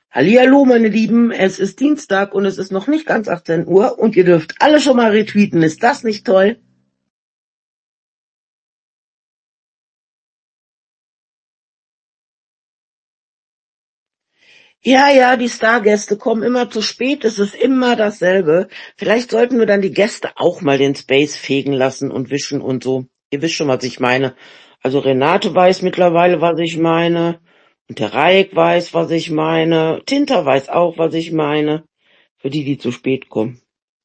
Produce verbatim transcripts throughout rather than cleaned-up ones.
Hallihallo, meine Lieben, es ist Dienstag und es ist noch nicht ganz achtzehn Uhr und ihr dürft alle schon mal retweeten. Ist das nicht toll? Ja, ja, die Stargäste kommen immer zu spät, es ist immer dasselbe. Vielleicht sollten wir dann die Gäste auch mal den Space fegen lassen und wischen und so. Ihr wisst schon, was ich meine. Also Renate weiß mittlerweile, was ich meine. Und der Raik weiß, was ich meine. Tinta weiß auch, was ich meine. Für die, die zu spät kommen.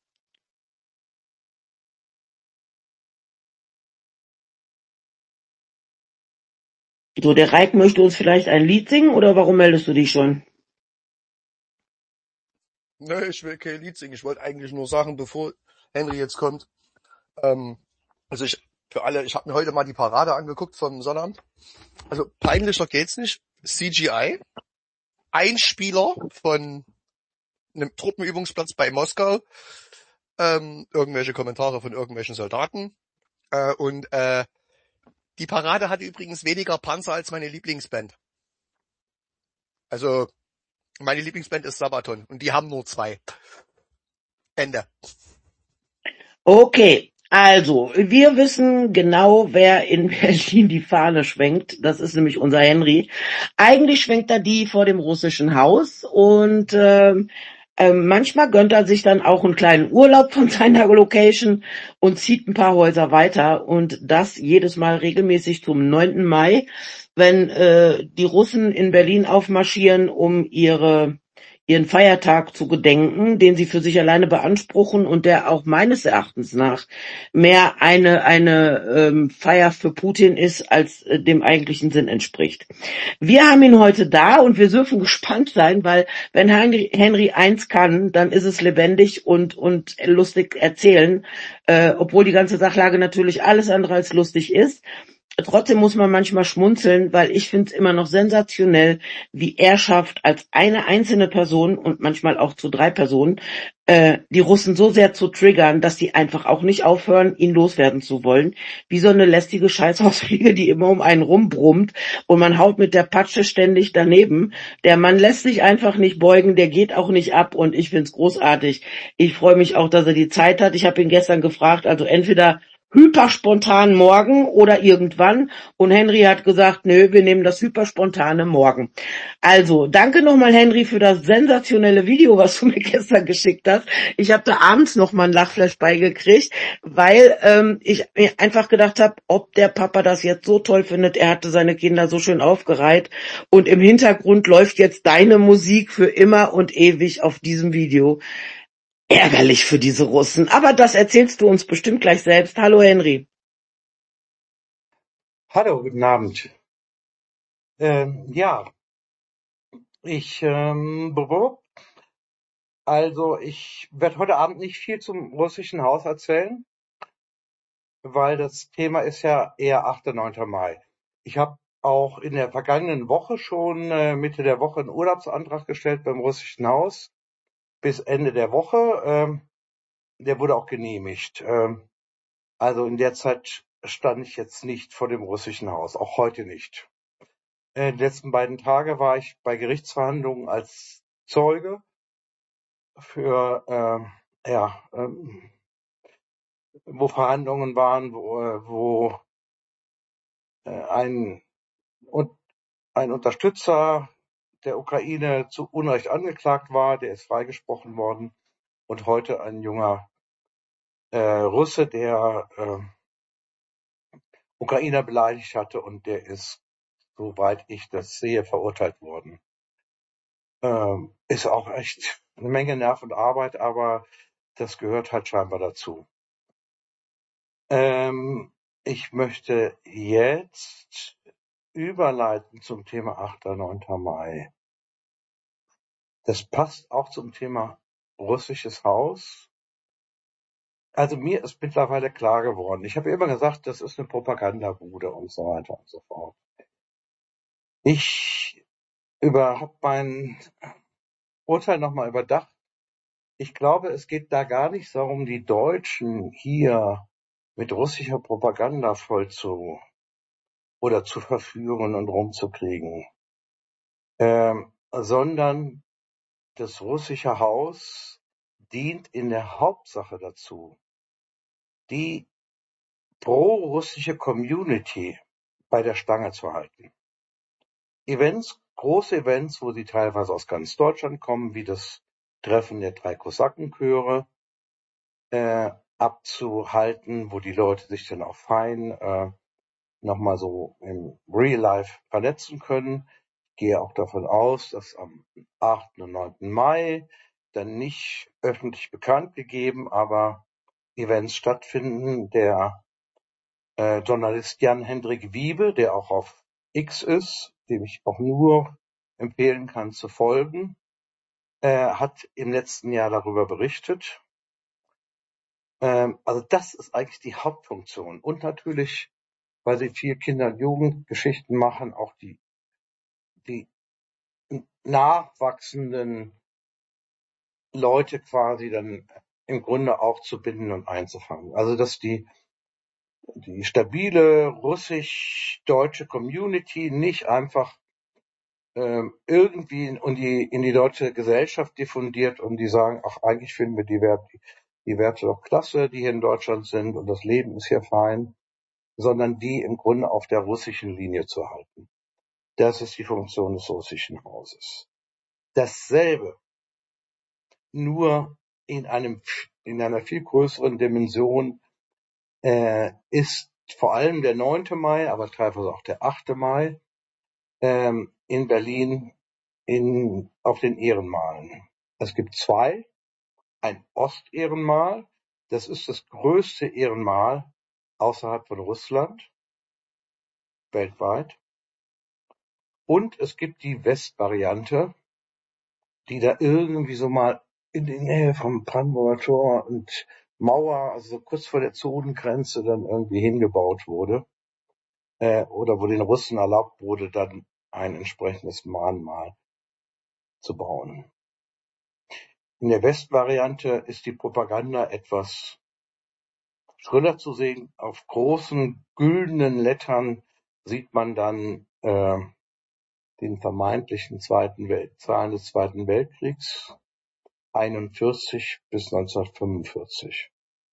So, der Raik möchte uns vielleicht ein Lied singen oder warum meldest du dich schon? Nö, ich will kein Lied singen. Ich wollte eigentlich nur sagen, bevor Henry jetzt kommt, ähm, also ich, für alle, ich habe mir heute mal die Parade angeguckt vom Sonnabend. Also peinlicher geht's nicht. C G I, Einspieler von einem Truppenübungsplatz bei Moskau, ähm, irgendwelche Kommentare von irgendwelchen Soldaten. Äh, und äh, die Parade hat übrigens weniger Panzer als meine Lieblingsband. Also meine Lieblingsband ist Sabaton und die haben nur zwei. Ende. Okay, also, wir wissen genau, wer in Berlin die Fahne schwenkt. Das ist nämlich unser Henry. Eigentlich schwenkt er die vor dem russischen Haus und ähm, ähm, manchmal gönnt er sich dann auch einen kleinen Urlaub von seiner Location und zieht ein paar Häuser weiter und das jedes Mal regelmäßig zum neunten Mai, wenn äh, die Russen in Berlin aufmarschieren, um ihre ihren Feiertag zu gedenken, den sie für sich alleine beanspruchen und der auch meines Erachtens nach mehr eine eine ähm, Feier für Putin ist, als äh, dem eigentlichen Sinn entspricht. Wir haben ihn heute da und wir dürfen gespannt sein, weil wenn Henry, Henry eins kann, dann ist es lebendig und und lustig erzählen, äh, obwohl die ganze Sachlage natürlich alles andere als lustig ist. Trotzdem muss man manchmal schmunzeln, weil ich finde es immer noch sensationell, wie er schafft, als eine einzelne Person und manchmal auch zu drei Personen, äh, die Russen so sehr zu triggern, dass die einfach auch nicht aufhören, ihn loswerden zu wollen. Wie so eine lästige Scheißhausfliege, die immer um einen rumbrummt und man haut mit der Patsche ständig daneben. Der Mann lässt sich einfach nicht beugen, der geht auch nicht ab und ich finde es großartig. Ich freue mich auch, dass er die Zeit hat. Ich habe ihn gestern gefragt, also entweder hyperspontan morgen oder irgendwann. Und Henry hat gesagt, nö, wir nehmen das hyperspontane morgen. Also, danke nochmal, Henry, für das sensationelle Video, was du mir gestern geschickt hast. Ich habe da abends noch mal ein Lachflash beigekriegt, weil ähm, ich mir einfach gedacht habe, ob der Papa das jetzt so toll findet. Er hatte seine Kinder so schön aufgereiht. Und im Hintergrund läuft jetzt deine Musik für immer und ewig auf diesem Video. Ärgerlich für diese Russen. Aber das erzählst du uns bestimmt gleich selbst. Hallo Henry. Hallo, guten Abend. Ähm, ja, ich, ähm, brr, also ich werde heute Abend nicht viel zum russischen Haus erzählen, weil das Thema ist ja eher achter neunter Mai. Ich habe auch in der vergangenen Woche schon äh, Mitte der Woche einen Urlaubsantrag gestellt beim russischen Haus bis Ende der Woche. Ähm, der wurde auch genehmigt. Ähm, also in der Zeit stand ich jetzt nicht vor dem russischen Haus, auch heute nicht. Äh, die letzten beiden Tage war ich bei Gerichtsverhandlungen als Zeuge für, ähm, ja, ähm, wo Verhandlungen waren, wo, äh, wo äh, ein, und ein Unterstützer der Ukraine zu Unrecht angeklagt war, der ist freigesprochen worden. Und heute ein junger äh, Russe, der äh, Ukrainer beleidigt hatte und der ist, soweit ich das sehe, verurteilt worden. Ähm, ist auch echt eine Menge Nerv und Arbeit, aber das gehört halt scheinbar dazu. Ähm, ich möchte jetzt überleiten zum Thema achter neunter Mai. Das passt auch zum Thema russisches Haus. Also mir ist mittlerweile klar geworden. Ich habe ja immer gesagt, das ist eine Propagandabude und so weiter und so fort. Ich über, habe mein Urteil nochmal überdacht. Ich glaube, es geht da gar nicht darum, die Deutschen hier mit russischer Propaganda voll zu oder zu verführen und rumzukriegen, ähm, sondern das russische Haus dient in der Hauptsache dazu, die pro-russische Community bei der Stange zu halten. Events, große Events, wo sie teilweise aus ganz Deutschland kommen, wie das Treffen der drei Kosakenchöre, äh, abzuhalten, wo die Leute sich dann auch fein äh, nochmal so im Real Life vernetzen können. Ich gehe auch davon aus, dass am achten und neunten Mai dann nicht öffentlich bekannt gegeben, aber Events stattfinden. Der äh, Journalist Jan-Hendrik Wiebe, der auch auf X ist, dem ich auch nur empfehlen kann zu folgen, äh, hat im letzten Jahr darüber berichtet. Ähm, also das ist eigentlich die Hauptfunktion. Und natürlich, weil sie viel Kinder- und Jugendgeschichten machen, auch die, die nachwachsenden Leute quasi dann im Grunde auch zu binden und einzufangen. Also dass die die stabile russisch-deutsche Community nicht einfach ähm, irgendwie in die, in die deutsche Gesellschaft diffundiert und die sagen, ach, eigentlich finden wir die Werte, die Werte doch klasse, die hier in Deutschland sind und das Leben ist hier fein, sondern die im Grunde auf der russischen Linie zu halten. Das ist die Funktion des russischen Hauses. Dasselbe, nur in einem, in einer viel größeren Dimension, äh, ist vor allem der neunte Mai, aber teilweise auch der achte Mai, ähm, in Berlin in, auf den Ehrenmalen. Es gibt zwei. Ein Ostehrenmal, das ist das größte Ehrenmal außerhalb von Russland, weltweit. Und es gibt die Westvariante, die da irgendwie so mal in die Nähe vom Brandenburger Tor und Mauer, also so kurz vor der Zonengrenze dann irgendwie hingebaut wurde, äh, oder wo den Russen erlaubt wurde, dann ein entsprechendes Mahnmal zu bauen. In der Westvariante ist die Propaganda etwas schriller zu sehen. Auf großen güldenen Lettern sieht man dann äh, den vermeintlichen zweiten Welt, Zahlen des Zweiten Weltkriegs, einundvierzig bis neunzehnhundertfünfundvierzig.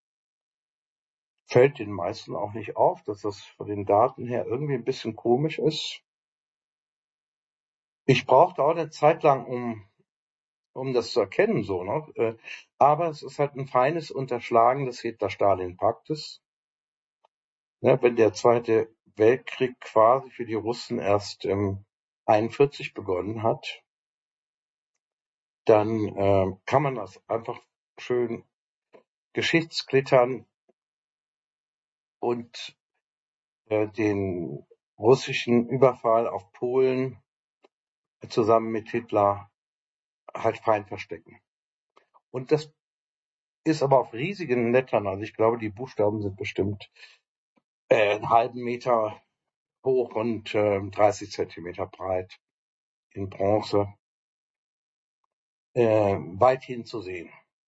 Fällt den meisten auch nicht auf, dass das von den Daten her irgendwie ein bisschen komisch ist. Ich brauchte auch eine Zeit lang, um um das zu erkennen, so, ne? Aber es ist halt ein feines Unterschlagen des Hitler-Stalin-Paktes. Ne, wenn der Zweite Weltkrieg quasi für die Russen erst im einundvierzig begonnen hat, dann äh, kann man das einfach schön geschichtsklittern und äh, den russischen Überfall auf Polen zusammen mit Hitler halt fein verstecken. Und das ist aber auf riesigen Lettern, also ich glaube, die Buchstaben sind bestimmt äh, einen halben Meter hoch und äh, dreißig Zentimeter breit in Bronze, äh, weithin zu sehen.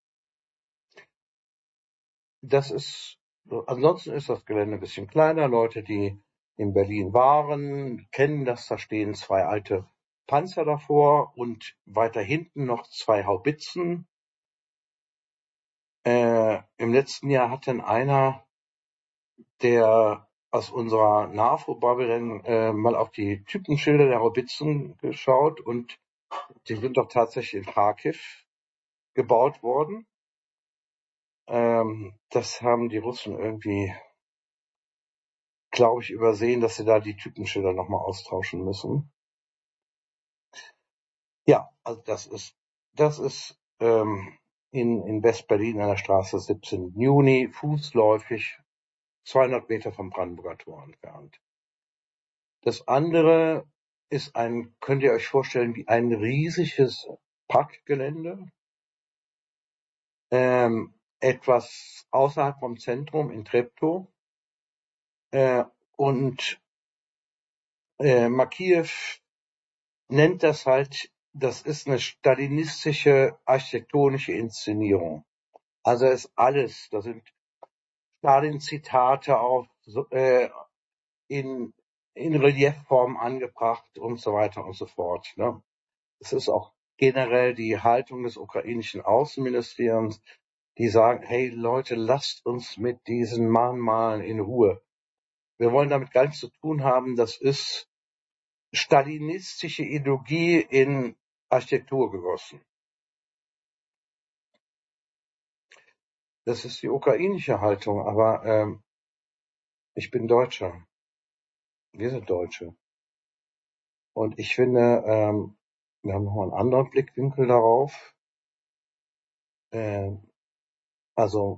Das ist, ansonsten ist das Gelände ein bisschen kleiner. Leute, die in Berlin waren, kennen das. Da stehen zwei alte Panzer davor und weiter hinten noch zwei Haubitzen. Äh, im letzten Jahr hat dann einer, der aus unserer NAVO-Bubble äh, mal auf die Typenschilder der Haubitzen geschaut und die sind doch tatsächlich in Kharkiv gebaut worden. Ähm, das haben die Russen irgendwie, glaube ich, übersehen, dass sie da die Typenschilder nochmal austauschen müssen. Ja, also das ist, das ist ähm, in, in West-Berlin an der Straße siebzehnten Juni, fußläufig, zweihundert Meter vom Brandenburger Tor entfernt. Das andere ist ein, könnt ihr euch vorstellen, wie ein riesiges Parkgelände, ähm, etwas außerhalb vom Zentrum in Treptow, äh, und äh, Makiew nennt das halt, das ist eine stalinistische architektonische Inszenierung. Also ist alles, da sind Stalin-Zitate auf, äh, in, in Reliefform angebracht und so weiter und so fort. Ne? Es ist auch generell die Haltung des ukrainischen Außenministeriums, die sagen, hey Leute, lasst uns mit diesen Mahnmalen in Ruhe. Wir wollen damit gar nichts zu tun haben. Das ist stalinistische Ideologie in Architektur gegossen. Das ist die ukrainische Haltung, aber ähm, ich bin Deutscher. Wir sind Deutsche. Und ich finde, ähm, wir haben noch einen anderen Blickwinkel darauf. Ähm, also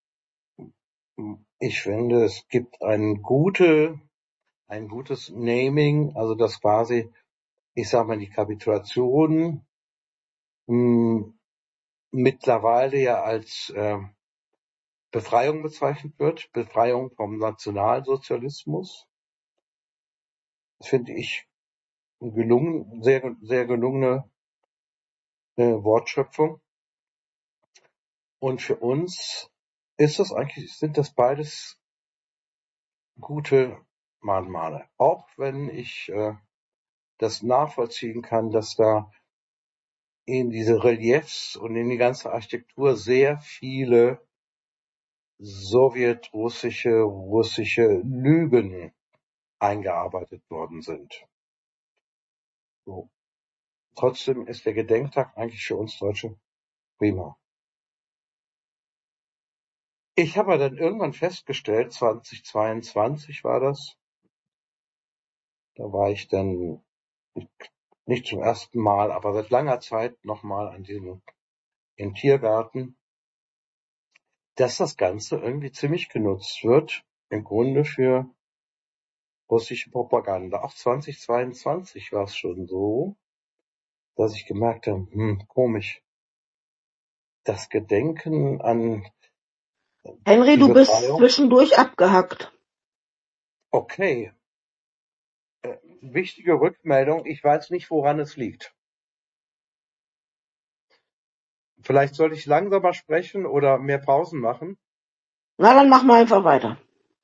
ich finde, es gibt ein gute, ein gutes Naming, also das quasi, ich sage mal, die Kapitulation mh, mittlerweile ja als äh, Befreiung bezeichnet wird, Befreiung vom Nationalsozialismus. Das finde ich gelungen, sehr, sehr gelungene äh, Wortschöpfung. Und für uns ist das eigentlich, sind das beides gute Mahnmale. Auch wenn ich äh, das nachvollziehen kann, dass da in diese Reliefs und in die ganze Architektur sehr viele sowjetrussische, russische Lügen eingearbeitet worden sind. So. Trotzdem ist der Gedenktag eigentlich für uns Deutsche prima. Ich habe dann irgendwann festgestellt, zweitausendzweiundzwanzig war das, da war ich dann nicht zum ersten Mal, aber seit langer Zeit nochmal an diesem im Tiergarten, dass das Ganze irgendwie ziemlich genutzt wird, im Grunde für russische Propaganda. Auch zweitausendzweiundzwanzig war es schon so, dass ich gemerkt habe, hm, komisch, das Gedenken an Henry, die du bist Befreiung, zwischendurch abgehackt. okay, äh, wichtige Rückmeldung, ich weiß nicht, woran es liegt. Vielleicht sollte ich langsamer sprechen oder mehr Pausen machen. Na, dann machen wir einfach weiter.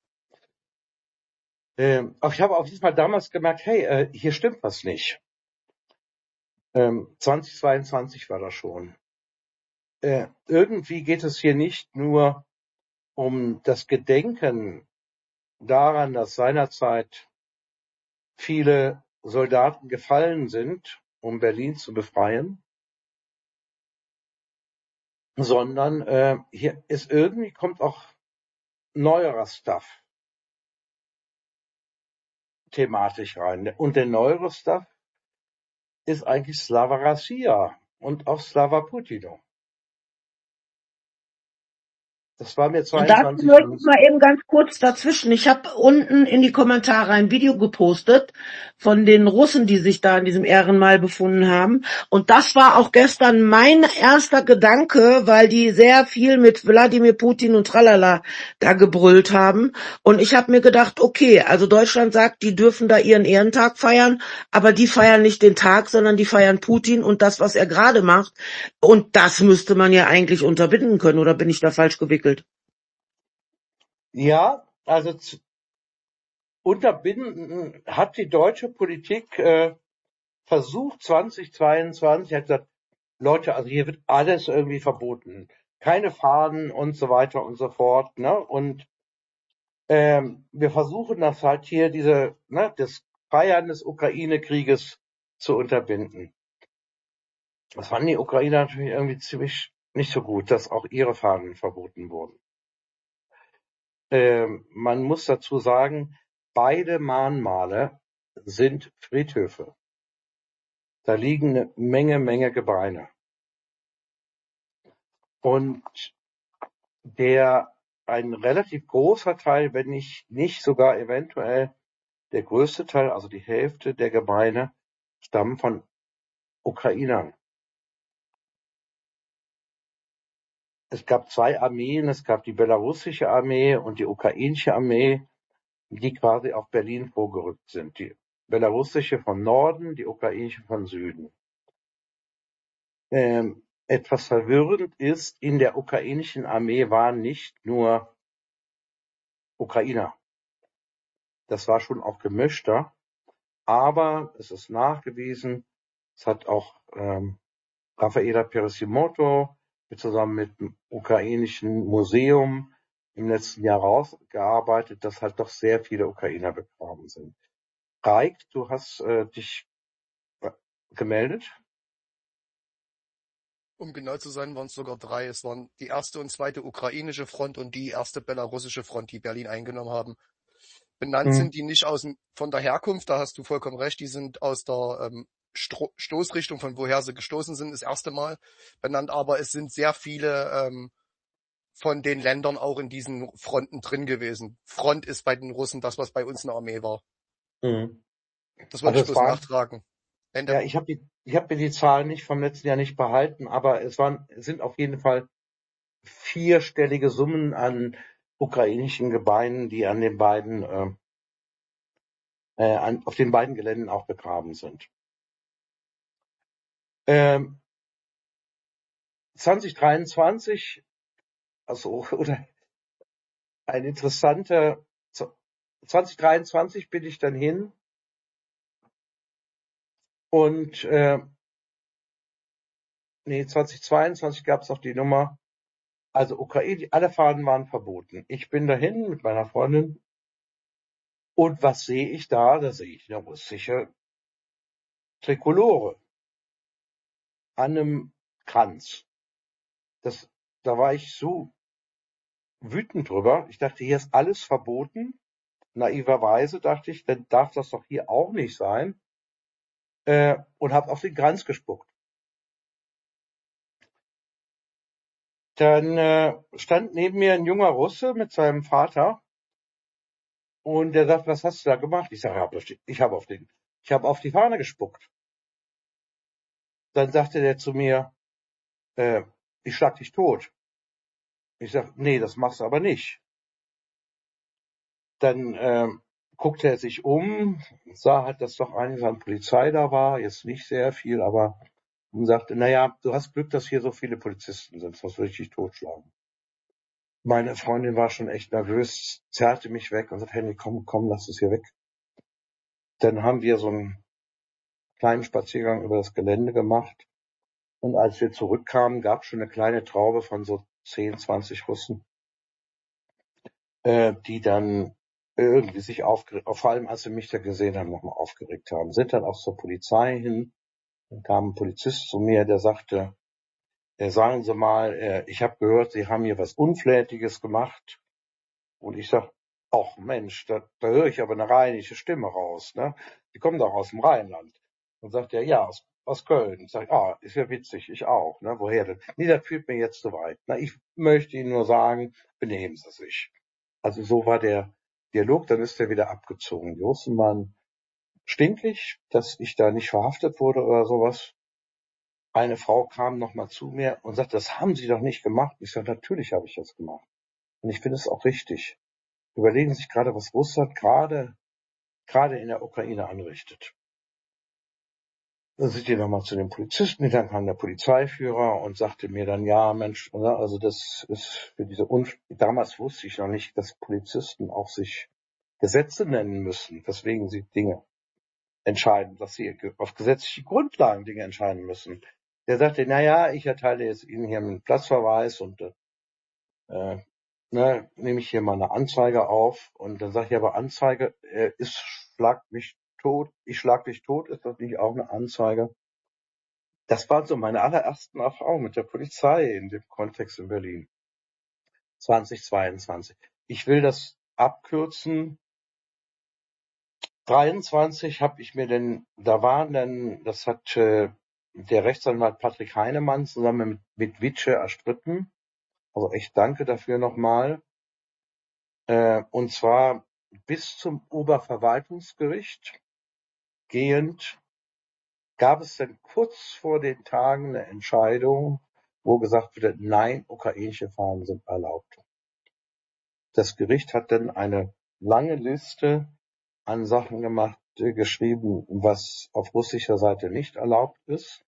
Ähm, aber ich habe auf jeden Fall damals gemerkt, hey, äh, hier stimmt was nicht. Ähm, zweitausendzweiundzwanzig war das schon. Äh, irgendwie geht es hier nicht nur um das Gedenken daran, dass seinerzeit viele Soldaten gefallen sind, um Berlin zu befreien, sondern äh, hier ist irgendwie kommt auch neuerer Stuff thematisch rein. Und der neuere Stuff ist eigentlich Slava Rassia und auch Slava Putino. Das war mir Und dazu zweiundzwanzig möchte ich schon. mal eben ganz kurz dazwischen. Ich habe unten in die Kommentare ein Video gepostet von den Russen, die sich da in diesem Ehrenmal befunden haben. Und das war auch gestern mein erster Gedanke, weil die sehr viel mit Wladimir Putin und Tralala da gebrüllt haben. Und ich habe mir gedacht, okay, also Deutschland sagt, die dürfen da ihren Ehrentag feiern, aber die feiern nicht den Tag, sondern die feiern Putin und das, was er gerade macht. Und das müsste man ja eigentlich unterbinden können, oder bin ich da falsch gewickelt? Ja, also zu, unterbinden hat die deutsche Politik äh, versucht zweitausendzweiundzwanzig, hat gesagt, Leute, also hier wird alles irgendwie verboten. Keine Fahnen und so weiter und so fort. Ne? Und ähm, wir versuchen das halt hier, diese, ne, das Feiern des Ukraine-Krieges zu unterbinden. Das fanden die Ukrainer natürlich irgendwie ziemlich nicht so gut, dass auch ihre Fahnen verboten wurden. Ähm, man muss dazu sagen, beide Mahnmale sind Friedhöfe. Da liegen eine Menge, Menge Gebeine. Und der ein relativ großer Teil, wenn nicht, nicht sogar eventuell der größte Teil, also die Hälfte der Gebeine, stammen von Ukrainern. Es gab zwei Armeen, es gab die belarussische Armee und die ukrainische Armee, die quasi auf Berlin vorgerückt sind. Die belarussische vom Norden, die ukrainische vom Süden. Ähm, etwas verwirrend ist, in der ukrainischen Armee waren nicht nur Ukrainer. Das war schon auch gemischter, aber es ist nachgewiesen, es hat auch ähm, Raffaella Peresimoto, zusammen mit dem ukrainischen Museum im letzten Jahr rausgearbeitet, dass halt doch sehr viele Ukrainer begraben sind. Raik, du hast äh, dich äh, gemeldet? Um genau zu sein, waren es sogar drei. Es waren die erste und zweite ukrainische Front und die erste belarussische Front, die Berlin eingenommen haben. Benannt Hm. sind die nicht aus, von der Herkunft, da hast du vollkommen recht, die sind aus der ähm, Stro Stoßrichtung, von woher sie gestoßen sind, das erste Mal benannt, aber es sind sehr viele ähm, von den Ländern auch in diesen Fronten drin gewesen. Front ist bei den Russen das, was bei uns eine Armee war. Hm. Das wollte Also ich es bloß waren, nachtragen. ja, Ende. ich habe die, ich habe mir die Zahlen nicht vom letzten Jahr nicht behalten, aber es waren, es sind auf jeden Fall vierstellige Summen an ukrainischen Gebeinen, die an den beiden, äh, äh, an, auf den beiden Geländen auch begraben sind. Ähm, zwanzig dreiundzwanzig, also oder ein interessanter, zwanzig dreiundzwanzig bin ich dann hin und äh, nee, zwanzig zweiundzwanzig gab es auch die Nummer, also Ukraine, alle Fahnen waren verboten. Ich bin dahin mit meiner Freundin und was sehe ich da? Da sehe ich eine russische Trikolore an einem Kranz. Das, da war ich so wütend drüber. Ich dachte, hier ist alles verboten. Naiverweise dachte ich, dann darf das doch hier auch nicht sein. Äh, und habe auf den Kranz gespuckt. Dann äh, stand neben mir ein junger Russe mit seinem Vater und der sagt, was hast du da gemacht? Ich sage, ich habe auf den, ich habe auf die Fahne gespuckt. Dann sagte der zu mir, äh, ich schlag dich tot. Ich sag, nee, das machst du aber nicht. Dann äh, guckte er sich um, sah halt, dass doch einiges an Polizei da war, jetzt nicht sehr viel, aber und sagte, naja, du hast Glück, dass hier so viele Polizisten sind, sonst würde ich dich totschlagen. Meine Freundin war schon echt nervös, zerrte mich weg und sagte, Henry, komm, komm, lass es hier weg. Dann haben wir so einen kleinen Spaziergang über das Gelände gemacht. Und als wir zurückkamen, gab es schon eine kleine Traube von so zehn, zwanzig Russen, äh, die dann irgendwie sich aufgeregt, vor allem als sie mich da gesehen haben, nochmal aufgeregt haben. Sind dann auch zur Polizei hin. Dann kam ein Polizist zu mir, der sagte, äh, sagen Sie mal, äh, ich habe gehört, Sie haben hier was Unflätiges gemacht. Und ich sag, ach Mensch, da, da höre ich aber eine rheinische Stimme raus, ne? Die kommen doch aus dem Rheinland. Und sagt er, ja, aus, aus Köln. Ich sag, ah, ist ja witzig, ich auch, ne? Woher denn? Nee, das führt mir jetzt zu weit. Na, ich möchte Ihnen nur sagen, benehmen Sie sich. Also so war der Dialog, dann ist er wieder abgezogen. Die Russen waren stinkig, dass ich da nicht verhaftet wurde oder sowas. Eine Frau kam noch mal zu mir und sagte, das haben Sie doch nicht gemacht. Ich sage, natürlich habe ich das gemacht. Und ich finde es auch richtig. Überlegen sich gerade, was Russland gerade gerade in der Ukraine anrichtet. Dann sind die nochmal zu den Polizisten, dann kam der Polizeiführer und sagte mir dann, ja, Mensch, also das ist für diese Unf damals wusste ich noch nicht, dass Polizisten auch sich Gesetze nennen müssen, weswegen sie Dinge entscheiden, dass sie auf gesetzliche Grundlagen Dinge entscheiden müssen. Der sagte, na ja, ich erteile jetzt Ihnen hier einen Platzverweis und äh, ne, nehme ich hier mal eine Anzeige auf und dann sage ich aber Anzeige, äh, ist schlag mich tot, ich schlag dich tot, ist das nicht auch eine Anzeige? Das waren so meine allerersten Erfahrungen mit der Polizei in dem Kontext in Berlin. zwanzig zweiundzwanzig. Ich will das abkürzen. dreiundzwanzig habe ich mir denn, da waren dann, das hat äh, der Rechtsanwalt Patrick Heinemann zusammen mit, mit Witsche erstritten. Also echt danke dafür nochmal. Äh, und zwar bis zum Oberverwaltungsgericht gehend gab es dann kurz vor den Tagen eine Entscheidung, wo gesagt wurde, nein, ukrainische Fahnen sind erlaubt. Das Gericht hat dann eine lange Liste an Sachen gemacht, äh, geschrieben, was auf russischer Seite nicht erlaubt ist.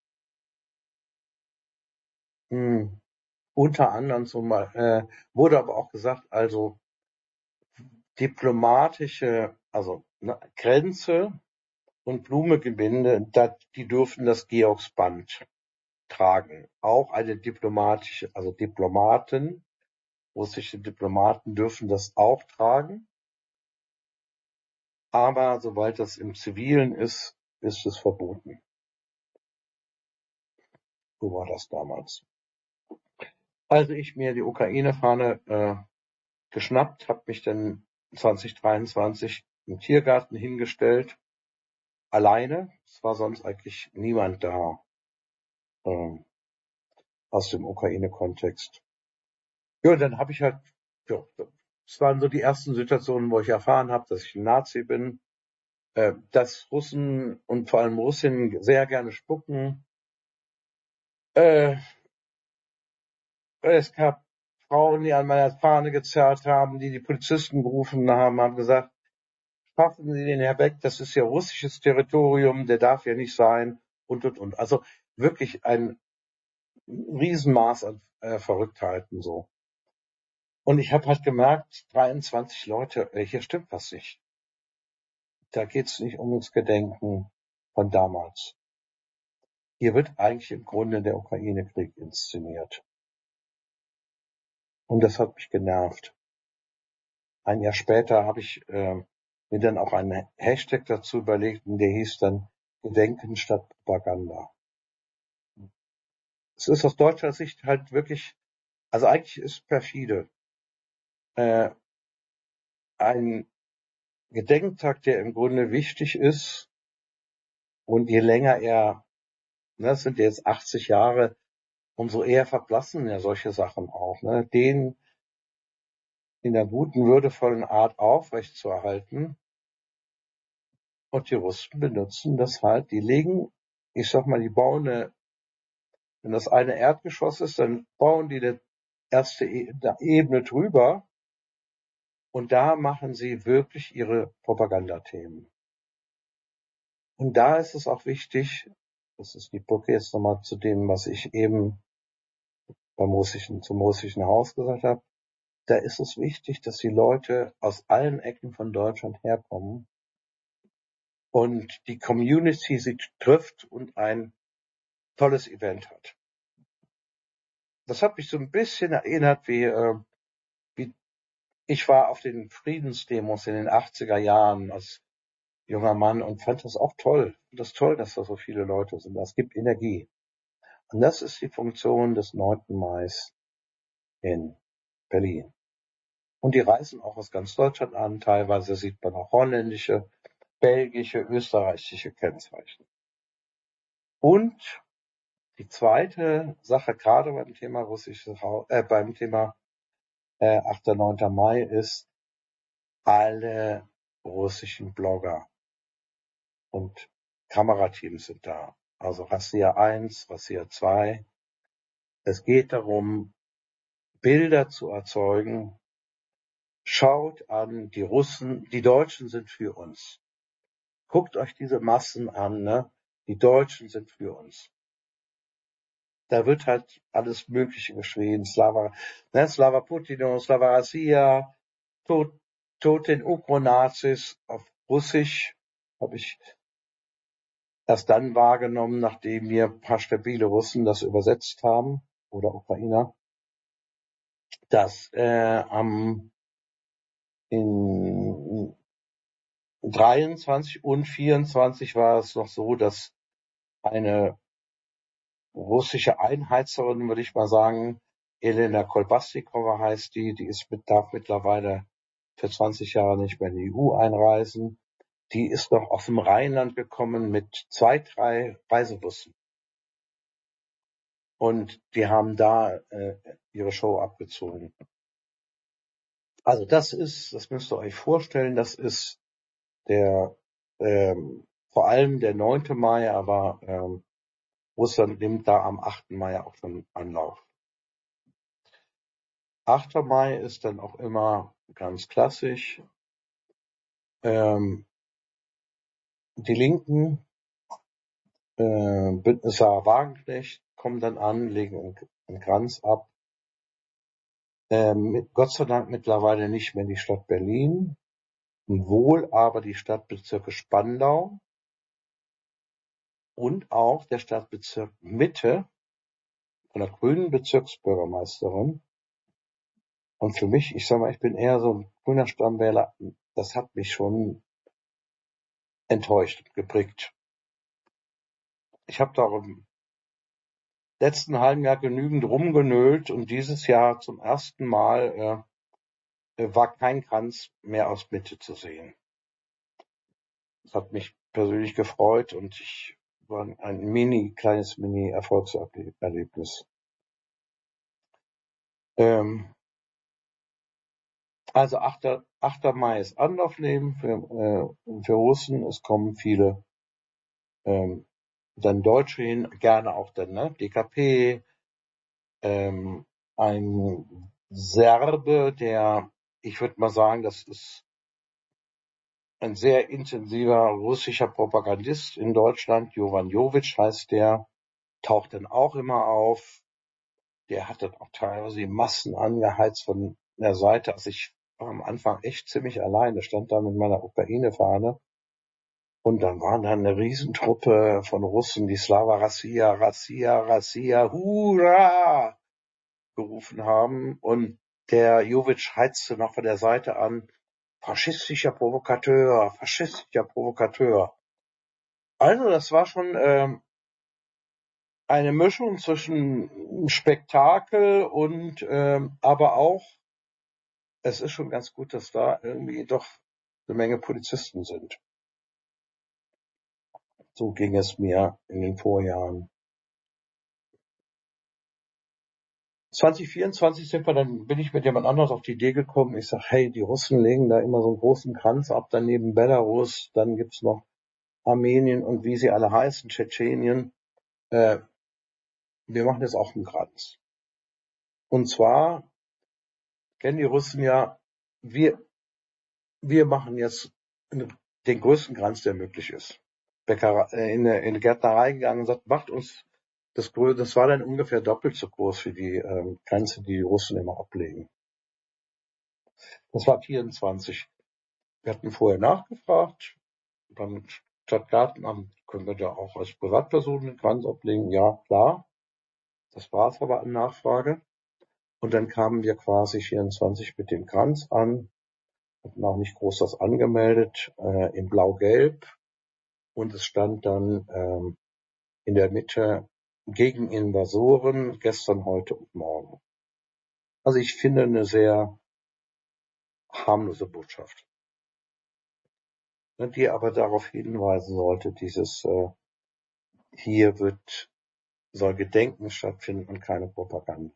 Hm. Unter anderem zum, äh, wurde aber auch gesagt, also diplomatische, also ne, Grenze und Blumegebinde, dat, die durften das Georgsband tragen. Auch eine diplomatische, also Diplomaten, russische Diplomaten dürfen das auch tragen. Aber sobald das im Zivilen ist, ist es verboten. So war das damals. Also ich mir die Ukraine-Fahne äh, geschnappt, habe mich dann zwanzig dreiundzwanzig im Tiergarten hingestellt, alleine. Es war sonst eigentlich niemand da äh, aus dem Ukraine-Kontext. Ja, und dann habe ich halt, ja, das waren so die ersten Situationen, wo ich erfahren habe, dass ich ein Nazi bin, äh, dass Russen und vor allem Russinnen sehr gerne spucken. Äh, es gab Frauen, die an meiner Fahne gezerrt haben, die die Polizisten gerufen haben, haben gesagt, schaffen Sie den Herr weg, das ist ja russisches Territorium, der darf ja nicht sein, und, und, und. Also wirklich ein Riesenmaß an äh, Verrücktheiten so. Und ich habe halt gemerkt, dreiundzwanzig Leute, äh, hier stimmt was nicht. Da geht's nicht um das Gedenken von damals. Hier wird eigentlich im Grunde der Ukraine-Krieg inszeniert. Und das hat mich genervt. Ein Jahr später habe ich äh, mir dann auch einen Hashtag dazu überlegt, und der hieß dann Gedenken statt Propaganda. Es ist aus deutscher Sicht halt wirklich, also eigentlich ist perfide. Äh, ein Gedenktag, der im Grunde wichtig ist, und je länger er, ne, das sind jetzt achtzig Jahre, umso eher verblassen ja solche Sachen auch, ne, den in einer guten, würdevollen Art aufrechtzuerhalten. Und die Russen benutzen das halt, die legen, ich sag mal, die bauen eine, wenn das eine Erdgeschoss ist, dann bauen die eine erste Ebene drüber, und da machen sie wirklich ihre Propagandathemen. Und da ist es auch wichtig, das ist die Brücke jetzt nochmal zu dem, was ich eben beim russischen, zum russischen Haus gesagt habe, da ist es wichtig, dass die Leute aus allen Ecken von Deutschland herkommen und die Community sie trifft und ein tolles Event hat. Das hat mich so ein bisschen erinnert, wie, äh, wie ich war auf den Friedensdemos in den achtziger Jahren als junger Mann und fand das auch toll. Das ist toll, dass da so viele Leute sind. Das gibt Energie. Und das ist die Funktion des neunten Mai in Berlin. Und die reisen auch aus ganz Deutschland an. Teilweise sieht man auch holländische, belgische, österreichische Kennzeichen. Und die zweite Sache, gerade beim Thema russisches Haus, äh, beim Thema äh, achter neunter Mai, ist, alle russischen Blogger und Kamerateams sind da. Also Rassia eins, Rassia zwei. Es geht darum, Bilder zu erzeugen. Schaut an, die Russen, die Deutschen sind für uns. Guckt euch diese Massen an, ne? Die Deutschen sind für uns. Da wird halt alles Mögliche geschrien. Slava, ne? Slava Putino, Slava Rassia, Tod, Tod den Ukronazis auf Russisch habe ich erst dann wahrgenommen, nachdem mir ein paar stabile Russen das übersetzt haben, oder Ukrainer, dass äh, am in dreiundzwanzig und vierundzwanzig war es noch so, dass eine russische Einheizerin, würde ich mal sagen, Elena Kolbasnikova heißt die, die ist mit, darf mittlerweile für zwanzig Jahre nicht mehr in die E U einreisen. Die ist noch aus dem Rheinland gekommen mit zwei, drei Reisebussen. Und die haben da äh, ihre Show abgezogen. Also das ist, das müsst ihr euch vorstellen, das ist der, ähm, vor allem der neunte Mai, aber ähm, Russland nimmt da am achten Mai auch schon Anlauf. achter Mai ist dann auch immer ganz klassisch. Ähm, die Linken, äh, Bündnis Sarah Wagenknecht, kommen dann an, legen einen, einen Kranz ab. Ähm, mit, Gott sei Dank mittlerweile nicht mehr die Stadt Berlin, wohl aber die Stadtbezirke Spandau und auch der Stadtbezirk Mitte, von der grünen Bezirksbürgermeisterin. Und für mich, ich sag mal, ich bin eher so ein grüner Stammwähler, das hat mich schon enttäuscht, geprägt. Ich habe da im letzten halben Jahr genügend rumgenölt und dieses Jahr zum ersten Mal äh, war kein Kranz mehr aus Mitte zu sehen. Das hat mich persönlich gefreut und ich war ein mini, kleines Mini-Erfolgserlebnis. Ähm, also achter Mai ist Anlaufnehmen für, äh, für Russen. Es kommen viele ähm, dann Deutsche hin, gerne auch dann ne, D K P, ähm, ein Serbe, der, ich würde mal sagen, das ist ein sehr intensiver russischer Propagandist in Deutschland, Jovan Jovic heißt der, taucht dann auch immer auf. Der hat dann auch teilweise die Massen angeheizt von der Seite. Also ich war am Anfang echt ziemlich alleine, stand da mit meiner Ukraine-Fahne. Und dann waren da eine Riesentruppe von Russen, die Slava Rassia, Rassia, Rassia, Hurra gerufen haben. Und der Jovic heizte noch von der Seite an, faschistischer Provokateur, faschistischer Provokateur. Also das war schon ähm, eine Mischung zwischen Spektakel und ähm, aber auch, es ist schon ganz gut, dass da irgendwie doch eine Menge Polizisten sind. So ging es mir in den Vorjahren. zwanzig vierundzwanzig sind wir, dann bin ich mit jemand anders auf die Idee gekommen. Ich sag, hey, die Russen legen da immer so einen großen Kranz ab, daneben Belarus, dann gibt's noch Armenien und wie sie alle heißen, Tschetschenien. Äh, wir machen jetzt auch einen Kranz. Und zwar kennen die Russen ja, wir, wir machen jetzt den größten Kranz, der möglich ist. Bäcker, äh, in eine, in eine Gärtnerei gegangen und sagt, macht uns das größte, das war dann ungefähr doppelt so groß wie die ähm, Grenze, die die Russen immer ablegen. Das war vierundzwanzig. Wir hatten vorher nachgefragt, beim Stadtgartenamt, können wir da auch als Privatperson den Kranz ablegen? Ja, klar. Das war es aber an Nachfrage. Und dann kamen wir quasi vierundzwanzig mit dem Kranz an, hatten auch nicht groß das angemeldet, äh, in blau-gelb. Und es stand dann ähm, in der Mitte gegen Invasoren, gestern, heute und morgen. Also ich finde eine sehr harmlose Botschaft, die aber darauf hinweisen sollte, dieses äh, hier wird soll Gedenken stattfinden und keine Propaganda.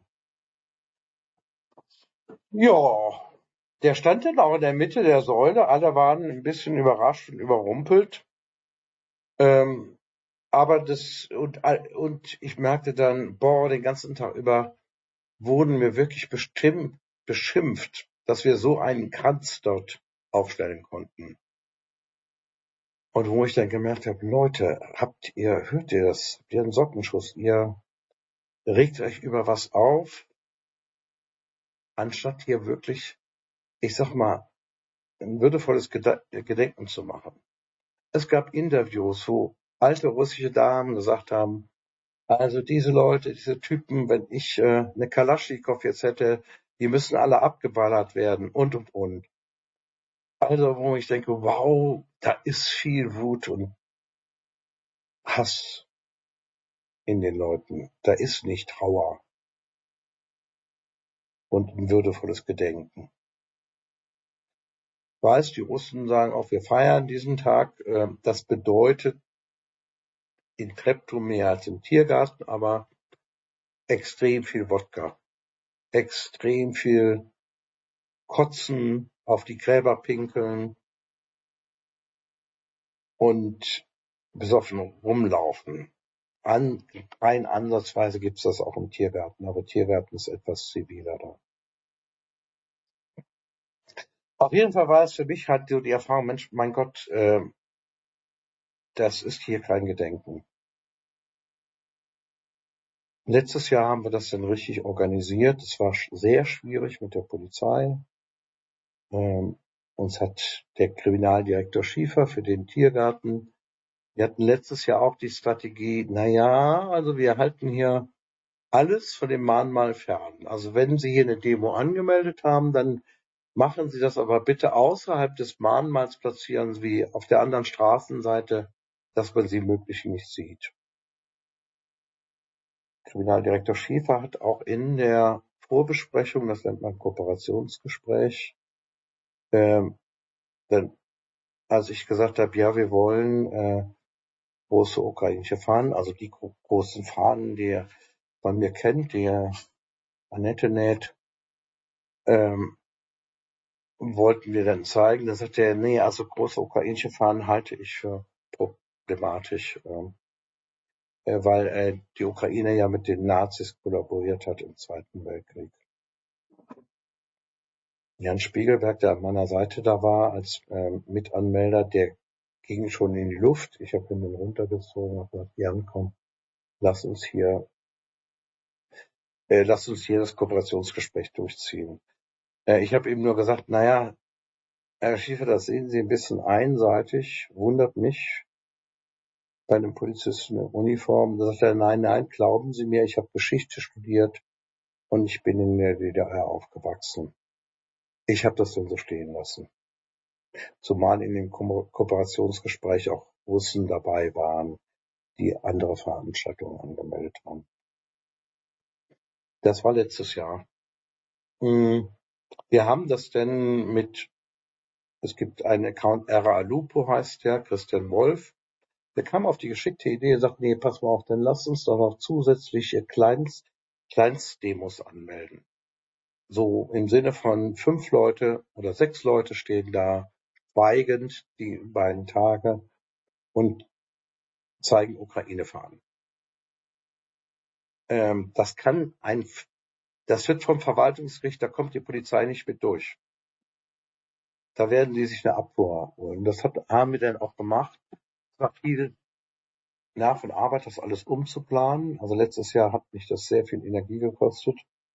Ja, der stand dann auch in der Mitte der Säule. Alle waren ein bisschen überrascht und überrumpelt. Ähm, aber das, und, und ich merkte dann, boah, den ganzen Tag über wurden wir wirklich bestimmt, beschimpft, dass wir so einen Kranz dort aufstellen konnten. Und wo ich dann gemerkt habe, Leute, habt ihr, hört ihr das? Habt ihr einen Sockenschuss? Ihr regt euch über was auf, anstatt hier wirklich, ich sag mal, ein würdevolles Gedenken zu machen. Es gab Interviews, wo alte russische Damen gesagt haben, also diese Leute, diese Typen, wenn ich äh, eine Kalaschnikow jetzt hätte, die müssen alle abgeballert werden und, und, und. Also, wo ich denke, wow, da ist viel Wut und Hass in den Leuten. Da ist nicht Trauer und ein würdevolles Gedenken. Ich weiß, die Russen sagen auch, wir feiern diesen Tag. Äh, das bedeutet in Treptow mehr als im Tiergarten, aber extrem viel Wodka, extrem viel Kotzen, auf die Gräber pinkeln und besoffen rumlaufen. An, rein ansatzweise gibt's das auch im Tiergarten, aber Tiergarten ist etwas ziviler da. Auf jeden Fall war es für mich halt so die Erfahrung, Mensch, mein Gott, äh, das ist hier kein Gedenken. Letztes Jahr haben wir das dann richtig organisiert. Es war sehr schwierig mit der Polizei. Ähm, uns hat der Kriminaldirektor Schiefer für den Tiergarten, wir hatten letztes Jahr auch die Strategie, na ja, also wir halten hier alles von dem Mahnmal fern. Also wenn Sie hier eine Demo angemeldet haben, dann machen Sie das aber bitte außerhalb des Mahnmals platzieren, wie auf der anderen Straßenseite, dass man Sie möglichst nicht sieht. Kriminaldirektor Schiefer hat auch in der Vorbesprechung, das nennt man Kooperationsgespräch, ähm, dann, als ich gesagt habe, ja, wir wollen äh, große ukrainische Fahnen, also die gro großen Fahnen, die man mir kennt, die Annette näht, ähm, wollten wir dann zeigen. Da sagte er, nee, also große ukrainische Fahnen halte ich für problematisch, ähm, äh, weil äh, die Ukraine ja mit den Nazis kollaboriert hat im Zweiten Weltkrieg. Jan Spiegelberg, der an meiner Seite da war als ähm, Mitanmelder, der ging schon in die Luft. Ich habe ihn dann runtergezogen und gesagt, Jan, komm, lass uns hier, äh, lass uns hier das Kooperationsgespräch durchziehen. Äh, ich habe ihm nur gesagt, naja, Herr Schiefer, das sehen Sie ein bisschen einseitig, wundert mich bei einem Polizisten in Uniform. Da sagt er, nein, nein, glauben Sie mir, ich habe Geschichte studiert und ich bin in der D D R aufgewachsen. Ich habe das dann so stehen lassen. Zumal in dem Ko Kooperationsgespräch auch Russen dabei waren, die andere Veranstaltungen angemeldet haben. Das war letztes Jahr. Wir haben das denn mit, es gibt einen Account, R A Lupo heißt der, Christian Wolf. Der kam auf die geschickte Idee und sagt, nee, pass mal auf, dann lass uns doch noch zusätzliche Kleinst, Kleinstdemos anmelden. So im Sinne von fünf Leute oder sechs Leute stehen da schweigend die beiden Tage und zeigen Ukraine-Fahnen. Ähm, das kann ein, das wird vom Verwaltungsgericht, da kommt die Polizei nicht mit durch. Da werden die sich eine Abfuhr holen. Das hat, haben wir dann auch gemacht. Es war viel Nerv und Arbeit, das alles umzuplanen. Also letztes Jahr hat mich das sehr viel Energie gekostet.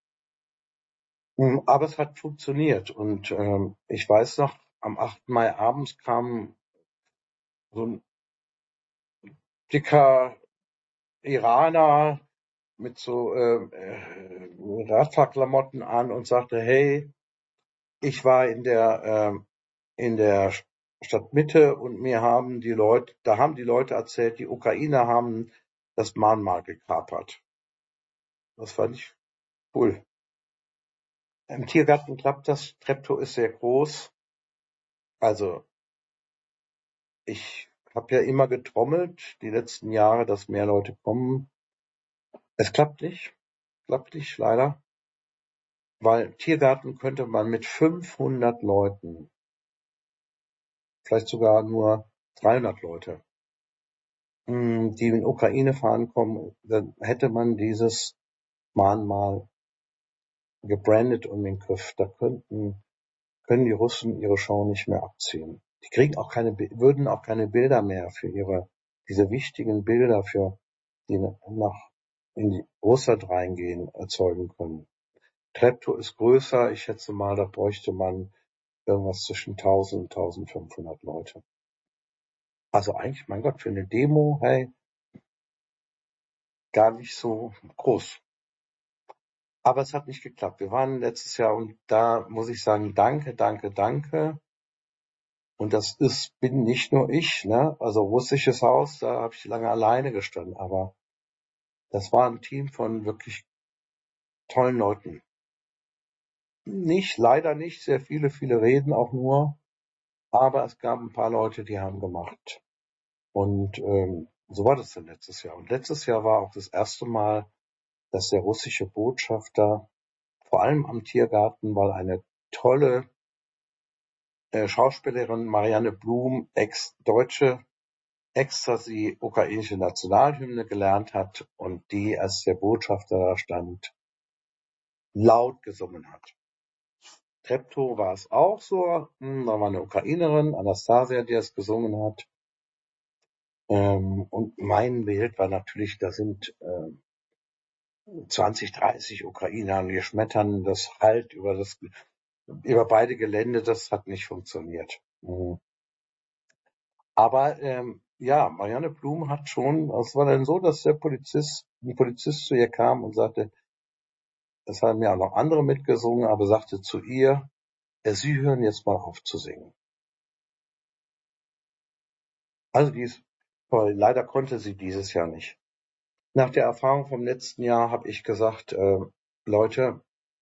Aber es hat funktioniert. Und ähm, ich weiß noch, am achten Mai abends kam so ein dicker Iraner mit so äh, äh, Radfahrklamotten an und sagte, hey, ich war in der äh, in der Stadtmitte und mir haben die Leute, da haben die Leute erzählt, die Ukrainer haben das Mahnmal gekapert. Das fand ich cool. Im Tiergarten klappt das. Treptow ist sehr groß. Also ich habe ja immer getrommelt die letzten Jahre, dass mehr Leute kommen. Es klappt nicht. Klappt nicht, leider. Weil Tiergarten könnte man mit fünfhundert Leuten, vielleicht sogar nur dreihundert Leute, die in Ukraine fahren kommen, dann hätte man dieses Mahnmal gebrandet und den Griff. Da könnten, können die Russen ihre Show nicht mehr abziehen. Die kriegen auch keine, würden auch keine Bilder mehr für ihre, diese wichtigen Bilder für, die nach, in die Russland reingehen, erzeugen können. Treptow ist größer. Ich schätze mal, da bräuchte man irgendwas zwischen tausend und tausendfünfhundert Leute. Also eigentlich, mein Gott, für eine Demo, hey, gar nicht so groß. Aber es hat nicht geklappt. Wir waren letztes Jahr und da muss ich sagen, danke, danke, danke. Und das ist, bin nicht nur ich, ne? Also russisches Haus, da habe ich lange alleine gestanden, aber das war ein Team von wirklich tollen Leuten. Nicht, leider nicht sehr viele, viele reden auch nur, aber es gab ein paar Leute, die haben gemacht. Und ähm, so war das dann letztes Jahr. Und letztes Jahr war auch das erste Mal, dass der russische Botschafter, vor allem am Tiergarten, weil eine tolle äh, Schauspielerin Marianne Blum, ex-Deutsche, extra die ukrainische Nationalhymne gelernt hat und die, als der Botschafter da stand, laut gesungen hat. Treptow war es auch so, hm, da war eine Ukrainerin, Anastasia, die es gesungen hat. Ähm, und mein Bild war natürlich, da sind äh, zwanzig, dreißig Ukrainer und wir schmettern das halt über das, über beide Gelände, das hat nicht funktioniert. Mhm. Aber ähm, ja, Marianne Blum hat schon, es war dann so, dass der Polizist, ein Polizist zu ihr kam und sagte, es haben ja auch noch andere mitgesungen, aber sagte zu ihr, äh, Sie hören jetzt mal auf zu singen. Also die ist toll. Leider konnte sie dieses Jahr nicht. Nach der Erfahrung vom letzten Jahr habe ich gesagt, äh, Leute,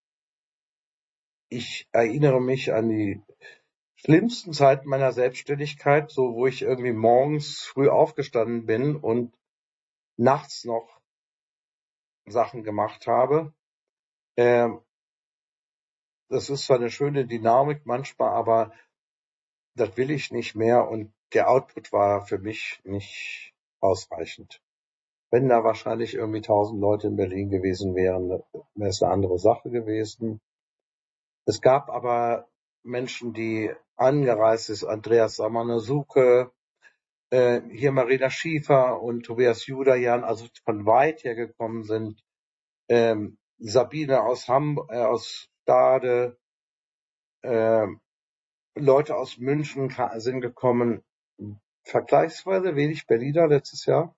ich erinnere mich an die schlimmsten Zeiten meiner Selbstständigkeit, so wo ich irgendwie morgens früh aufgestanden bin und nachts noch Sachen gemacht habe. Ähm, das ist zwar eine schöne Dynamik manchmal, aber das will ich nicht mehr und der Output war für mich nicht ausreichend. Wenn da wahrscheinlich irgendwie tausend Leute in Berlin gewesen wären, wäre es eine andere Sache gewesen. Es gab aber Menschen, die angereist ist, Andreas Samanazuke, äh, hier Marina Schiefer und Tobias Judajan, also von weit her gekommen sind, ähm, Sabine aus Hamburg, äh, aus Stade, äh, Leute aus München ka- sind gekommen, vergleichsweise wenig Berliner letztes Jahr.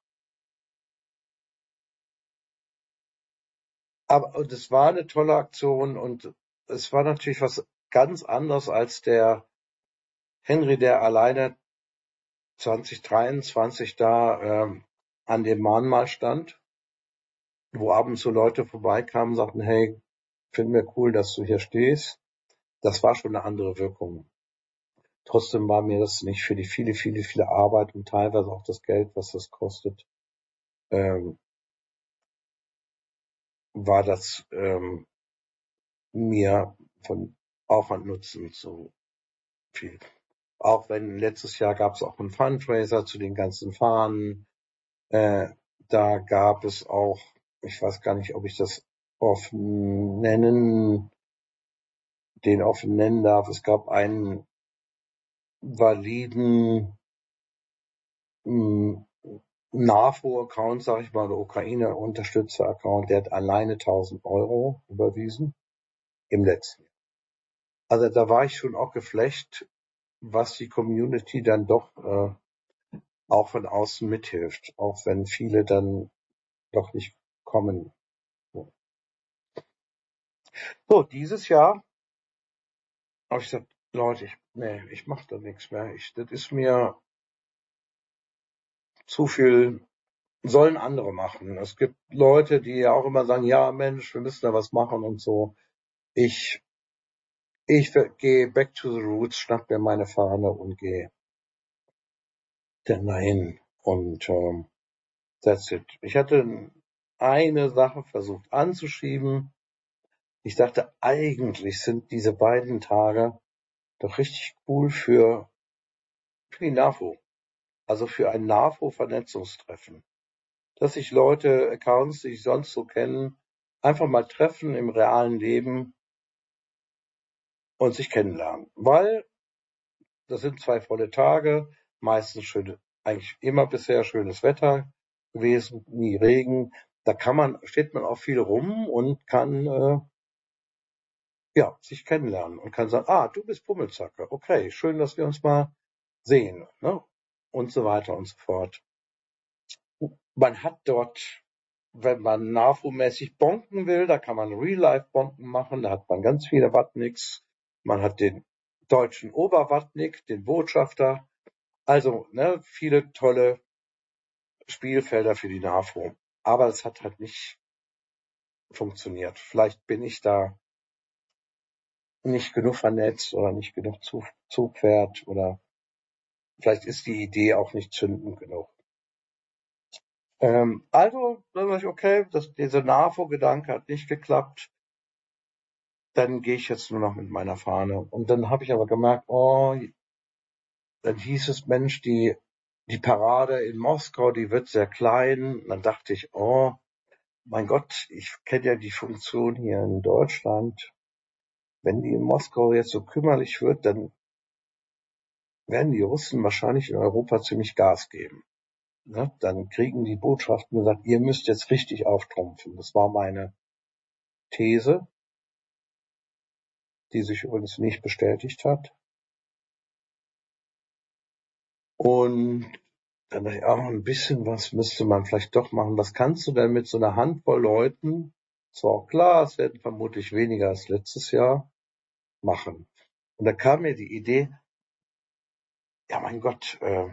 Aber und es war eine tolle Aktion und es war natürlich was ganz anderes als der Henry, der alleine zwanzig dreiundzwanzig da ähm, an dem Mahnmal stand, wo abends so Leute vorbeikamen und sagten, hey, finden wir cool, dass du hier stehst. Das war schon eine andere Wirkung. Trotzdem war mir das nicht für die viele, viele, viele Arbeit und teilweise auch das Geld, was das kostet, ähm, war das ähm, mir von Aufwand Nutzen zu viel. Auch wenn letztes Jahr gab es auch einen Fundraiser zu den ganzen Fahnen. Äh, da gab es auch, ich weiß gar nicht, ob ich das offen nennen, den offen nennen darf. Es gab einen validen mh, NAFO-Account, sag ich mal, der Ukraine-Unterstützer-Account, der hat alleine tausend Euro überwiesen im letzten Jahr. Also da war ich schon auch geflecht, was die Community dann doch äh, auch von außen mithilft, auch wenn viele dann doch nicht kommen. So, dieses Jahr habe ich gesagt, Leute, ich, nee, ich mache da nichts mehr. Ich, das ist mir zu viel, sollen andere machen. Es gibt Leute, die ja auch immer sagen, ja Mensch, wir müssen da was machen und so. Ich, ich gehe back to the roots, schnapp mir meine Fahne und gehe dann dahin. Und ähm, that's it. Ich hatte eine Sache versucht anzuschieben. Ich dachte, eigentlich sind diese beiden Tage doch richtig cool für, für die NAFO. Also für ein NAFO-Vernetzungstreffen. Dass sich Leute, Accounts, die ich sonst so kennen, einfach mal treffen im realen Leben und sich kennenlernen. Weil das sind zwei volle Tage, meistens schön, eigentlich immer bisher schönes Wetter gewesen, nie Regen. Da kann man, steht man auch viel rum und kann äh, ja sich kennenlernen und kann sagen, ah, du bist Pummelzacke, okay, schön, dass wir uns mal sehen, ne? Und so weiter und so fort. Man hat dort, wenn man NAFO-mäßig bonken will, da kann man Real-Life-Bonken machen, da hat man ganz viele Wattnicks. Man hat den deutschen Oberwattnick, den Botschafter. Also, ne, viele tolle Spielfelder für die NAFO. Aber es hat halt nicht funktioniert. Vielleicht bin ich da nicht genug vernetzt oder nicht genug Zugpferd oder vielleicht ist die Idee auch nicht zündend genug. Ähm, also, dann sag ich, okay, das, dieser NAFO-Gedanke hat nicht geklappt. Dann gehe ich jetzt nur noch mit meiner Fahne. Und dann habe ich aber gemerkt, oh, dann hieß es, Mensch, die, die Parade in Moskau, die wird sehr klein. Und dann dachte ich, oh, mein Gott, ich kenne ja die Funktion hier in Deutschland. Wenn die in Moskau jetzt so kümmerlich wird, dann werden die Russen wahrscheinlich in Europa ziemlich Gas geben. Ne? Dann kriegen die Botschaften gesagt, ihr müsst jetzt richtig auftrumpfen. Das war meine These, die sich übrigens nicht bestätigt hat. Und dann dachte ich, auch ein bisschen was müsste man vielleicht doch machen. Was kannst du denn mit so einer Handvoll Leuten, zwar auch klar, es werden vermutlich weniger als letztes Jahr, machen? Und da kam mir die Idee, ja mein Gott, äh,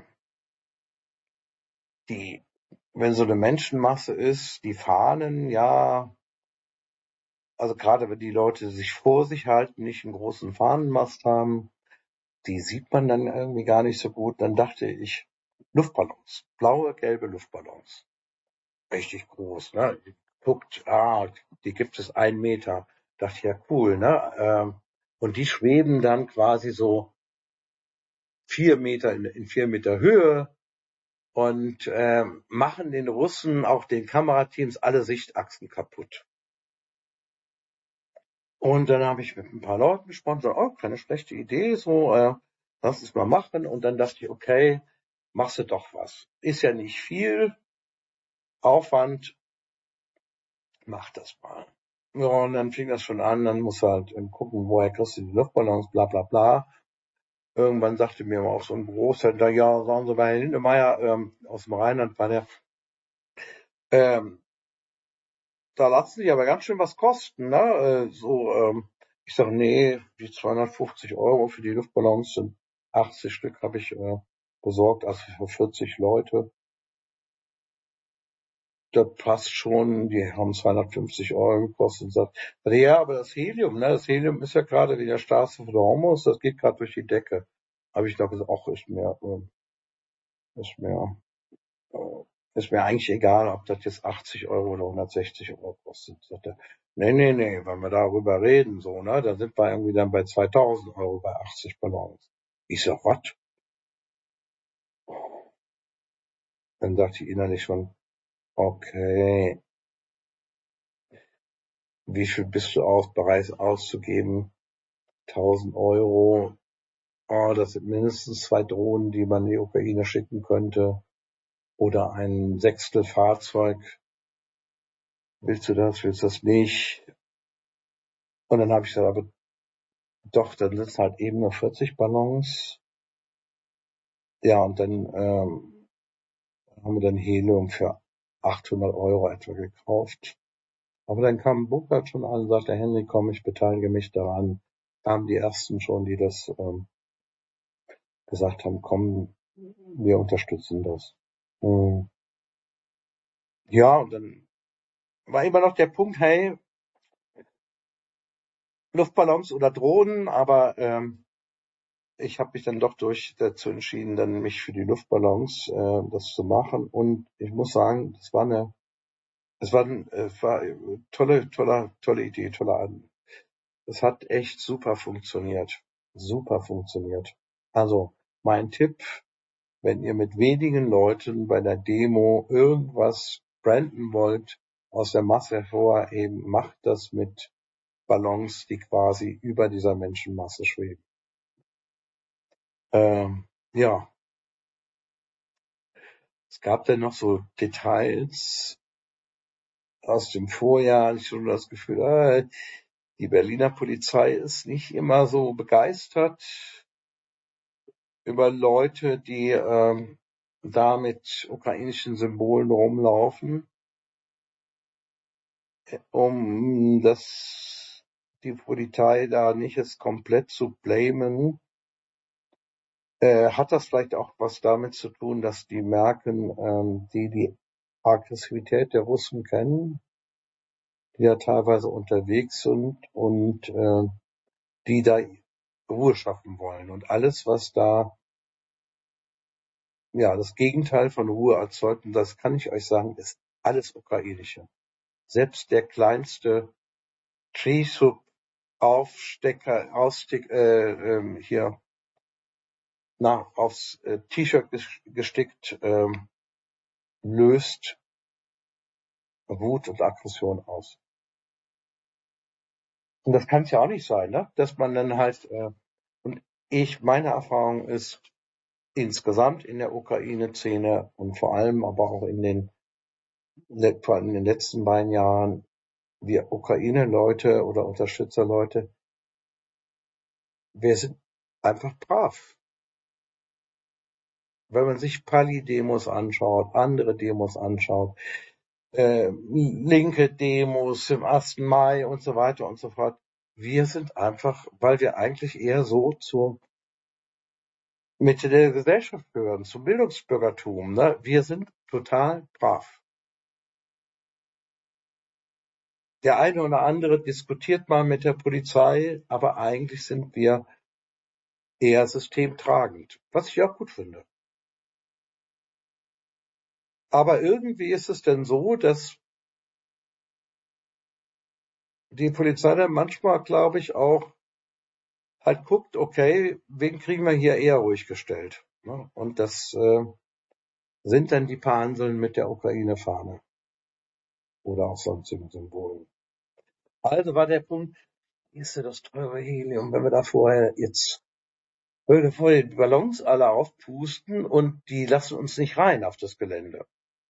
die, wenn so eine Menschenmasse ist, die Fahnen, ja, also gerade wenn die Leute sich vor sich halten, nicht einen großen Fahnenmast haben, die sieht man dann irgendwie gar nicht so gut. Dann dachte ich, Luftballons, blaue, gelbe Luftballons. Richtig groß, ne? Guckt, ah, die gibt es einen Meter. Dachte ich, ja, cool, ne? Ähm, und die schweben dann quasi so vier Meter in, in vier Meter Höhe und ähm, machen den Russen, auch den Kamerateams, alle Sichtachsen kaputt. Und dann habe ich mit ein paar Leuten gesprochen, so, oh, keine schlechte Idee, so, äh, lass es mal machen. Und dann dachte ich, okay, machst du doch was. Ist ja nicht viel Aufwand, mach das mal. Ja, und dann fing das schon an, dann musst du halt ähm, gucken, woher kriegst du die Luftballons, bla bla bla. Irgendwann sagte mir auch so ein Großhändler, ja, sagen Sie, bei Herrn Lindemeyer ähm, aus dem Rheinland war der, ähm, da lassen sich aber ganz schön was kosten, ne? Äh, so, ähm, ich sage, nee, die zweihundertfünfzig Euro für die Luftballons sind achtzig Stück, habe ich äh, besorgt, also für vierzig Leute. Das passt schon, die haben zweihundertfünfzig Euro gekostet. Sagt, ja, aber das Helium, ne, das Helium ist ja gerade wie der Straße von Hormuz, das geht gerade durch die Decke. Aber ich glaube, es auch ist mir, äh, ist mir, äh, ist mir eigentlich egal, ob das jetzt achtzig Euro oder hundertsechzig Euro kostet. Sagt er, nee, nee, nee, wenn wir darüber reden, so, ne, dann sind wir irgendwie dann bei zweitausend Euro bei achtzig Ballons. Ich sag, was? Dann dachte ich innerlich schon, okay, wie viel bist du aus, bereit auszugeben? tausend Euro. Oh, das sind mindestens zwei Drohnen, die man in die Ukraine schicken könnte. Oder ein Sechstel Fahrzeug. Willst du das, willst du das nicht? Und dann habe ich gesagt, aber doch, dann sind es halt eben nur vierzig Ballons. Ja, und dann ähm, haben wir dann Helium für achthundert Euro etwa gekauft. Aber dann kam Burkhardt schon an und sagte, Henry, komm, ich beteilige mich daran. Kamen die ersten schon, die das ähm, gesagt haben, komm, wir unterstützen das. Hm. Ja, und dann war immer noch der Punkt, hey, Luftballons oder Drohnen, aber ähm, ich habe mich dann doch durch dazu entschieden, dann mich für die Luftballons äh, das zu machen. Und ich muss sagen, das war eine, es war, ein, äh, war eine tolle, tolle, tolle Idee, tolle An. Es hat echt super funktioniert, super funktioniert. Also mein Tipp, wenn ihr mit wenigen Leuten bei der Demo irgendwas branden wollt, aus der Masse hervorheben, macht das mit Ballons, die quasi über dieser Menschenmasse schweben. Ähm, ja, es gab dann noch so Details aus dem Vorjahr. Ich habe das Gefühl, äh, die Berliner Polizei ist nicht immer so begeistert über Leute, die ähm, da mit ukrainischen Symbolen rumlaufen, um das die Polizei da nicht jetzt komplett zu blamen. Äh, hat das vielleicht auch was damit zu tun, dass die merken, ähm, die die Aggressivität der Russen kennen, die ja teilweise unterwegs sind und äh, die da Ruhe schaffen wollen. Und alles, was da ja das Gegenteil von Ruhe erzeugt, und das kann ich euch sagen, ist alles Ukrainische. Selbst der kleinste Tree-Sub-Aufstecker, Ausstick, äh, ähm, hier na, aufs äh, T-Shirt gestickt, ähm, löst Wut und Aggression aus. Und das kann es ja auch nicht sein, ne? Dass man dann halt, äh, und ich, meine Erfahrung ist, insgesamt in der Ukraine-Szene und vor allem aber auch in den, vor allem in den letzten beiden Jahren, wir Ukraine-Leute oder Unterstützer-Leute, wir sind einfach brav. wenn man sich Pali-Demos anschaut, andere Demos anschaut, äh, linke Demos im ersten Mai und so weiter und so fort. Wir sind einfach, weil wir eigentlich eher so zur Mitte der Gesellschaft gehören, zum Bildungsbürgertum. Ne? Wir sind total brav. Der eine oder andere diskutiert mal mit der Polizei, aber eigentlich sind wir eher systemtragend, was ich auch gut finde. Aber irgendwie ist es denn so, dass die Polizei dann manchmal, glaube ich, auch halt guckt, okay, wen kriegen wir hier eher ruhig gestellt? Ne? Und das äh, sind dann die paar Hanseln mit der Ukraine-Fahne oder auch sonstigen Symbolen. Also war der Punkt, ist ja das teure Helium, wenn wir da vorher jetzt würde vorher die Ballons alle aufpusten und die lassen uns nicht rein auf das Gelände.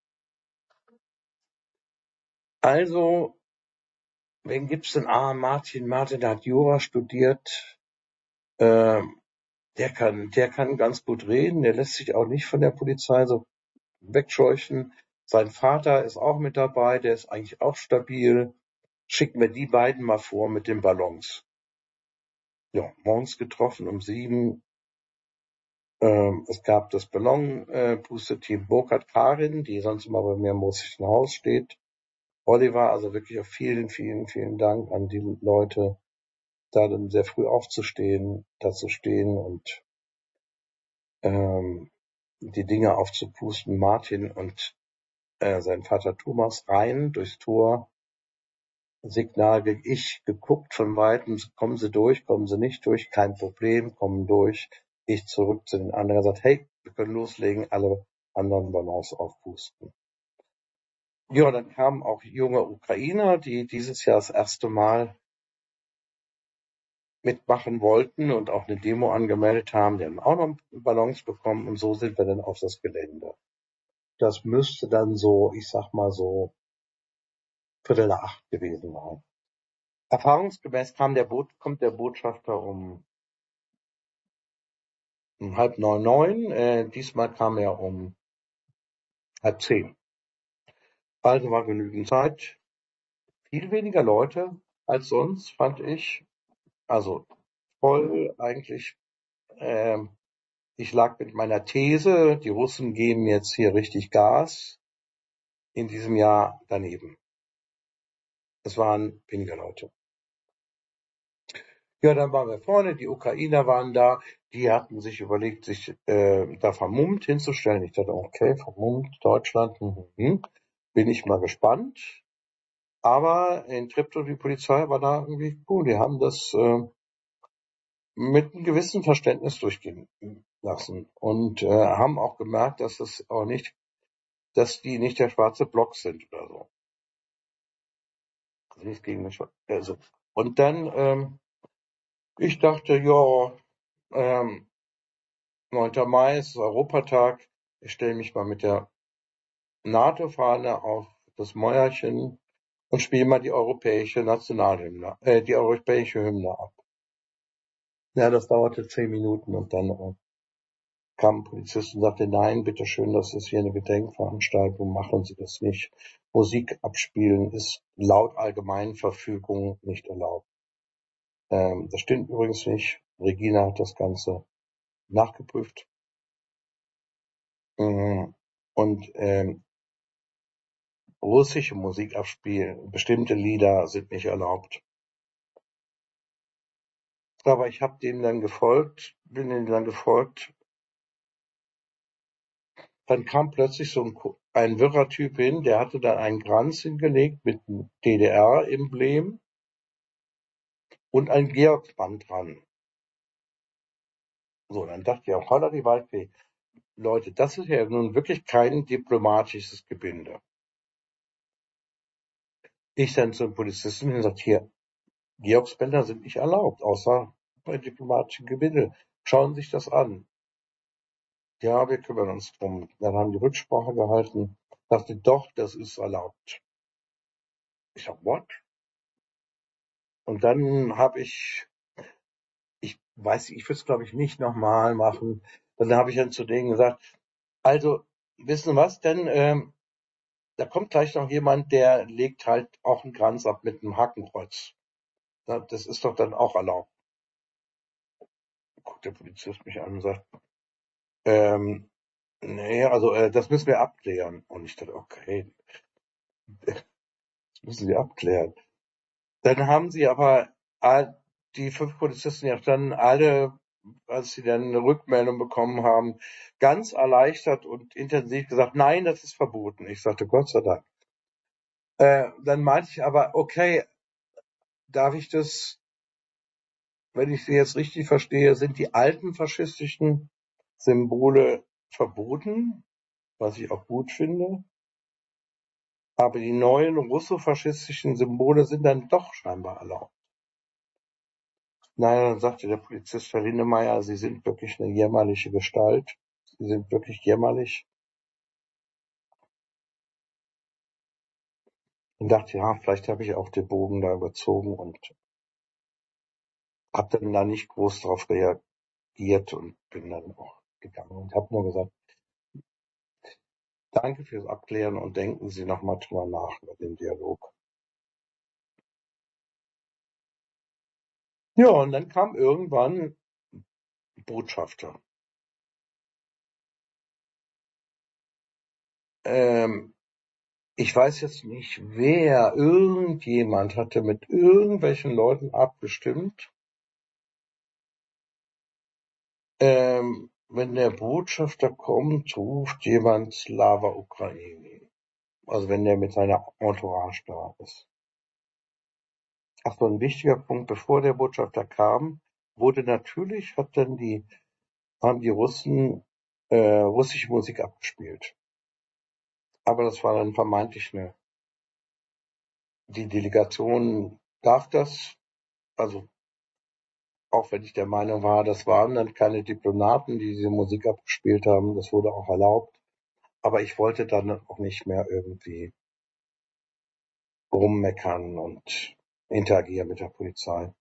Also, wen gibt's denn? Ah, Martin, Martin, der hat Jura studiert. Ähm, der kann, der kann ganz gut reden. Der lässt sich auch nicht von der Polizei so wegscheuchen. Sein Vater ist auch mit dabei. Der ist eigentlich auch stabil. Schicken wir die beiden mal vor mit den Ballons. Ja, morgens getroffen um sieben. Ähm, es gab das Ballon-Puste-Team Burkhard Karin, die sonst immer bei mir im russischen Haus steht. Oliver, also wirklich auch vielen, vielen, vielen Dank an die Leute, da dann sehr früh aufzustehen, da zu stehen und ähm, die Dinge aufzupusten. Martin und äh, sein Vater Thomas rein durchs Tor. Signal ge- ich geguckt von Weitem, kommen Sie durch, kommen Sie nicht durch, kein Problem, kommen durch. Ich zurück zu den anderen, gesagt, hey, wir können loslegen, alle anderen Ballons aufpusten. Ja, dann kamen auch junge Ukrainer, die dieses Jahr das erste Mal mitmachen wollten und auch eine Demo angemeldet haben. Die haben auch noch Ballons bekommen und so sind wir dann auf das Gelände. Das müsste dann so, ich sag mal so, Viertel nach acht gewesen sein. Erfahrungsgemäß kam der Boot, kommt der Botschafter um, um halb neun, neun. Äh, diesmal kam er um halb zehn. Also war genügend Zeit. Viel weniger Leute als sonst, fand ich. Also voll eigentlich. Ähm, ich lag mit meiner These, die Russen geben jetzt hier richtig Gas, in diesem Jahr daneben. Es waren weniger Leute. Ja, dann waren wir vorne, die Ukrainer waren da, die hatten sich überlegt, sich äh, da vermummt hinzustellen. Ich dachte, okay, vermummt, Deutschland, hm, hm, bin ich mal gespannt. Aber in Treptow, die Polizei war da irgendwie cool. Die haben das äh, mit einem gewissen Verständnis durchgehen lassen und äh, haben auch gemerkt, dass das auch nicht, dass die nicht der schwarze Block sind oder so. Also nicht gegen den Schwarzen. Also. Und dann, ähm, ich dachte, ja, ähm, neunter Mai ist Europatag. Ich stelle mich mal mit der NATO-Fahne auf das Mäuerchen und spiele mal die europäische Nationalhymne, äh, die europäische Hymne ab. Ja, das dauerte zehn Minuten und dann äh, kam ein Polizist und sagte, nein, bitteschön, das ist hier eine Gedenkveranstaltung, machen Sie das nicht. Musik abspielen ist laut Allgemeinverfügung nicht erlaubt. Ähm, das stimmt übrigens nicht. Regina hat das Ganze nachgeprüft. Mhm. Und ähm, russische Musik abspielen, bestimmte Lieder sind nicht erlaubt. Aber ich habe dem dann gefolgt, bin dem dann gefolgt. Dann kam plötzlich so ein, ein wirrer Typ hin, der hatte dann einen Kranz hingelegt mit einem D D R-Emblem und ein Georgsband dran. So, dann dachte ich auch, holla die Waldfee. Leute, das ist ja nun wirklich kein diplomatisches Gebinde. Ich dann zum Polizisten und gesagt, hier, Georgsbänder sind nicht erlaubt, außer bei diplomatischen Gebinde. Schauen Sie sich das an. Ja, wir kümmern uns drum. Dann haben die Rücksprache gehalten. Dachte, doch, das ist erlaubt. Ich sag, what? Und dann habe ich, ich weiß, ich würde es glaube ich nicht nochmal machen. Dann habe ich dann zu denen gesagt, Also, wissen Sie was? Denn ähm, da kommt gleich noch jemand, der legt halt auch einen Kranz ab mit einem Hakenkreuz. Na, das ist doch dann auch erlaubt. Guckt der Polizist mich an und sagt, ähm, nee, also äh, das müssen wir abklären. Und ich dachte, okay, das müssen wir abklären. Dann haben sie aber all, die fünf Polizisten ja dann alle, als sie dann eine Rückmeldung bekommen haben, ganz erleichtert und intensiv gesagt, nein, das ist verboten. Ich sagte, Gott sei Dank. Äh, dann meinte ich aber, okay, darf ich das, wenn ich Sie jetzt richtig verstehe, sind die alten faschistischen Symbole verboten, was ich auch gut finde, aber die neuen russofaschistischen Symbole sind dann doch scheinbar erlaubt. Nein, dann sagte der Polizist Herr Lindemeyer, Sie sind wirklich eine jämmerliche Gestalt. Sie sind wirklich jämmerlich. Und dachte, ja, vielleicht habe ich auch den Bogen da überzogen und habe dann da nicht groß drauf reagiert und bin dann auch gegangen und habe nur gesagt, danke fürs Abklären und denken Sie noch mal drüber nach über den Dialog. Ja, und dann kam irgendwann ein Botschafter. Ähm, ich weiß jetzt nicht, wer, irgendjemand hatte mit irgendwelchen Leuten abgestimmt, ähm, wenn der Botschafter kommt, ruft jemand Slava Ukraini. Also wenn der mit seiner Entourage da ist. Ach so, ein wichtiger Punkt, bevor der Botschafter kam, wurde natürlich, hat dann die, haben die Russen äh, russische Musik abgespielt. Aber das war dann vermeintlich eine, die Delegation darf das, also auch wenn ich der Meinung war, das waren dann keine Diplomaten, die diese Musik abgespielt haben, das wurde auch erlaubt. Aber ich wollte dann auch nicht mehr irgendwie rummeckern und interagieren mit der Polizei.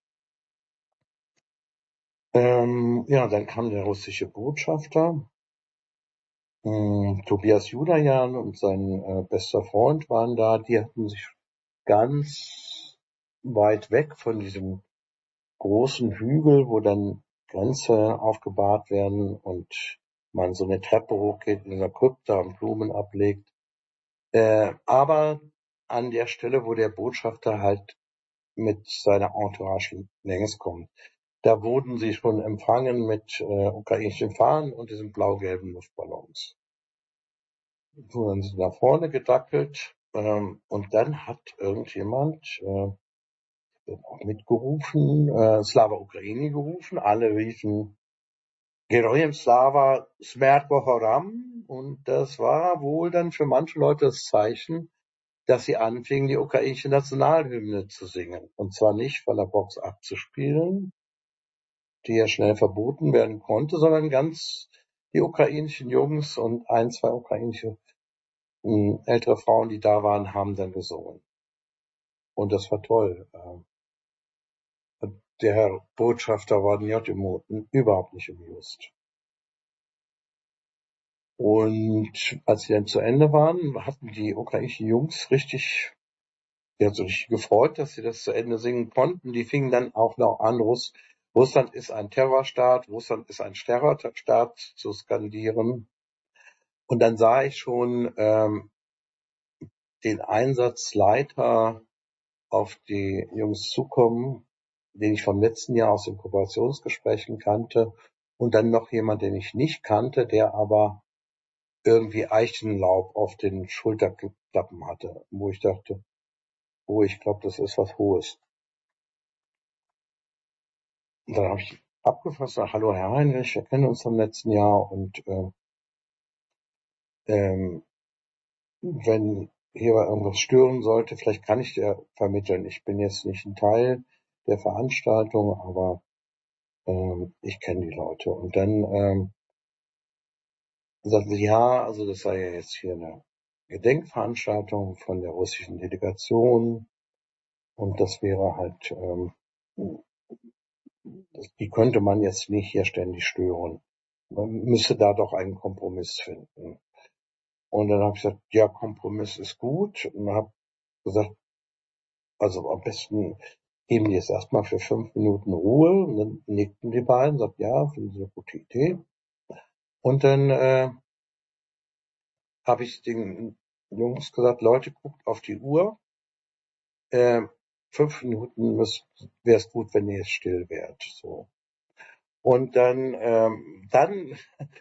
Ähm, ja, dann kam der russische Botschafter. Ähm, Tobias Judajan und sein äh, bester Freund waren da. Die hatten sich ganz weit weg von diesem großen Hügel, wo dann Grenze aufgebahrt werden und man so eine Treppe hochgeht in einer Krypta und Blumen ablegt. Äh, aber an der Stelle, wo der Botschafter halt mit seiner Entourage längs kommt. Da wurden sie schon empfangen mit äh, ukrainischen Fahnen und diesen blau-gelben Luftballons. So, dann sind sie nach vorne gedackelt ähm, und dann hat irgendjemand äh, auch mitgerufen, äh, Slava Ukraini gerufen, alle riefen Gerojem Slava Smert Bohoram und das war wohl dann für manche Leute das Zeichen, dass sie anfingen, die ukrainische Nationalhymne zu singen. Und zwar nicht von der Box abzuspielen, die ja schnell verboten werden konnte, sondern ganz die ukrainischen Jungs und ein, zwei ukrainische äh, ältere Frauen, die da waren, haben dann gesungen. Und das war toll. Der Herr Botschafter war nicht im, überhaupt nicht amused. Und als sie dann zu Ende waren, hatten die ukrainischen Jungs richtig, die hat sich richtig gefreut, dass sie das zu Ende singen konnten. Die fingen dann auch noch an, Russ, Russland ist ein Terrorstaat, Russland ist ein Terrorstaat zu skandieren. Und dann sah ich schon ähm, den Einsatzleiter auf die Jungs zukommen, den ich vom letzten Jahr aus den Kooperationsgesprächen kannte. Und dann noch jemand, den ich nicht kannte, der aber irgendwie Eichenlaub auf den Schulterklappen hatte, wo ich dachte, oh, ich glaube, das ist was Hohes. Und dann habe ich abgefasst, hallo Herr Heinrich, wir kennen uns vom letzten Jahr und äh, ähm, wenn hier irgendwas stören sollte, vielleicht kann ich dir vermitteln. Ich bin jetzt nicht ein Teil der Veranstaltung, aber ähm, ich kenne die Leute. Und dann ähm, sagten sie, ja, also das sei ja jetzt hier eine Gedenkveranstaltung von der russischen Delegation und das wäre halt, ähm, die könnte man jetzt nicht hier ständig stören. man müsse da doch einen Kompromiss finden. Und dann habe ich gesagt, ja, Kompromiss ist gut. Und habe gesagt, also am besten geben die jetzt erstmal für fünf Minuten Ruhe. Und dann nickten die beiden, sagt, ja, finden sie eine gute Idee. Und dann äh, habe ich den Jungs gesagt, Leute, guckt auf die Uhr. Äh, fünf Minuten wäre es gut, wenn ihr jetzt still wärt. So. Und dann, ähm, dann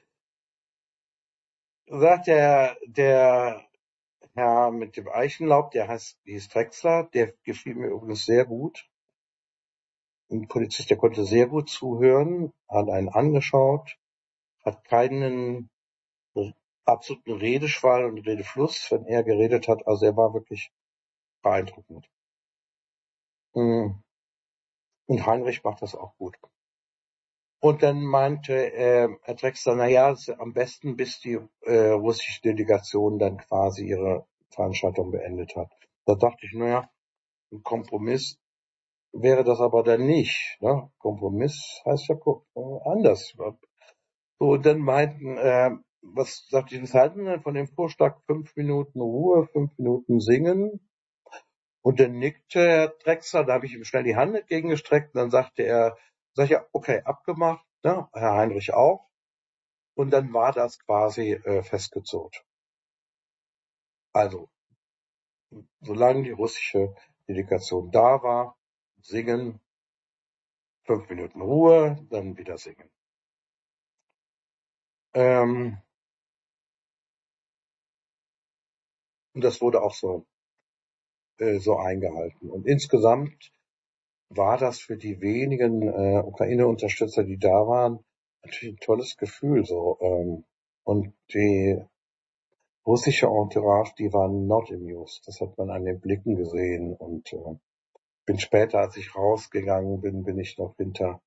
sagt der, der Herr mit dem Eichenlaub, der heißt, hieß Drechsler, der gefiel mir übrigens sehr gut. Ein Polizist, der konnte sehr gut zuhören, hat einen angeschaut, hat keinen absoluten Redeschwall und Redefluss, wenn er geredet hat. Also er war wirklich beeindruckend. Und Heinrich macht das auch gut. Und dann meinte äh, Herr Drechsler, na ja, am besten, bis die äh, russische Delegation dann quasi ihre Veranstaltung beendet hat. Da dachte ich, naja, ein Kompromiss wäre das aber dann nicht. Ne? Kompromiss heißt ja äh, anders. So, und dann meinten, äh, was sagt die, was halten denn von dem Vorschlag, fünf Minuten Ruhe, fünf Minuten singen? Und dann nickte Herr Drechsler, da habe ich ihm schnell die Hand entgegengestreckt, und dann sagte er, sag ich, ja, okay, abgemacht, ne? Herr Heinrich auch. Und dann war das quasi äh, festgezurrt. Also, solange die russische Delegation da war, singen, fünf Minuten Ruhe, dann wieder singen. Ähm, und das wurde auch so, äh, so eingehalten. Und insgesamt war das für die wenigen äh, Ukraine-Unterstützer, die da waren, natürlich ein tolles Gefühl. So. Ähm, und die russische Entourage, die waren not amused. Das hat man an den Blicken gesehen. Und äh, bin später, als ich rausgegangen bin, bin ich noch hinter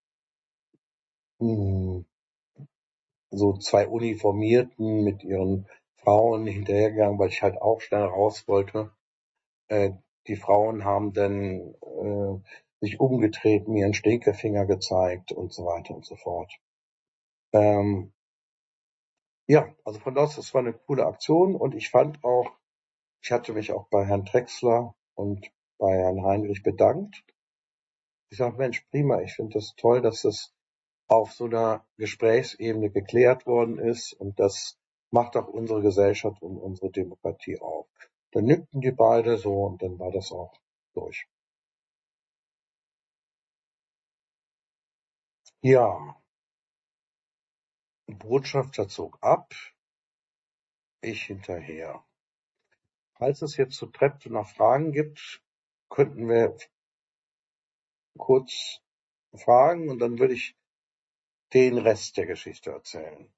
mh, so zwei Uniformierten mit ihren Frauen hinterhergegangen, weil ich halt auch schnell raus wollte. Äh, die Frauen haben dann äh, sich umgedreht, mir einen Stinkefinger gezeigt und so weiter und so fort. Ähm, ja, also von daher, das war eine coole Aktion und ich fand auch, ich hatte mich auch bei Herrn Drechsler und bei Herrn Heinrich bedankt. Ich sage, Mensch, prima, ich finde das toll, dass das auf so einer Gesprächsebene geklärt worden ist und das macht auch unsere Gesellschaft und unsere Demokratie auf. Dann nickten die beide so und dann war das auch durch. Ja, Botschafter zog ab, ich hinterher. Falls es jetzt zu Treptow noch Fragen gibt, könnten wir kurz fragen und dann würde ich den Rest der Geschichte erzählen.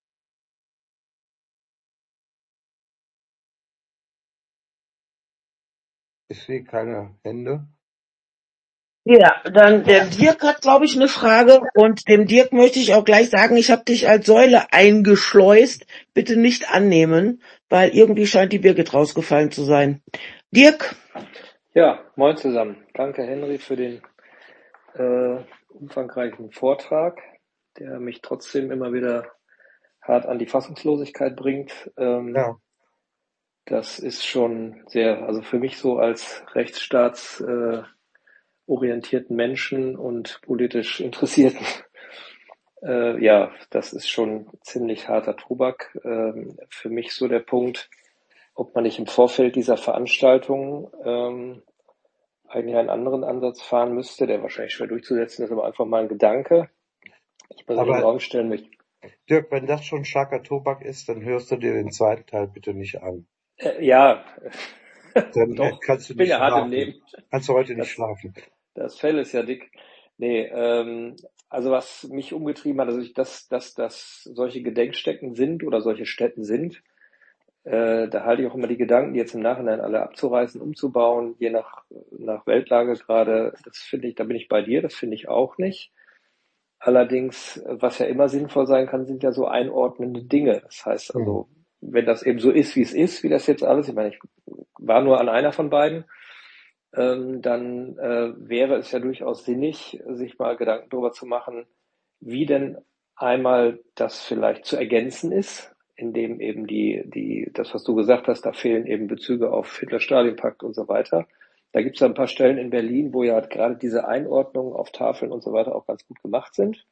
Ich sehe keine Hände. Ja, dann der Dirk hat, glaube ich, eine Frage und dem Dirk möchte ich auch gleich sagen, ich habe dich als Säule eingeschleust. Bitte nicht annehmen, weil irgendwie scheint die Birgit rausgefallen zu sein. Dirk? Ja, moin zusammen. Danke Henry für den äh, umfangreichen Vortrag, der mich trotzdem immer wieder hart an die Fassungslosigkeit bringt. Ähm, Ja, das ist schon sehr, also für mich so als rechtsstaats äh, orientierten Menschen und politisch Interessierten, äh, ja, das ist schon ziemlich harter Tobak. Ähm, für mich so der Punkt, ob man nicht im Vorfeld dieser Veranstaltung ähm, eigentlich einen anderen Ansatz fahren müsste, der wahrscheinlich schwer durchzusetzen ist, aber einfach mal ein Gedanke. Ich muss in den aber Raum stellen, mich, Dirk, wenn das schon starker Tobak ist, dann hörst du dir den zweiten Teil bitte nicht an. äh, ja, Dann äh, doch, kannst du ich bin nicht ja hart im schlafen. Leben. Kannst du heute nicht Das, schlafen. das Fell ist ja dick. Nee, ähm, also was mich umgetrieben hat, also ich, dass, dass, dass solche Gedenkstätten sind oder solche Stätten sind, äh, da halte ich auch immer die Gedanken, die jetzt im Nachhinein alle abzureißen, umzubauen, je nach, nach Weltlage gerade, das finde ich, da bin ich bei dir, das finde ich auch nicht. Allerdings, was ja immer sinnvoll sein kann, sind ja so einordnende Dinge. Das heißt Hm. also, wenn das eben so ist, wie es ist, wie das jetzt alles, ich meine, ich war nur an einer von beiden, ähm, dann äh, wäre es ja durchaus sinnig, sich mal Gedanken darüber zu machen, wie denn einmal das vielleicht zu ergänzen ist, indem eben die, die, das, was du gesagt hast, da fehlen eben Bezüge auf Hitler-Stalin-Pakt und so weiter. Da gibt es ein paar Stellen in Berlin, wo ja gerade diese Einordnungen auf Tafeln und so weiter auch ganz gut gemacht sind.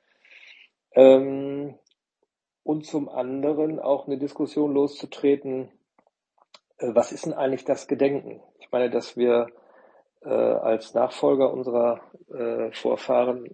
Ähm, und zum anderen auch eine Diskussion loszutreten, äh, was ist denn eigentlich das Gedenken? Ich meine, dass wir äh, als Nachfolger unserer äh, Vorfahren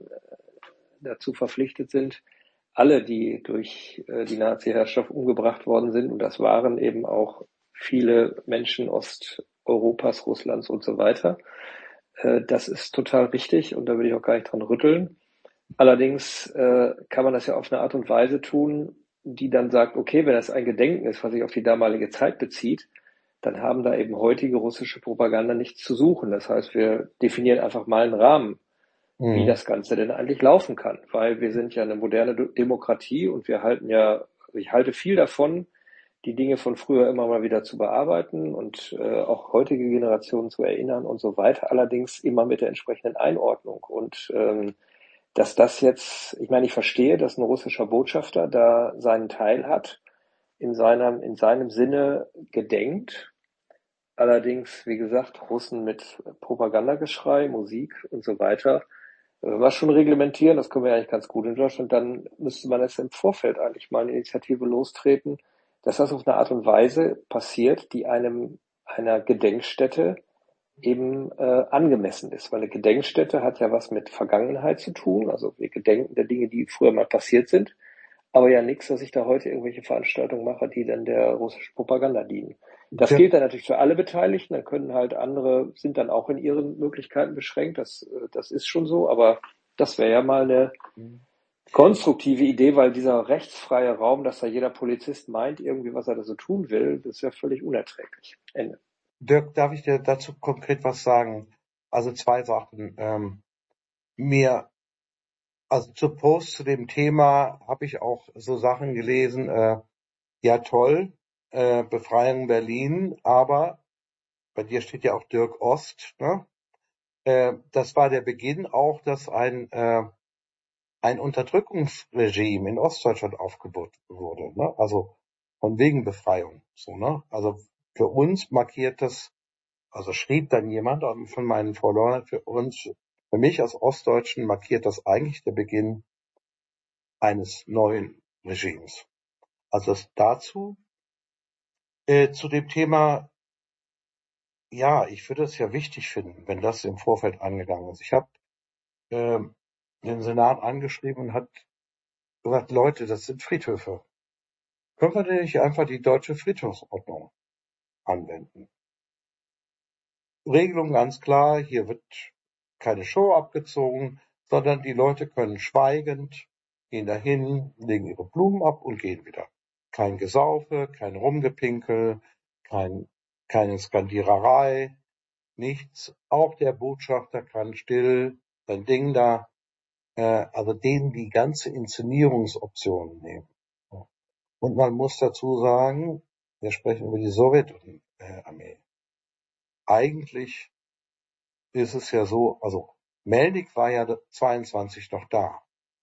dazu verpflichtet sind, alle, die durch äh, die Nazi-Herrschaft umgebracht worden sind, und das waren eben auch viele Menschen Osteuropas, Russlands und so weiter, äh, das ist total richtig und da würde ich auch gar nicht dran rütteln. Allerdings äh, kann man das ja auf eine Art und Weise tun, die dann sagt, okay, wenn das ein Gedenken ist, was sich auf die damalige Zeit bezieht, dann haben da eben heutige russische Propaganda nichts zu suchen. Das heißt, wir definieren einfach mal einen Rahmen, wie Mhm. das Ganze denn eigentlich laufen kann, weil wir sind ja eine moderne Demokratie und wir halten ja, ich halte viel davon, die Dinge von früher immer mal wieder zu bearbeiten und äh, auch heutige Generationen zu erinnern und so weiter, allerdings immer mit der entsprechenden Einordnung. Und ähm, dass das jetzt, ich meine, ich verstehe, dass ein russischer Botschafter da seinen Teil hat, in seinem, in seinem Sinne gedenkt. Allerdings, wie gesagt, Russen mit Propagandageschrei, Musik und so weiter, wenn wir schon reglementieren, das können wir eigentlich ganz gut in Deutschland, dann müsste man jetzt im Vorfeld eigentlich mal eine Initiative lostreten, dass das auf eine Art und Weise passiert, die einem einer Gedenkstätte eben äh, angemessen ist. Weil eine Gedenkstätte hat ja was mit Vergangenheit zu tun, also wir gedenken der Dinge, die früher mal passiert sind, aber ja nichts, dass ich da heute irgendwelche Veranstaltungen mache, die dann der russischen Propaganda dienen. Das Der, gilt dann natürlich für alle Beteiligten, dann können halt andere, sind dann auch in ihren Möglichkeiten beschränkt, das, äh, das ist schon so, aber das wäre ja mal eine konstruktive Idee, weil dieser rechtsfreie Raum, dass da jeder Polizist meint, irgendwie, was er da so tun will, das ist ja völlig unerträglich. Ende. Dirk, darf ich dir dazu konkret was sagen? Also zwei Sachen. Ähm, mir, also zu Post zu dem Thema habe ich auch so Sachen gelesen. Äh, ja toll, äh, Befreiung Berlin, aber bei dir steht ja auch Dirk Ost, ne? Äh, das war der Beginn auch, dass ein äh, ein Unterdrückungsregime in Ostdeutschland aufgebaut wurde, ne? Also von wegen Befreiung, so, ne? Also für uns markiert das, also schrieb dann jemand von meinen Followern, für uns, für mich als Ostdeutschen markiert das eigentlich der Beginn eines neuen Regimes. Also das dazu, äh, zu dem Thema, ja, ich würde es ja wichtig finden, wenn das im Vorfeld angegangen ist. Ich habe ähm, den Senat angeschrieben und hat gesagt, Leute, das sind Friedhöfe. Können wir denn nicht einfach die deutsche Friedhofsordnung anwenden? Regelung ganz klar, hier wird keine Show abgezogen, sondern die Leute können schweigend, gehen dahin, legen ihre Blumen ab und gehen wieder. Kein Gesaufe, kein Rumgepinkel, kein, keine Skandiererei, nichts. Auch der Botschafter kann still sein Ding da, äh, also denen die ganze Inszenierungsoption nehmen. Und man muss dazu sagen, wir sprechen über die Sowjetarmee. Eigentlich ist es ja so, also Melnik war ja zweiundzwanzig noch da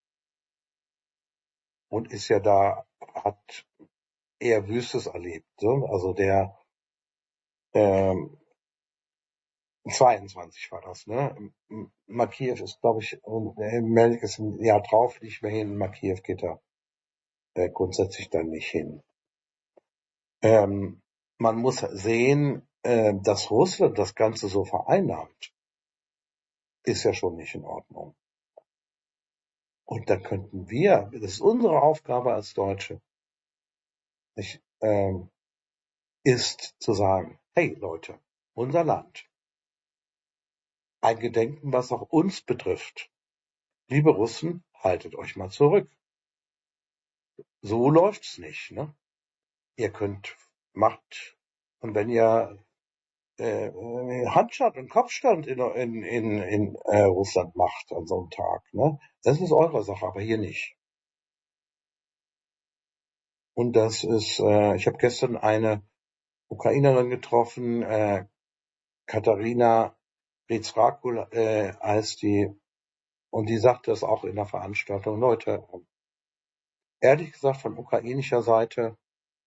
und ist ja da, hat eher Wüstes erlebt. Ne? Also der ähm, zweiundzwanzig war das, ne? Makiew ist, glaube ich, und äh, Melnik ist ein Jahr drauf nicht mehr hin, Makiew geht da äh, grundsätzlich dann nicht hin. Ähm, man muss sehen, äh, dass Russland das Ganze so vereinnahmt, ist ja schon nicht in Ordnung. Und da könnten wir, das ist unsere Aufgabe als Deutsche, nicht, ähm, ist zu sagen, hey Leute, unser Land, ein Gedenken, was auch uns betrifft. Liebe Russen, haltet euch mal zurück. So läuft's nicht, ne? Ihr könnt, macht, und wenn ihr äh, Handstand und Kopfstand in, in, in, in äh, Russland macht an so einem Tag, ne? Das ist eure Sache, aber hier nicht. Und das ist, äh, ich habe gestern eine Ukrainerin getroffen, äh, Katharina Rizrakul äh, heißt die, und die sagte das auch in der Veranstaltung, Leute, ehrlich gesagt von ukrainischer Seite,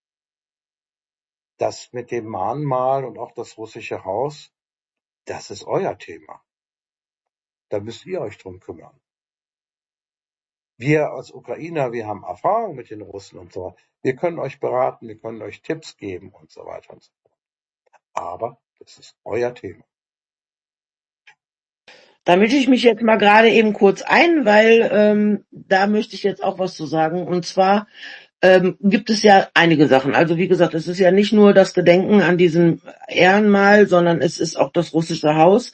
das mit dem Mahnmal und auch das russische Haus, das ist euer Thema. Da müsst ihr euch drum kümmern. Wir als Ukrainer, wir haben Erfahrung mit den Russen und so. Wir können euch beraten, wir können euch Tipps geben und so weiter und so fort. Aber das ist euer Thema. Da mische ich mich jetzt mal gerade eben kurz ein, weil ähm, da möchte ich jetzt auch was zu sagen. Und zwar ähm, gibt es ja einige Sachen. Also wie gesagt, es ist ja nicht nur das Gedenken an diesen Ehrenmal, sondern es ist auch das russische Haus.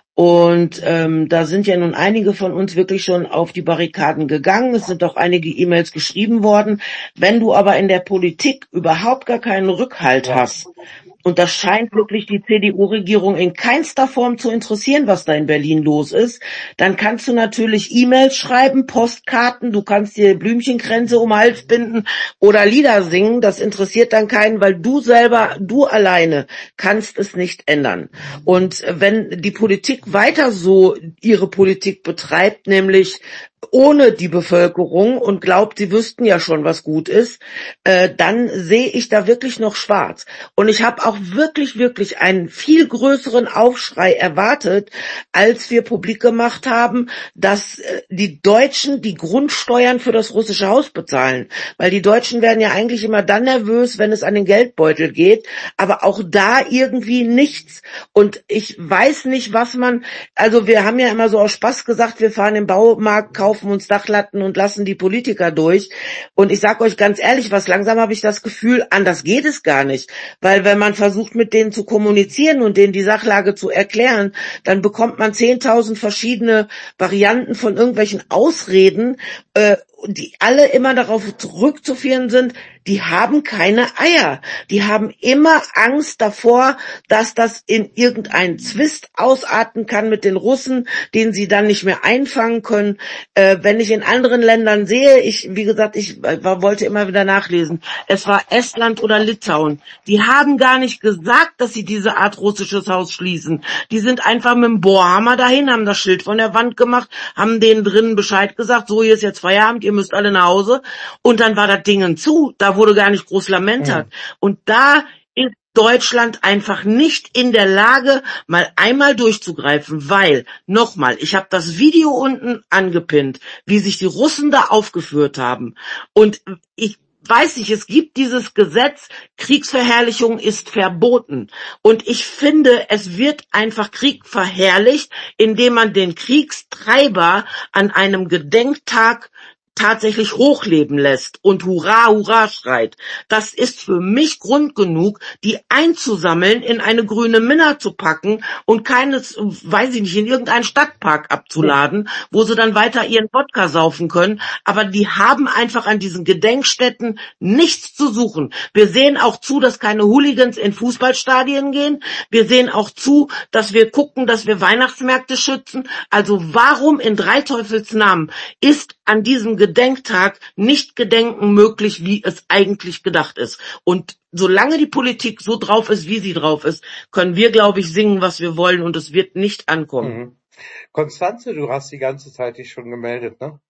Und ähm, da sind ja nun einige von uns wirklich schon auf die Barrikaden gegangen. Es sind auch einige E-Mails geschrieben worden. Wenn du aber in der Politik überhaupt gar keinen Rückhalt Ja. hast, und das scheint wirklich die C D U-Regierung in keinster Form zu interessieren, was da in Berlin los ist, dann kannst du natürlich E-Mails schreiben, Postkarten, du kannst dir Blümchenkränze um den Hals binden oder Lieder singen. Das interessiert dann keinen, weil du selber, du alleine kannst es nicht ändern. Und wenn die Politik weiter so ihre Politik betreibt, nämlich ohne die Bevölkerung und glaubt, sie wüssten ja schon, was gut ist, äh, dann sehe ich da wirklich noch schwarz. Und ich habe auch wirklich, wirklich einen viel größeren Aufschrei erwartet, als wir publik gemacht haben, dass äh, die Deutschen die Grundsteuern für das russische Haus bezahlen. Weil die Deutschen werden ja eigentlich immer dann nervös, wenn es an den Geldbeutel geht, aber auch da irgendwie nichts. Und ich weiß nicht, was man, also wir haben ja immer so aus Spaß gesagt, wir fahren im Baumarkt, kaufen uns Dachlatten und lassen die Politiker durch. Und ich sage euch ganz ehrlich, was langsam habe ich das Gefühl, anders geht es gar nicht. Weil wenn man versucht, mit denen zu kommunizieren und denen die Sachlage zu erklären, dann bekommt man zehntausend verschiedene Varianten von irgendwelchen Ausreden, äh, die alle immer darauf zurückzuführen sind, die haben keine Eier. Die haben immer Angst davor, dass das in irgendeinen Zwist ausarten kann mit den Russen, den sie dann nicht mehr einfangen können. Äh, wenn ich in anderen Ländern sehe, ich, wie gesagt, ich war, wollte immer wieder nachlesen, es war Estland oder Litauen. Die haben gar nicht gesagt, dass sie diese Art russisches Haus schließen. Die sind einfach mit dem Bohrhammer dahin, haben das Schild von der Wand gemacht, haben denen drinnen Bescheid gesagt, so, hier ist jetzt Feierabend, ihr müsst alle nach Hause. Und dann war das Ding zu, da wurde gar nicht groß lamentert. Mhm. Und da ist Deutschland einfach nicht in der Lage, mal einmal durchzugreifen, weil, nochmal, ich habe das Video unten angepinnt, wie sich die Russen da aufgeführt haben. Und ich weiß nicht, es gibt dieses Gesetz, Kriegsverherrlichung ist verboten. Und ich finde, es wird einfach Krieg verherrlicht, indem man den Kriegstreiber an einem Gedenktag tatsächlich hochleben lässt und Hurra, Hurra schreit. Das ist für mich Grund genug, die einzusammeln, in eine grüne Minna zu packen und keines, weiß ich nicht, in irgendeinen Stadtpark abzuladen, wo sie dann weiter ihren Wodka saufen können. Aber die haben einfach an diesen Gedenkstätten nichts zu suchen. Wir sehen auch zu, dass keine Hooligans in Fußballstadien gehen. Wir sehen auch zu, dass wir gucken, dass wir Weihnachtsmärkte schützen. Also warum in drei Teufels Namen ist an diesem Gedenktag nicht Gedenken möglich, wie es eigentlich gedacht ist? Und solange die Politik so drauf ist, wie sie drauf ist, können wir, glaube ich, singen, was wir wollen und es wird nicht ankommen. Mhm. Konstanze, du hast die ganze Zeit dich schon gemeldet, ne?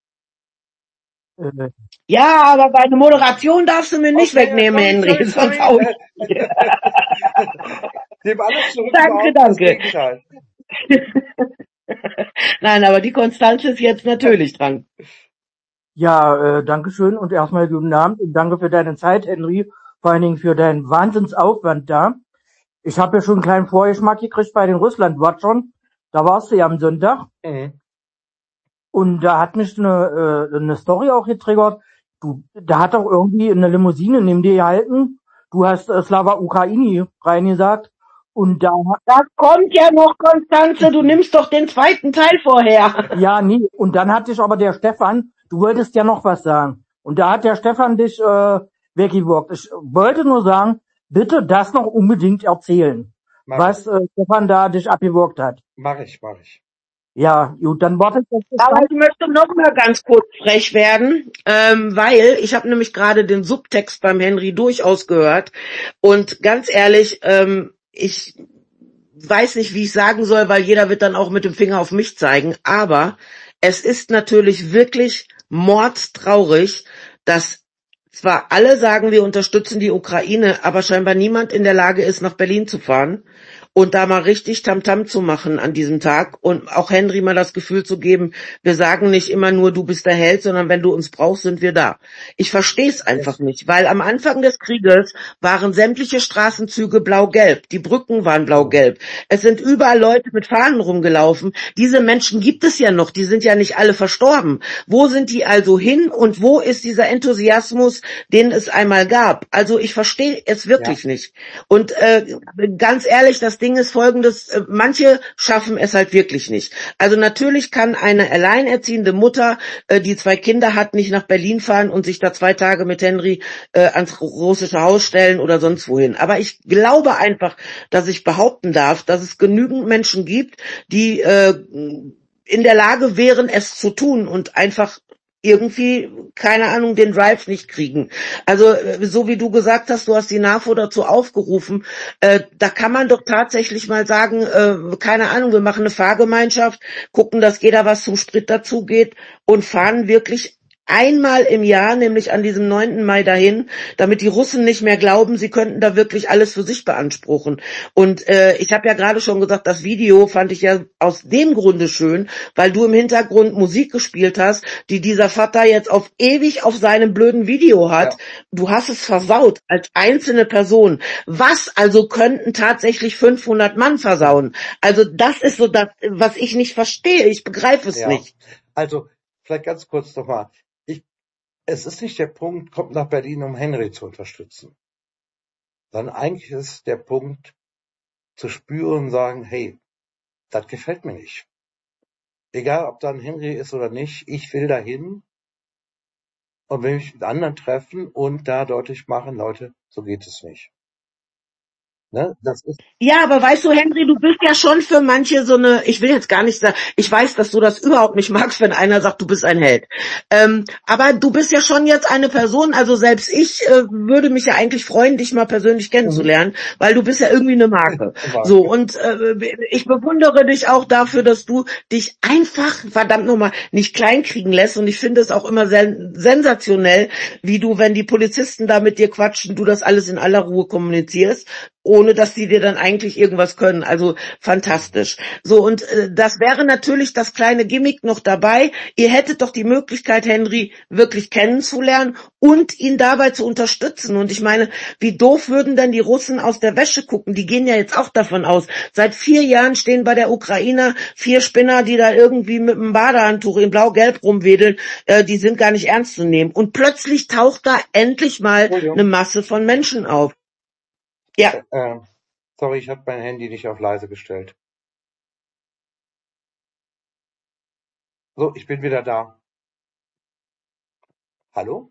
Äh, Ja, aber bei der Moderation darfst du mir nicht Okay, wegnehmen, sorry, Henry, sorry, sonst hau sorry. ich dir. Nimm alles zurück, Danke, überhaupt das danke. Gegenteil. Nein, aber die Konstanze ist jetzt natürlich dran. ja, äh, danke schön und erstmal guten Abend und danke für deine Zeit, Henry. Vor allen Dingen für deinen Wahnsinnsaufwand da. Ich habe ja schon einen kleinen Vorgeschmack gekriegt bei den Russland-Watchern. Da warst du ja am Sonntag. Mhm. Und da hat mich eine, äh, eine Story auch getriggert. Du, da hat auch irgendwie eine Limousine neben dir gehalten. Du hast äh, Slava Ukraini reingesagt. Und da, Das kommt ja noch, Konstanze, du nimmst doch den zweiten Teil vorher. ja, nee. Und dann hat dich aber der Stefan, du wolltest ja noch was sagen. Und da hat der Stefan dich äh, weggewirkt. Ich wollte nur sagen, bitte das noch unbedingt erzählen, Mach was äh, Stefan da dich abgewirkt hat. Mach ich, mach ich. Ja, gut, dann wartet das bis Aber dann. ich möchte noch mal ganz kurz frech werden, ähm, weil ich habe nämlich gerade den Subtext beim Henry durchaus gehört und ganz ehrlich, ähm, ich weiß nicht, wie ich sagen soll, weil jeder wird dann auch mit dem Finger auf mich zeigen, aber es ist natürlich wirklich mordstraurig, dass zwar alle sagen, wir unterstützen die Ukraine, aber scheinbar niemand in der Lage ist, nach Berlin zu fahren und da mal richtig Tamtam zu machen an diesem Tag und auch Henry mal das Gefühl zu geben, wir sagen nicht immer nur, du bist der Held, sondern wenn du uns brauchst, sind wir da. Ich verstehe es einfach nicht, weil am Anfang des Krieges waren sämtliche Straßenzüge blau-gelb, die Brücken waren blau-gelb. Es sind überall Leute mit Fahnen rumgelaufen. Diese Menschen gibt es ja noch, die sind ja nicht alle verstorben. Wo sind die also hin und wo ist dieser Enthusiasmus, den es einmal gab? Also ich verstehe es wirklich Ja. nicht. Und äh, ganz ehrlich, das Ding ist folgendes, äh, manche schaffen es halt wirklich nicht. Also natürlich kann eine alleinerziehende Mutter, äh, die zwei Kinder hat, nicht nach Berlin fahren und sich da zwei Tage mit Henry äh, ans russische Haus stellen oder sonst wohin. Aber ich glaube einfach, dass ich behaupten darf, dass es genügend Menschen gibt, die äh, in der Lage wären, es zu tun und einfach irgendwie, keine Ahnung, den Drive nicht kriegen. Also äh, so wie du gesagt hast, du hast die NAFO dazu aufgerufen, äh, da kann man doch tatsächlich mal sagen, äh, keine Ahnung, wir machen eine Fahrgemeinschaft, gucken, dass jeder was zum Sprit dazu geht und fahren wirklich einmal im Jahr, nämlich an diesem neunten Mai dahin, damit die Russen nicht mehr glauben, sie könnten da wirklich alles für sich beanspruchen. Und äh, ich habe ja gerade schon gesagt, das Video fand ich ja aus dem Grunde schön, weil du im Hintergrund Musik gespielt hast, die dieser Vater jetzt auf ewig auf seinem blöden Video hat. Ja. Du hast es versaut als einzelne Person. Was also könnten tatsächlich fünfhundert Mann versauen? Also das ist so das, was ich nicht verstehe. Ich begreife es Ja. nicht. Also, vielleicht ganz kurz nochmal. Ich, es ist nicht der Punkt, kommt nach Berlin, um Henry zu unterstützen. Sondern eigentlich ist der Punkt, zu spüren und sagen, hey, das gefällt mir nicht. Egal, ob da ein Henry ist oder nicht, ich will dahin und will mich mit anderen treffen und da deutlich machen, Leute, so geht es nicht. Ne? Das ist, Ja, aber weißt du, Henry, du bist ja schon für manche so eine, ich will jetzt gar nicht sagen, ich weiß, dass du das überhaupt nicht magst, wenn einer sagt, du bist ein Held. Ähm, aber du bist ja schon jetzt eine Person, also selbst ich äh, würde mich ja eigentlich freuen, dich mal persönlich kennenzulernen, weil du bist ja irgendwie eine Marke. So, und äh, ich bewundere dich auch dafür, dass du dich einfach, verdammt nochmal, nicht kleinkriegen lässt. Und ich finde es auch immer sen sensationell, wie du, wenn die Polizisten da mit dir quatschen, du das alles in aller Ruhe kommunizierst, ohne dass die dir dann eigentlich irgendwas können. Also fantastisch. So, und äh, das wäre natürlich das kleine Gimmick noch dabei. Ihr hättet doch die Möglichkeit, Henry wirklich kennenzulernen und ihn dabei zu unterstützen. Und ich meine, wie doof würden denn die Russen aus der Wäsche gucken? Die gehen ja jetzt auch davon aus. Seit vier Jahren stehen bei der Ukrainer vier Spinner, die da irgendwie mit einem Badehandtuch in blau-gelb rumwedeln. Äh, die sind gar nicht ernst zu nehmen. Und plötzlich taucht da endlich mal eine Masse von Menschen auf. Ja. Äh, sorry, ich habe mein Handy nicht auf leise gestellt. So, ich bin wieder da. Hallo?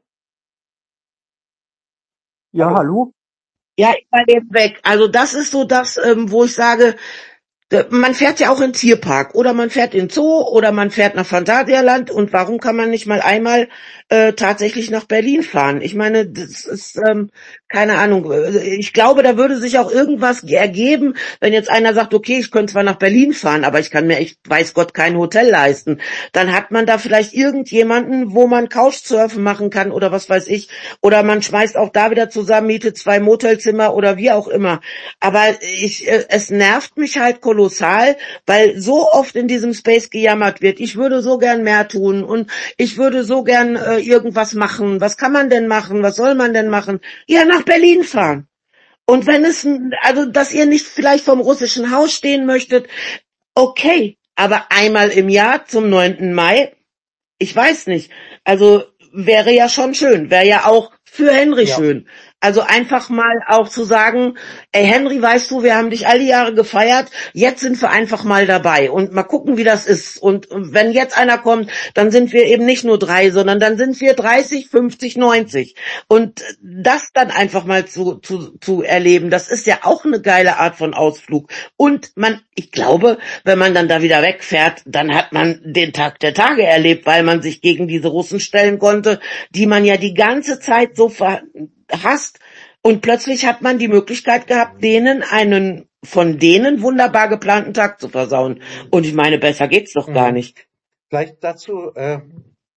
Ja, Hallo? hallo? Ja, ich war jetzt weg. Also das ist so das, ähm, wo ich sage, d- man fährt ja auch in den Tierpark oder man fährt in den Zoo oder man fährt nach Phantasialand und warum kann man nicht mal einmal äh, tatsächlich nach Berlin fahren? Ich meine, das ist, ähm, keine Ahnung, äh, ich glaube, da würde sich auch irgendwas ergeben, wenn jetzt einer sagt, okay, ich könnte zwar nach Berlin fahren, aber ich kann mir, ich weiß Gott, kein Hotel leisten. Dann hat man da vielleicht irgendjemanden, wo man Couchsurfen machen kann oder was weiß ich. Oder man schmeißt auch da wieder zusammen, mietet zwei Motelzimmer oder wie auch immer. Aber ich, äh, es nervt mich halt kolossal, weil so oft in diesem Space gejammert wird. Ich würde so gern mehr tun und ich würde so gern äh, irgendwas machen. Was kann man denn machen? Was soll man denn machen? Ja, nach Berlin fahren. Und wenn es, also, dass ihr nicht vielleicht vom russischen Haus stehen möchtet, okay. Aber einmal im Jahr zum neunten Mai, ich weiß nicht. Also, wäre ja schon schön. Wäre ja auch für Henry Ja. schön. Also einfach mal auch zu sagen, ey Henry, weißt du, wir haben dich all die Jahre gefeiert, jetzt sind wir einfach mal dabei und mal gucken, wie das ist. Und wenn jetzt einer kommt, dann sind wir eben nicht nur drei, sondern dann sind wir dreißig, fünfzig, neunzig. Und das dann einfach mal zu, zu, zu erleben, das ist ja auch eine geile Art von Ausflug. Und man, ich glaube, wenn man dann da wieder wegfährt, dann hat man den Tag der Tage erlebt, weil man sich gegen diese Russen stellen konnte, die man ja die ganze Zeit so ver hasst. Und plötzlich hat man die Möglichkeit gehabt, denen einen von denen wunderbar geplanten Tag zu versauen. Und ich meine, besser geht's doch gar Mhm. nicht. Vielleicht dazu, äh,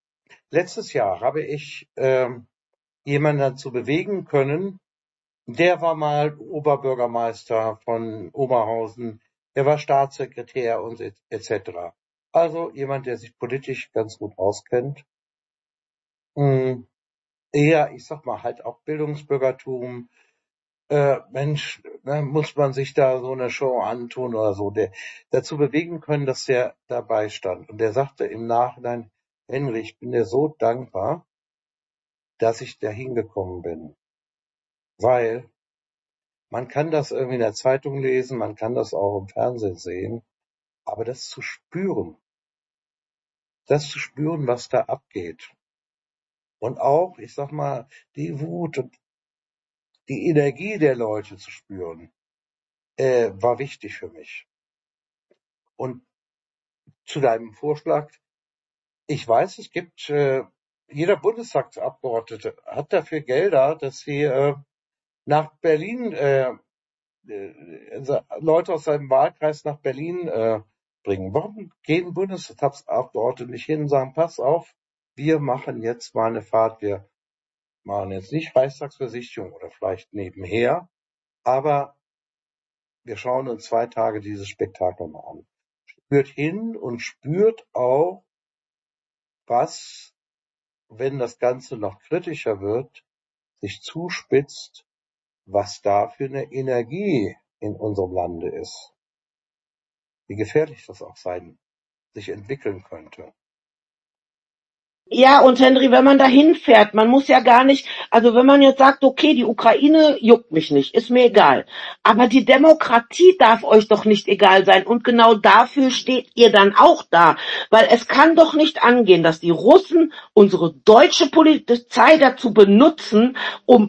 letztes Jahr habe ich ähm, jemanden dazu bewegen können, der war mal Oberbürgermeister von Oberhausen, der war Staatssekretär und et et cetera. Also jemand, der sich politisch ganz gut auskennt. Hm, eher, ich sag mal, halt auch Bildungsbürgertum. Äh, Mensch, ne, muss man sich da so eine Show antun oder so, der dazu bewegen können, dass der dabei stand. Und der sagte im Nachhinein, Henry, ich bin dir so dankbar, dass ich da hingekommen bin. Weil man kann das irgendwie in der Zeitung lesen, man kann das auch im Fernsehen sehen, aber das zu spüren, das zu spüren, was da abgeht. Und auch, ich sag mal, die Wut und die Energie der Leute zu spüren, äh, war wichtig für mich. Und zu deinem Vorschlag, ich weiß, es gibt, äh, jeder Bundestagsabgeordnete hat dafür Gelder, dass sie äh, nach Berlin, äh, äh, Leute aus seinem Wahlkreis nach Berlin äh, bringen. Warum gehen Bundestagsabgeordnete nicht hin und sagen, pass auf, wir machen jetzt mal eine Fahrt, wir machen jetzt nicht Reichstagsbesichtigung oder vielleicht nebenher, aber wir schauen uns zwei Tage dieses Spektakel mal an. Spürt hin und spürt auch, was, wenn das Ganze noch kritischer wird, sich zuspitzt, was da für eine Energie in unserem Lande ist. Wie gefährlich das auch sein, sich entwickeln könnte. Ja, und Henry, wenn man da hinfährt, man muss ja gar nicht, also wenn man jetzt sagt, okay, die Ukraine juckt mich nicht, ist mir egal. Aber die Demokratie darf euch doch nicht egal sein. Und genau dafür steht ihr dann auch da. Weil es kann doch nicht angehen, dass die Russen unsere deutsche Polizei dazu benutzen, um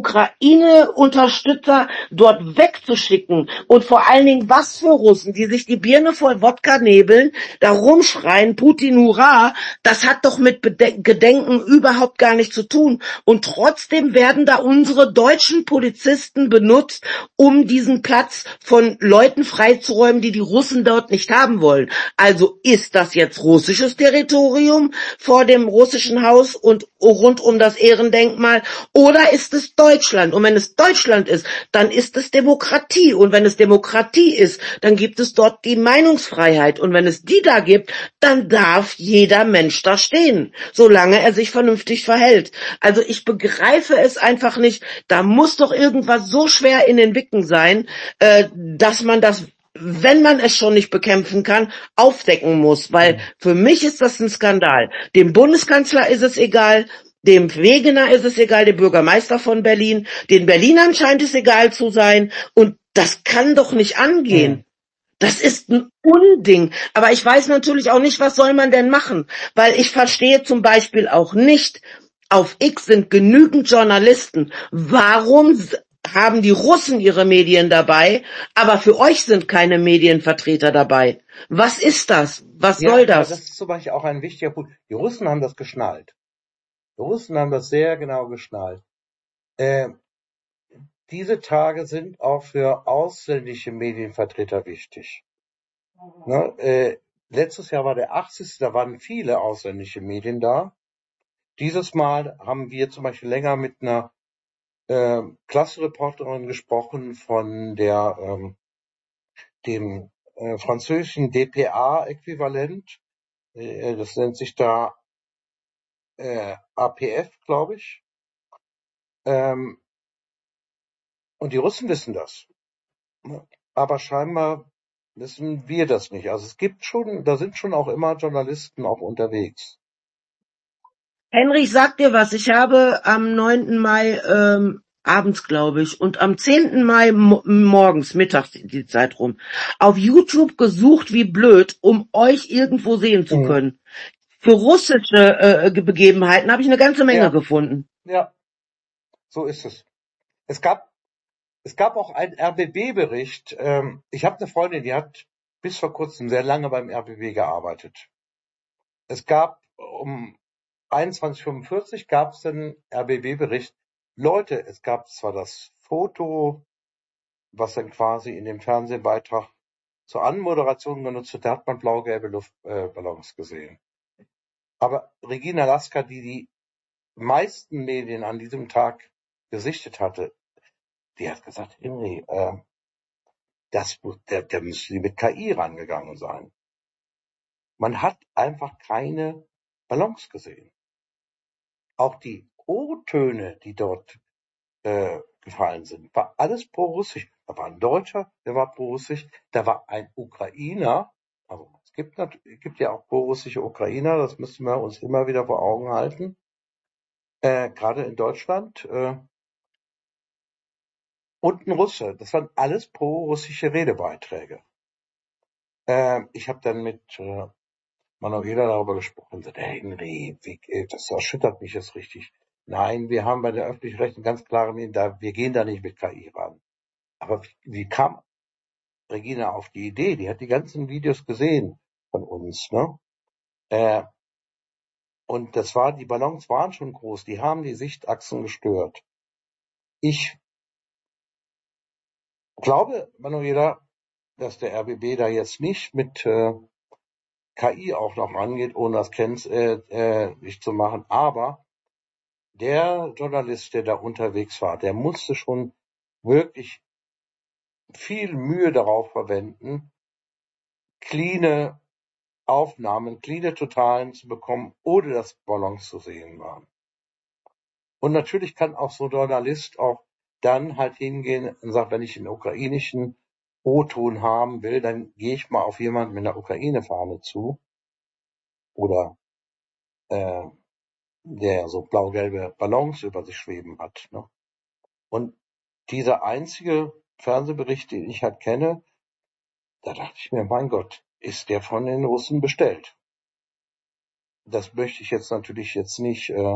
Ukraine-Unterstützer dort wegzuschicken. Und vor allen Dingen, was für Russen, die sich die Birne voll Wodka nebeln, da rumschreien, Putin hurra, das hat doch mit Bede- Gedenken überhaupt gar nichts zu tun. Und trotzdem werden da unsere deutschen Polizisten benutzt, um diesen Platz von Leuten freizuräumen, die die Russen dort nicht haben wollen. Also ist das jetzt russisches Territorium vor dem russischen Haus und rund um das Ehrendenkmal, oder ist es Deutschland? Und wenn es Deutschland ist, dann ist es Demokratie. Und wenn es Demokratie ist, dann gibt es dort die Meinungsfreiheit. Und wenn es die da gibt, dann darf jeder Mensch da stehen, solange er sich vernünftig verhält. Also ich begreife es einfach nicht. Da muss doch irgendwas so schwer in den Wicken sein, äh, dass man das, wenn man es schon nicht bekämpfen kann, aufdecken muss. Weil für mich ist das ein Skandal. Dem Bundeskanzler ist es egal, dem Wegener ist es egal, dem Bürgermeister von Berlin, den Berlinern scheint es egal zu sein. Und das kann doch nicht angehen. Hm. Das ist ein Unding. Aber ich weiß natürlich auch nicht, was soll man denn machen? Weil ich verstehe zum Beispiel auch nicht, auf X sind genügend Journalisten. Warum s- haben die Russen ihre Medien dabei, aber für euch sind keine Medienvertreter dabei? Was ist das? Was Ja, soll aber das das? ist zum Beispiel auch ein wichtiger Punkt. Die Russen haben das geschnallt. Die Russen haben das sehr genau geschnallt. Äh, diese Tage sind auch für ausländische Medienvertreter wichtig. Ne? Äh, letztes Jahr war der achtzigste Da waren viele ausländische Medien da. Dieses Mal haben wir zum Beispiel länger mit einer äh, Klassenreporterin gesprochen von der ähm, dem äh, französischen D P A-Äquivalent. Äh, das nennt sich da äh, A P F, glaube ich. Ähm, und die Russen wissen das. Ne? Aber scheinbar wissen wir das nicht. Also es gibt schon, da sind schon auch immer Journalisten auch unterwegs. Henry, ich sag dir was, ich habe am neunten Mai ähm, abends, glaube ich, und am zehnten Mai mo morgens, mittags die die Zeit rum, auf YouTube gesucht wie blöd, um euch irgendwo sehen zu Mhm. können. Für russische äh, Ge- Begebenheiten habe ich eine ganze Menge Ja, gefunden. ja, so ist es. Es gab, es gab auch einen R B B-Bericht. Ähm, ich habe eine Freundin, die hat bis vor kurzem sehr lange beim R B B gearbeitet. Es gab um einundzwanzig Uhr fünfundvierzig gab es einen R B B-Bericht. Leute, es gab zwar das Foto, was dann quasi in dem Fernsehbeitrag zur Anmoderation genutzt wird, da hat man blau-gelbe Luftballons äh, gesehen. Aber Regina Lasker, die die meisten Medien an diesem Tag gesichtet hatte, die hat gesagt, Henry, äh, das, der, der müsste mit K I rangegangen sein. Man hat einfach keine Balance gesehen. Auch die O-Töne, die dort äh, gefallen sind, war alles pro-russisch. Da war ein Deutscher, der war pro-russisch, da war ein Ukrainer, also es gibt, natürlich, gibt ja auch pro-russische Ukrainer, das müssen wir uns immer wieder vor Augen halten, äh, gerade in Deutschland, äh, und ein Russe, das waren alles pro-russische Redebeiträge. Äh, ich habe dann mit äh, Manuela darüber gesprochen und sagte, hey Henry, wie, das erschüttert mich jetzt richtig. Nein, wir haben bei der öffentlich-rechtlichen ganz klare Medien, da, wir gehen da nicht mit K I ran. Aber wie, wie kam Regina auf die Idee? Die hat die ganzen Videos gesehen von uns, ne? Äh, und das war, die Ballons waren schon groß, die haben die Sichtachsen gestört. Ich glaube, Manuela, dass der R B B da jetzt nicht mit äh, K I auch noch rangeht, ohne das Kenns äh, äh, nicht zu machen. Aber der Journalist, der da unterwegs war, der musste schon wirklich viel Mühe darauf verwenden, cleane Aufnahmen, cleane Totalen zu bekommen, ohne dass Ballons zu sehen waren. Und natürlich kann auch so ein Journalist auch dann halt hingehen und sagt, wenn ich einen ukrainischen O-Ton haben will, dann gehe ich mal auf jemanden mit einer Ukraine-Fahne zu oder äh, der so blau-gelbe Ballons über sich schweben hat. Ne? Und dieser einzige Fernsehbericht, den ich halt kenne, da dachte ich mir, mein Gott, ist der von den Russen bestellt? Das möchte ich jetzt natürlich jetzt nicht äh,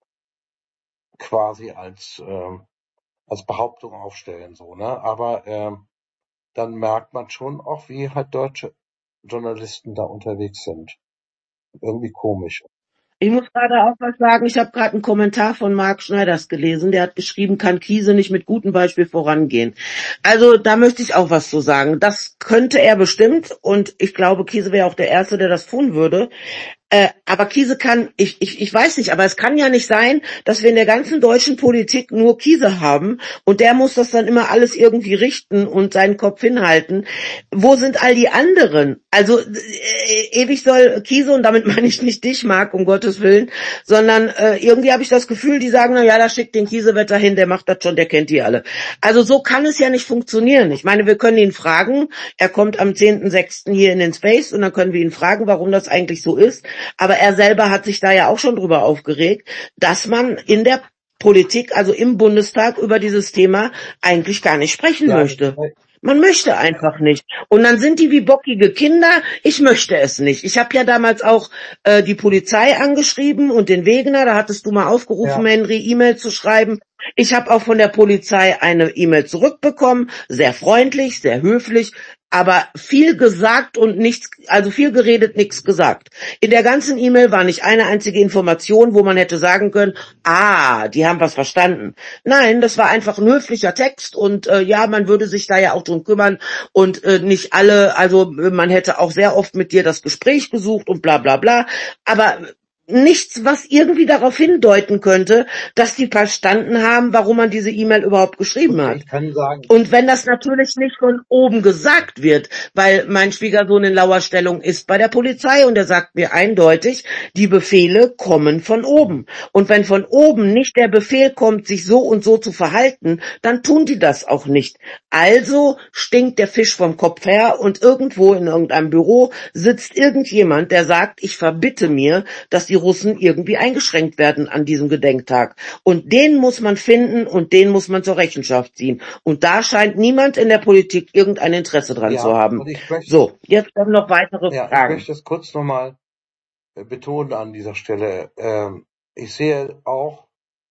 quasi als äh, als Behauptung aufstellen, so, ne? Aber äh, dann merkt man schon auch, wie halt deutsche Journalisten da unterwegs sind. Irgendwie komisch. Ich muss gerade auch was sagen. Ich habe gerade einen Kommentar von Marc Schneiders gelesen. Der hat geschrieben, kann Kiese nicht mit gutem Beispiel vorangehen. Also da möchte ich auch was zu sagen. Das könnte er bestimmt. Und ich glaube, Kiese wäre auch der Erste, der das tun würde. Äh, aber Kiese kann, ich, ich, ich weiß nicht, aber es kann ja nicht sein, dass wir in der ganzen deutschen Politik nur Kiese haben und der muss das dann immer alles irgendwie richten und seinen Kopf hinhalten. Wo sind all die anderen? Also äh, ewig soll Kiese, und damit meine ich nicht dich, Marc, um Gottes Willen, sondern äh, irgendwie habe ich das Gefühl, die sagen, na ja, da schickt den Kiesewetter hin, der macht das schon, der kennt die alle. Also so kann es ja nicht funktionieren. Ich meine, wir können ihn fragen, er kommt am zehnten sechsten hier in den Space und dann können wir ihn fragen, warum das eigentlich so ist. Aber er selber hat sich da ja auch schon drüber aufgeregt, dass man in der Politik, also im Bundestag, über dieses Thema eigentlich gar nicht sprechen Ja, möchte. Man möchte einfach nicht. Und dann sind die wie bockige Kinder. Ich möchte es nicht. Ich habe ja damals auch äh, die Polizei angeschrieben und den Wegener. Da hattest du mal aufgerufen, ja, Henry, E-Mail zu schreiben. Ich habe auch von der Polizei eine E-Mail zurückbekommen. Sehr freundlich, sehr höflich. Aber viel gesagt und nichts, also viel geredet, nichts gesagt. In der ganzen E-Mail war nicht eine einzige Information, wo man hätte sagen können, ah, die haben was verstanden. Nein, das war einfach ein höflicher Text und äh, ja, man würde sich da ja auch drum kümmern und äh, nicht alle, also äh, man hätte auch sehr oft mit dir das Gespräch gesucht und bla bla bla. Aber nichts, was irgendwie darauf hindeuten könnte, dass die verstanden haben, warum man diese E-Mail überhaupt geschrieben hat. ich kann sagen, Und wenn das natürlich nicht von oben gesagt wird, weil mein Schwiegersohn in Lauerstellung ist bei der Polizei und er sagt mir eindeutig, die Befehle kommen von oben. Und wenn von oben nicht der Befehl kommt, sich so und so zu verhalten, dann tun die das auch nicht. Also stinkt der Fisch vom Kopf her und irgendwo in irgendeinem Büro sitzt irgendjemand, der sagt, ich verbitte mir, dass die Russen irgendwie eingeschränkt werden an diesem Gedenktag. Und den muss man finden und den muss man zur Rechenschaft ziehen. Und da scheint niemand in der Politik irgendein Interesse dran ja, zu haben. und ich möchte, So, jetzt kommen noch weitere ja, ich Fragen. möchte es kurz nochmal äh, betonen an dieser Stelle. Ähm, ich sehe auch,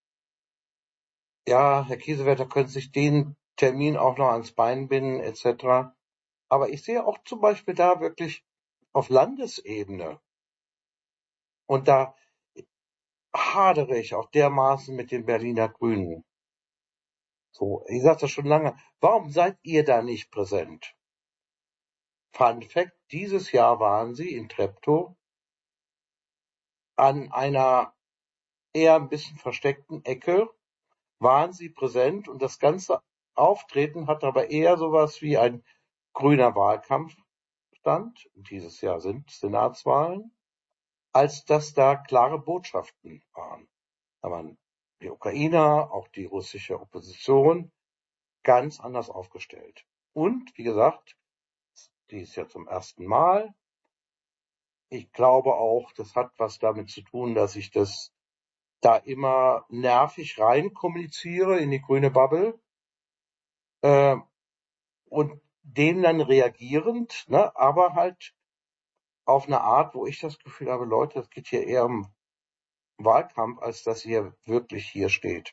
ja, Herr Kiesewetter könnte sich den Termin auch noch ans Bein binden, et cetera. Aber ich sehe auch zum Beispiel da wirklich auf Landesebene, und da hadere ich auch dermaßen mit den Berliner Grünen. So, ich sage das schon lange. Warum seid ihr da nicht präsent? – Fun Fact: Dieses Jahr waren sie in Treptow an einer eher ein bisschen versteckten Ecke waren sie präsent und das ganze Auftreten hat aber eher sowas wie ein grüner Wahlkampf stand. Dieses Jahr sind Senatswahlen, als dass da klare Botschaften waren. Da waren die Ukrainer, auch die russische Opposition ganz anders aufgestellt. Und wie gesagt, die ist ja zum ersten Mal. Ich glaube auch, das hat was damit zu tun, dass ich das da immer nervig rein kommuniziere in die grüne Bubble äh, und dem dann reagierend, ne, aber halt auf eine Art, wo ich das Gefühl habe, Leute, es geht hier eher um Wahlkampf, als dass ihr wirklich hier steht.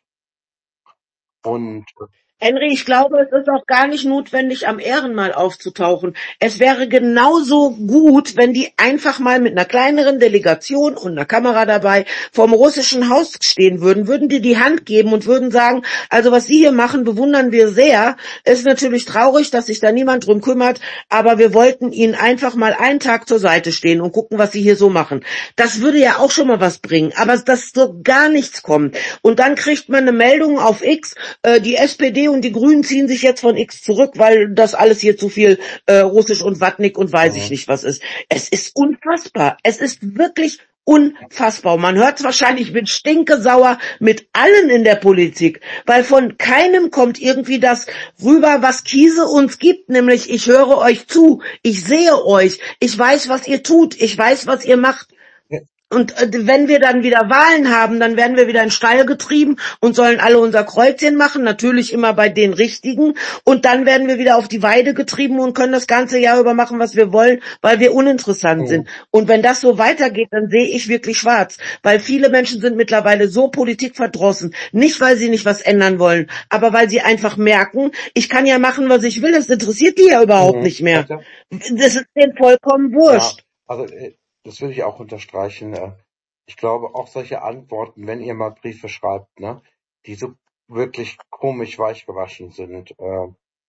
Und Henry, ich glaube, es ist auch gar nicht notwendig, am Ehrenmal aufzutauchen. Es wäre genauso gut, wenn die einfach mal mit einer kleineren Delegation und einer Kamera dabei vorm russischen Haus stehen würden, würden die die Hand geben und würden sagen, also was Sie hier machen, bewundern wir sehr. Es ist natürlich traurig, dass sich da niemand drum kümmert, aber wir wollten Ihnen einfach mal einen Tag zur Seite stehen und gucken, was Sie hier so machen. Das würde ja auch schon mal was bringen, aber dass so gar nichts kommt. Und dann kriegt man eine Meldung auf X, äh, die S P D und die Grünen ziehen sich jetzt von X zurück, weil das alles hier zu viel äh, Russisch und Watnik und weiß ich mhm. nicht was ist. Es ist unfassbar. Es ist wirklich unfassbar. Man hört es wahrscheinlich mit stinkesauer mit allen in der Politik, weil von keinem kommt irgendwie das rüber, was Kiese uns gibt, nämlich ich höre euch zu, ich sehe euch, ich weiß, was ihr tut, ich weiß, was ihr macht. Ja, Und äh, wenn wir dann wieder Wahlen haben, dann werden wir wieder in den Stall getrieben und sollen alle unser Kreuzchen machen, natürlich immer bei den Richtigen. Und dann werden wir wieder auf die Weide getrieben und können das ganze Jahr über machen, was wir wollen, weil wir uninteressant sind. mhm. Und wenn das so weitergeht, dann sehe ich wirklich schwarz. Weil viele Menschen sind mittlerweile so politikverdrossen. Nicht, weil sie nicht was ändern wollen, aber weil sie einfach merken, ich kann ja machen, was ich will. Das interessiert die ja überhaupt Mhm. nicht mehr. Weiter? Das ist denen vollkommen Ja, wurscht. also äh, das will ich auch unterstreichen. äh, Ich glaube auch solche Antworten, wenn ihr mal Briefe schreibt, ne, die so wirklich komisch weich gewaschen sind, äh,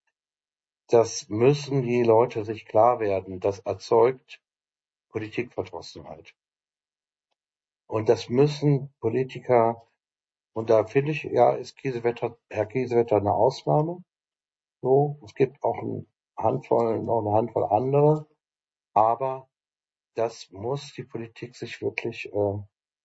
das müssen die Leute sich klar werden. Das erzeugt Politikverdrossenheit. Und das müssen Politiker, und da finde ich, ja, ist Kiesewetter, Herr Kiesewetter eine Ausnahme. So, es gibt auch eine Handvoll, noch eine Handvoll andere, aber das muss die Politik sich wirklich, äh,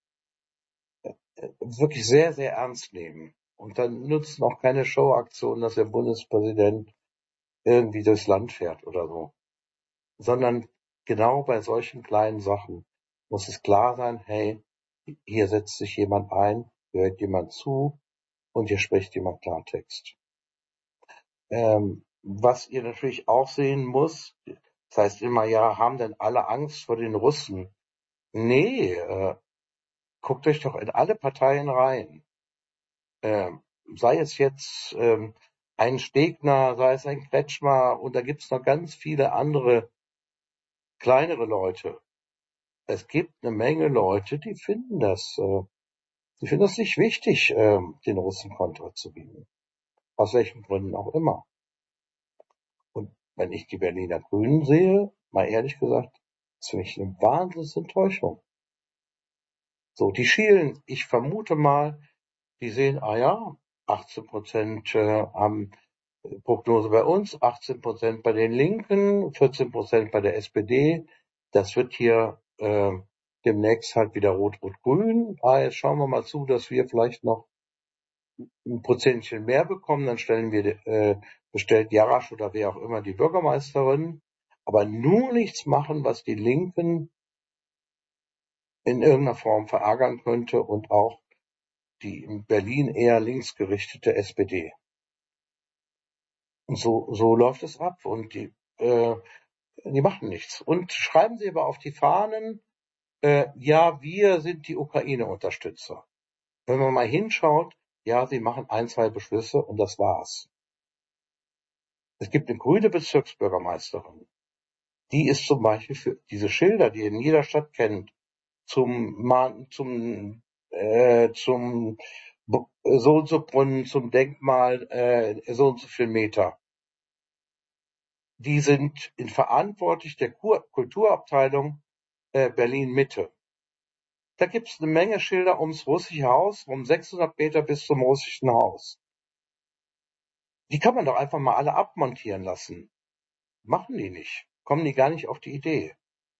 wirklich sehr, sehr ernst nehmen. Und dann nützen auch keine Showaktionen, dass der Bundespräsident irgendwie durchs Land fährt oder so. Sondern genau bei solchen kleinen Sachen muss es klar sein, hey, hier setzt sich jemand ein, hier hört jemand zu und hier spricht jemand Klartext. Ähm, was ihr natürlich auch sehen muss, das heißt immer, ja, haben denn alle Angst vor den Russen? Nee, äh, guckt euch doch in alle Parteien rein. Ähm, sei es jetzt ähm, ein Stegner, sei es ein Kretschmer, und da gibt's noch ganz viele andere kleinere Leute. Es gibt eine Menge Leute, die finden das, äh, die finden das nicht wichtig, ähm, den Russen Kontra zu bieten. Aus welchen Gründen auch immer. Und wenn ich die Berliner Grünen sehe, mal ehrlich gesagt, ist für mich eine Wahnsinnsenttäuschung. So, die schielen, ich vermute mal, die sehen, ah ja, achtzehn Prozent äh, haben Prognose bei uns, achtzehn Prozent bei den Linken, vierzehn Prozent bei der S P D. Das wird hier äh, demnächst halt wieder Rot-Rot-Grün. Ah, jetzt schauen wir mal zu, dass wir vielleicht noch ein Prozentchen mehr bekommen. Dann stellen wir, äh, bestellt Jarasch oder wer auch immer die Bürgermeisterin. Aber nur nichts machen, was die Linken in irgendeiner Form verärgern könnte und auch die in Berlin eher linksgerichtete S P D. Und so, so läuft es ab. Und die, äh, die machen nichts. Und schreiben sie aber auf die Fahnen, äh, ja, wir sind die Ukraine-Unterstützer. Wenn man mal hinschaut, ja, sie machen ein, zwei Beschlüsse und das war's. Es gibt eine grüne Bezirksbürgermeisterin. Die ist zum Beispiel für diese Schilder, die ihr in jeder Stadt kennt, zum, Mahn- zum, äh, zum Bu- so und so Brunnen, zum Denkmal, äh, so und so viel Meter. Die sind in verantwortlich der Kur- Kulturabteilung äh, Berlin Mitte. Da gibt's eine Menge Schilder ums russische Haus, um sechshundert Meter bis zum russischen Haus. Die kann man doch einfach mal alle abmontieren lassen. Machen die nicht. Kommen die gar nicht auf die Idee.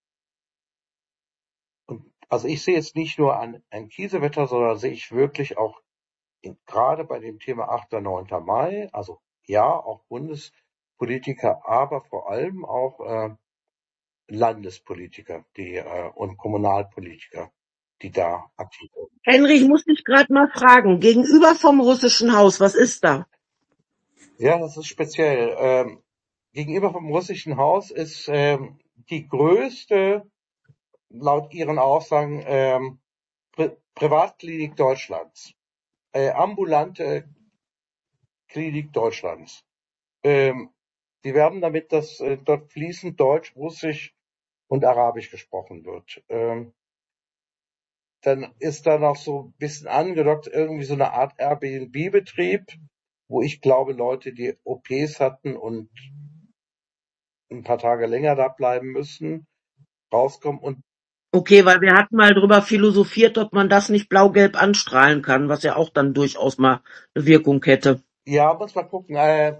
Und also ich sehe jetzt nicht nur an ein Kiesewetter, sondern sehe ich wirklich auch in, gerade bei dem Thema achter neunter Mai, also ja, auch Bundespolitiker, aber vor allem auch äh, Landespolitiker die, äh, und Kommunalpolitiker, die da aktiv sind. Henry, ich muss dich gerade mal fragen, gegenüber vom russischen Haus, was ist da? Ja, das ist speziell. Ähm, gegenüber vom russischen Haus ist ähm, die größte, laut ihren Aussagen, ähm, Pri Privatklinik Deutschlands. Äh, ambulante Klinik Deutschlands. Ähm, die werben damit, dass äh, dort fließend Deutsch, Russisch und Arabisch gesprochen wird. Ähm, dann ist da noch so ein bisschen angedockt irgendwie so eine Art Airbnb-Betrieb, wo ich glaube, Leute, die O Ps hatten und ein paar Tage länger da bleiben müssen, rauskommen. Und Okay, weil wir hatten mal drüber philosophiert, ob man das nicht blau-gelb anstrahlen kann, was ja auch dann durchaus mal eine Wirkung hätte. ja, muss mal gucken. Äh,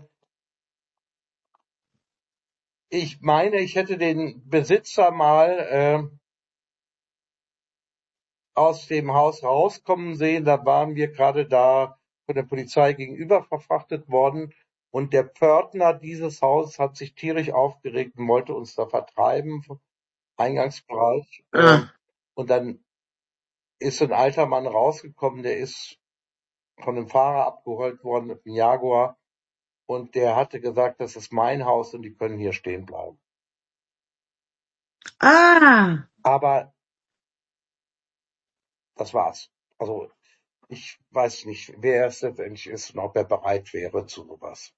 ich meine, ich hätte den Besitzer mal äh, aus dem Haus rauskommen sehen. Da waren wir gerade da von der Polizei gegenüber verfrachtet worden. Und der Pförtner dieses Hauses hat sich tierisch aufgeregt und wollte uns da vertreiben vom Eingangsbereich. Ähm, Ah, und dann ist ein alter Mann rausgekommen, der ist von einem Fahrer abgeholt worden mit einem Jaguar. Und der hatte gesagt, das ist mein Haus und die können hier stehen bleiben. ah. Aber das war's. Also ich weiß nicht, wer es letztendlich ist und ob er bereit wäre zu sowas.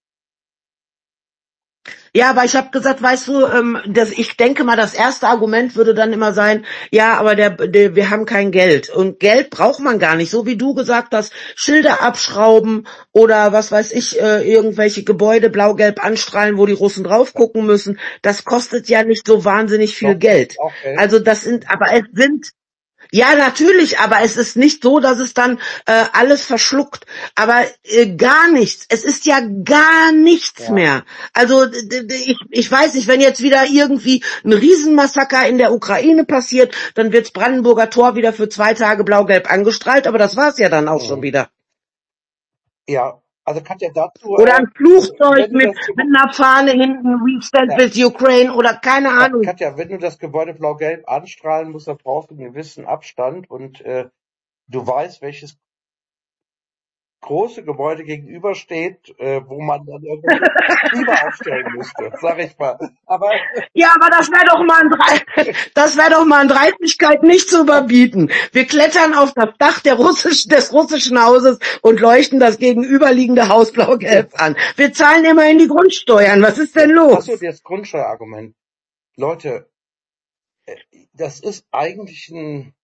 Ja, aber ich habe gesagt, weißt du, ähm, das, ich denke mal, das erste Argument würde dann immer sein, ja, aber der, der, wir haben kein Geld. Und Geld braucht man gar nicht. So wie du gesagt hast, Schilder abschrauben oder was weiß ich, äh, irgendwelche Gebäude blau-gelb anstrahlen, wo die Russen drauf gucken müssen. Das kostet ja nicht so wahnsinnig viel Doch, Geld. auch Geld. Also das sind, aber es sind ja, natürlich, aber es ist nicht so, dass es dann äh, alles verschluckt. Aber äh, gar nichts. Es ist ja gar nichts Ja. mehr. Also d- d- ich, ich weiß nicht, wenn jetzt wieder irgendwie ein Riesenmassaker in der Ukraine passiert, dann wird's Brandenburger Tor wieder für zwei Tage blau-gelb angestrahlt. Aber das war's ja dann auch schon Mhm. wieder. Ja, also Katja, dazu, Oder äh, ein Flugzeug wenn du mit, das mit Gebäude, einer Fahne hinten, We Stand ja, with Ukraine oder keine Ka- Ahnung. Katja, wenn du das Gebäude blau-gelb anstrahlen musst, dann brauchst du einen gewissen Abstand und äh, du weißt, welches große Gebäude gegenübersteht, äh, wo man dann irgendwelche Klima aufstellen müsste, sag ich mal. Aber Ja, aber das wäre doch mal ein Drei- das wäre doch mal an Dreistigkeit nicht zu überbieten. Wir klettern auf das Dach der russisch, des russischen Hauses und leuchten das gegenüberliegende Haus blau-gelb an. Wir zahlen immerhin die Grundsteuern. Was ist denn achso, los? das Grundsteuerargument. Leute, äh, das ist eigentlich ein,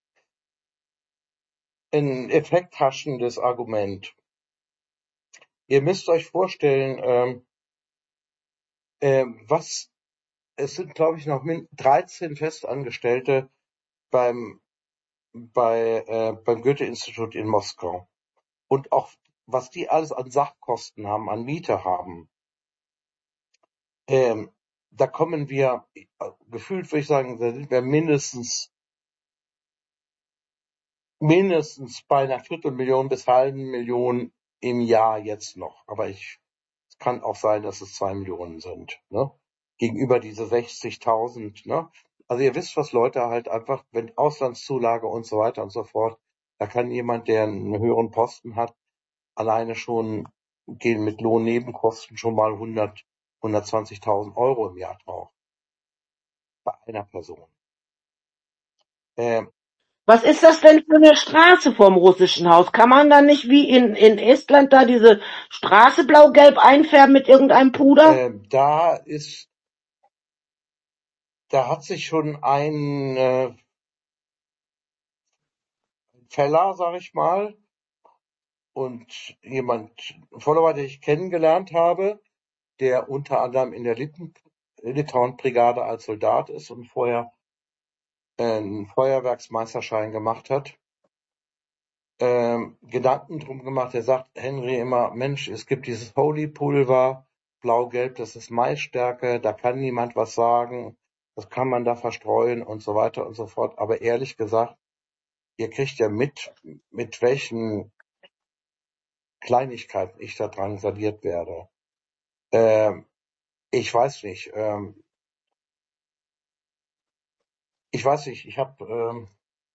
ein effekthaschendes Argument. Ihr müsst euch vorstellen, ähm, äh, was es sind, glaube ich, noch min- dreizehn Festangestellte beim bei äh, beim Goethe-Institut in Moskau. Und auch was die alles an Sachkosten haben, an Miete haben, ähm, da kommen wir, äh, gefühlt würde ich sagen, da sind wir mindestens mindestens bei einer Viertelmillion bis halben Million im Jahr jetzt noch. Aber ich, es kann auch sein, dass es zwei Millionen sind, ne? Gegenüber diese sechzigtausend, ne? Also ihr wisst, was Leute halt einfach, wenn Auslandszulage und so weiter und so fort, da kann jemand, der einen höheren Posten hat, alleine schon gehen mit Lohnnebenkosten schon mal hundert, hundertzwanzigtausend Euro im Jahr drauf. Bei einer Person. Ähm, Was ist das denn für eine Straße vorm russischen Haus? Kann man dann nicht wie in, in Estland da diese Straße blau-gelb einfärben mit irgendeinem Puder? ähm, da ist, da hat sich schon ein äh, Feller, sag ich mal, und jemand, ein Follower, den ich kennengelernt habe, der unter anderem in der Litten, Litauen-Brigade als Soldat ist und vorher einen Feuerwerksmeisterschein gemacht hat, ähm, Gedanken drum gemacht. Er sagt Henry immer, Mensch, es gibt dieses Holy Pulver, blau-gelb, das ist Maisstärke, da kann niemand was sagen, das kann man da verstreuen und so weiter und so fort. Aber ehrlich gesagt, ihr kriegt ja mit, mit welchen Kleinigkeiten ich da drangsaliert werde. Ähm, ich weiß nicht. Ähm, ich weiß nicht, ich habe ähm,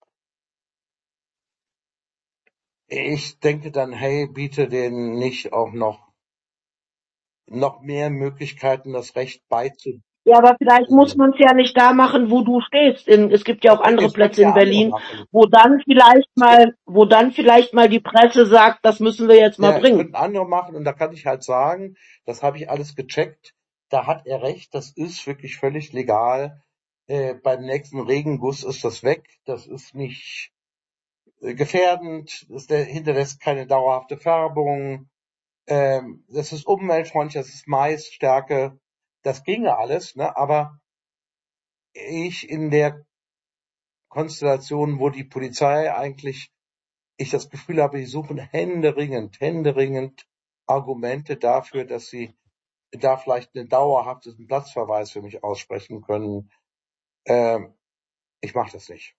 ich denke dann, hey, biete denen nicht auch noch noch mehr Möglichkeiten, das Recht beizubringen. Ja, aber vielleicht muss man es ja nicht da machen, wo du stehst. In, es gibt ja auch Okay, andere das können Plätze in ja andere Berlin, machen. wo dann vielleicht Es gibt, mal, wo dann vielleicht mal die Presse sagt, das müssen wir jetzt mal ja, bringen. könnten andere machen und da kann ich halt sagen, das habe ich alles gecheckt, da hat er recht, das ist wirklich völlig legal. Äh, beim nächsten Regenguss ist das weg, das ist nicht äh, gefährdend, das der, hinterlässt keine dauerhafte Färbung, ähm, das ist umweltfreundlich, das ist Maisstärke, das ginge alles, ne? Aber ich in der Konstellation, wo die Polizei eigentlich, ich das Gefühl habe, die suchen händeringend, händeringend Argumente dafür, dass sie da vielleicht einen dauerhaften Platzverweis für mich aussprechen können. Ähm, ich mache das nicht.